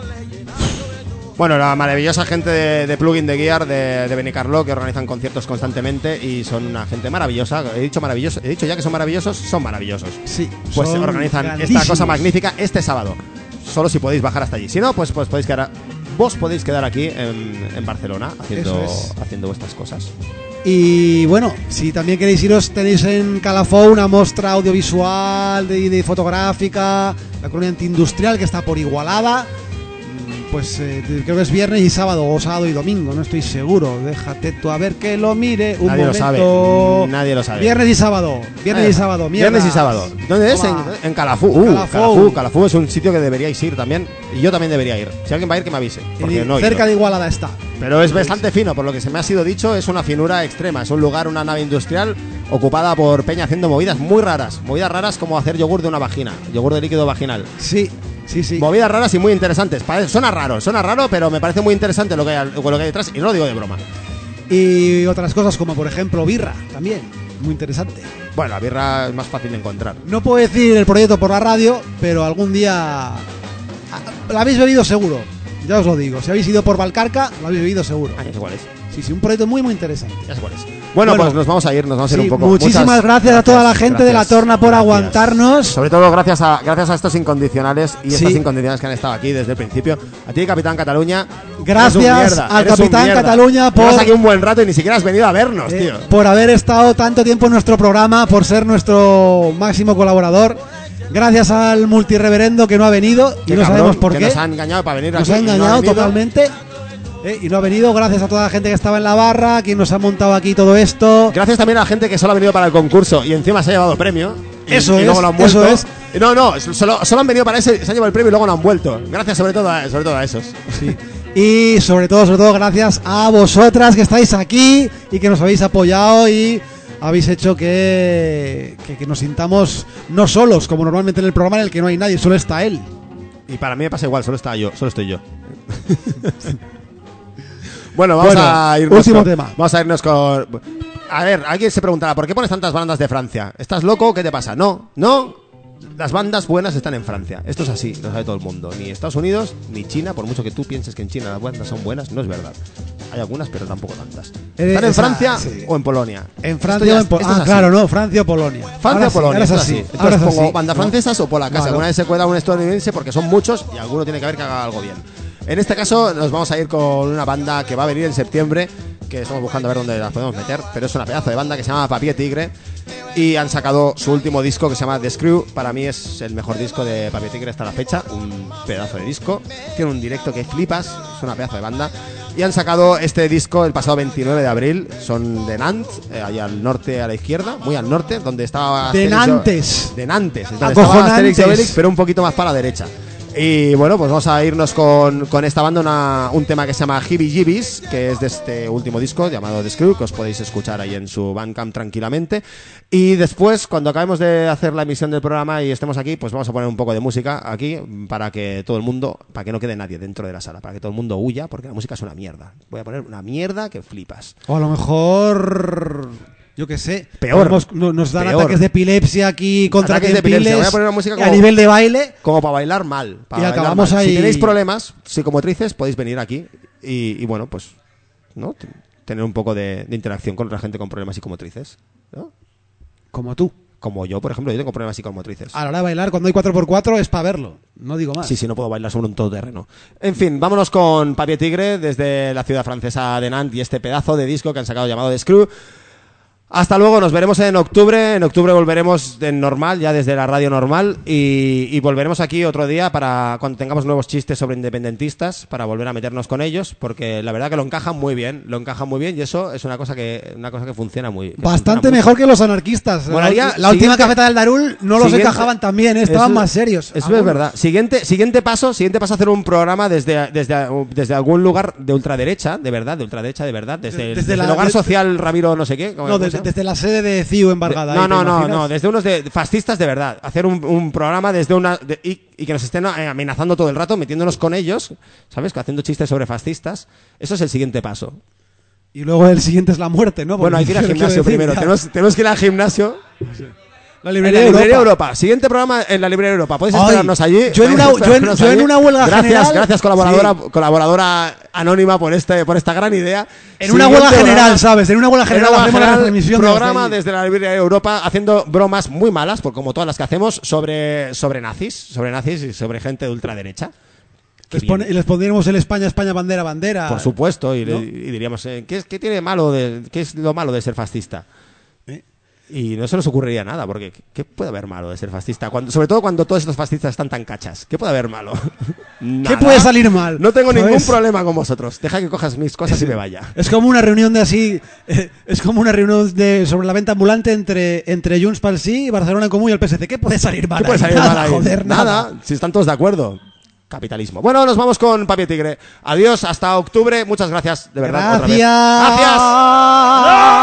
Bueno, la maravillosa gente de, de Plugin de Gear de, de Benicarló, que organizan conciertos constantemente y son una gente maravillosa. He dicho maravilloso, he dicho ya que son maravillosos, son maravillosos. Sí. Pues se son organizan esta grandísimos. cosa magnífica este sábado. Solo si podéis bajar hasta allí. Si no, pues, pues podéis quedar. Vos podéis quedar aquí en, en Barcelona haciendo, Eso es. haciendo vuestras cosas. Y bueno, si también queréis iros, tenéis en Calafó una muestra audiovisual de, de fotográfica, la colonia antiindustrial que está por Igualada. Mm, pues eh, creo que es viernes y sábado, o sábado y domingo, no estoy seguro. Déjate tú a ver que lo mire un Nadie lo momento. sabe. Nadie lo sabe. Viernes y sábado. Viernes Eh, y sábado. Mierda. Viernes y sábado. ¿Dónde es? En, Toma. en Calafú. Uh, Calafú. Calafú. Calafú es un sitio que deberíais ir también. Y yo también debería ir. Si alguien va a ir, que me avise. Porque Y no he cerca ido. de Igualada está. Pero es bastante fino, por lo que se me ha sido dicho, es una finura extrema. Es un lugar, una nave industrial ocupada por peña haciendo movidas muy raras. Movidas raras como hacer yogur de una vagina. Yogur de líquido vaginal. Sí, sí, sí. Movidas raras y muy interesantes. Pare- Suena raro, suena raro, pero me parece muy interesante lo que hay, al- lo que hay detrás. Y no lo digo de broma. Y otras cosas como por ejemplo birra, también. Muy interesante. Bueno, la birra es más fácil de encontrar. No puedo decir el proyecto por la radio, pero algún día ah, la habéis bebido seguro. Ya os lo digo. Si habéis ido por Valcarca, lo habéis bebido seguro. Ah, ya sé cuál es. Sí, sí, un proyecto muy, muy interesante. Ya sé cuál es. Bueno, Bueno, pues nos vamos a ir, nos vamos a ir Sí, un poco. muchísimas Muchas gracias, a toda la gente de la gracias, Torna por gracias. aguantarnos. Sobre todo gracias a gracias a estos incondicionales y Sí. estas incondicionales que han estado aquí desde el principio. A ti, Capitán Cataluña. Gracias eres un mierda, al eres un Capitán mierda. Cataluña por- Llevas aquí un buen rato y ni siquiera has venido a vernos, Eh, tío. por haber estado tanto tiempo en nuestro programa, por ser nuestro máximo colaborador. Gracias al multirreverendo que no ha venido y Qué no cabrón, sabemos por que qué. Nos ha engañado para venir Nos aquí. ha y no engañado venido. totalmente. Eh, y no ha venido. Gracias a toda la gente que estaba en la barra, quien nos ha montado aquí todo esto. Gracias también a la gente que solo ha venido para el concurso y encima se ha llevado el premio. Y, Eso y es, luego lo han vuelto. eso es. Y No, no, solo, solo han venido para ese, se han llevado el premio y luego lo han vuelto. Gracias sobre todo a, sobre todo a esos. Sí. Y sobre todo, sobre todo, gracias a vosotras que estáis aquí y que nos habéis apoyado y habéis hecho que, que, que nos sintamos no solos, como normalmente en el programa en el que no hay nadie, solo está él. Y para mí me pasa igual, solo está yo, solo estoy yo. Bueno, vamos Bueno, a irnos último con, tema. Vamos a irnos con. A ver, alguien se preguntará, ¿por qué pones tantas bandas de Francia? ¿Estás loco? ¿Qué te pasa? No, no. Las bandas buenas están en Francia. Esto es así, lo sabe todo el mundo. Ni Estados Unidos, ni China, por mucho que tú pienses que en China las bandas son buenas, no es verdad. Hay algunas, pero tampoco tantas. Eh, ¿Están en esa- Francia sí. o en Polonia? En Esto Francia ya o es- en Polonia. esto es Ah, así. claro, no, Francia o Polonia. Francia Ahora o sí, Polonia, ahora es esto es así. así. Ahora Entonces es pongo así. bandas ¿no? francesas o polacas. Vale. Alguna vez se cuela un estadounidense porque son muchos y alguno tiene que haber que haga algo bien. En este caso nos vamos a ir con una banda que va a venir en septiembre, que estamos buscando a ver dónde la podemos meter, pero es una pedazo de banda que se llama Papier Tigre y han sacado su último disco que se llama The Screw. Para mí es el mejor disco de Papier Tigre hasta la fecha, un pedazo de disco. Tiene un directo que flipas, es una pedazo de banda. Y han sacado este disco el pasado veintinueve de abril, son de Nantes, eh, ahí al norte a la izquierda, muy al norte, donde estaba De Asterix y- Nantes. De Nantes, es donde estaba Acojonantes. Asterix y Obelix, pero un poquito más para la derecha. Y bueno, pues vamos a irnos con, con esta banda, una- un tema que se llama Hibby Jibbies, que es de este último disco llamado The Screw, que os podéis escuchar ahí en su Bandcamp tranquilamente. Y después, cuando acabemos de hacer la emisión del programa y estemos aquí, pues vamos a poner un poco de música aquí para que todo el mundo, para que no quede nadie dentro de la sala, para que todo el mundo huya, porque la música es una mierda. Voy a poner una mierda que flipas. O a lo mejor, yo qué sé, Peor. podemos- no- nos dan Peor. ataques de epilepsia aquí contra Ataques de epilepsia. Voy a poner una música y a como- nivel de baile. Como para bailar mal. Para Y bailar acabamos mal. ahí- Si tenéis problemas psicomotrices, podéis venir aquí y, y bueno, pues, ¿no? T- Tener un poco de, de interacción con otra gente con problemas psicomotrices, ¿no? Como tú. Como yo, por ejemplo, yo tengo problemas psicomotrices. A la hora de bailar, cuando hay cuatro por cuatro es para verlo. No digo más. Sí, sí, no puedo bailar sobre un todoterreno. En fin, vámonos con Papier Tigre desde la ciudad francesa de Nantes y este pedazo de disco que han sacado llamado The Screw. Hasta luego, nos veremos en octubre. En octubre volveremos en normal, ya desde la radio normal. Y, y volveremos aquí otro día para cuando tengamos nuevos chistes sobre independentistas, para volver a meternos con ellos, porque la verdad que lo encajan muy bien, lo encajan muy bien y eso es una cosa que, una cosa que funciona muy que Bastante funciona mejor que los anarquistas. Molaría- la la última siguiente- cafeta del Darul no los Siguiente- encajaban tan bien, ¿eh? Estaban Eso- más serios. Eso es Algunos. verdad. Siguiente, siguiente paso, siguiente paso hacer un programa desde, desde, desde algún lugar de ultraderecha, de verdad, de ultraderecha, de verdad, desde, Desde desde la- el hogar de- social Ramiro no sé qué. ¿cómo- No, cómo se desde, llama? desde la sede de C I U embargada. De- no, ahí, ¿te no, no, imaginas? no, desde unos de fascistas de verdad. Hacer un, un programa desde una. de- y, y que nos estén eh, amenazando todo el rato, metiéndonos con ellos, ¿sabes? Haciendo chistes sobre fascistas. Eso es el siguiente paso. Y luego el siguiente es la muerte, ¿no? Bueno, hay que ir al Porque gimnasio quiero decir, primero. ya. Tenemos, tenemos que ir al gimnasio. La En librería, la librería Europa. Europa. Siguiente programa en la librería Europa. Podéis Ay, esperarnos allí. yo en una- Podéis yo en- esperarnos yo en allí. una huelga gracias, general- Gracias, colaboradora, Sí. colaboradora anónima por este, por esta gran idea. En una Siguiente huelga general, programa- ¿sabes? En una huelga En general una huelga hacemos la general, transmisión de programa desde allí. desde la librería Europa haciendo bromas muy malas, por como todas las que hacemos, sobre, sobre nazis, sobre nazis y sobre gente de ultraderecha. Qué Les, bien. pone- y les pondríamos el España, España, bandera, bandera. Por supuesto, y, le- ¿no? y diríamos, eh, ¿qué, es- ¿qué tiene malo de, qué es lo malo de ser fascista? ¿Eh? Y no se nos ocurriría nada, porque ¿qué puede haber malo de ser fascista? Cuando, sobre todo cuando todos estos fascistas están tan cachas. ¿Qué puede haber malo? ¿Qué puede salir mal? No tengo ¿Sabes? ningún problema con vosotros. Deja que cojas mis cosas y me vaya. Es como una reunión de así, eh, es como una reunión de sobre la venta ambulante entre entre Junts pel Sí, Barcelona en Comú y el P S C. ¿Qué puede salir mal? ¿Qué puede ahí? salir Nada, mal ahí? Joder, nada. Nada, si están todos de acuerdo. Capitalismo. Bueno, nos vamos con Papi Tigre. Adiós, hasta octubre. Muchas gracias, de verdad. Gracias. Otra vez. ¡Gracias!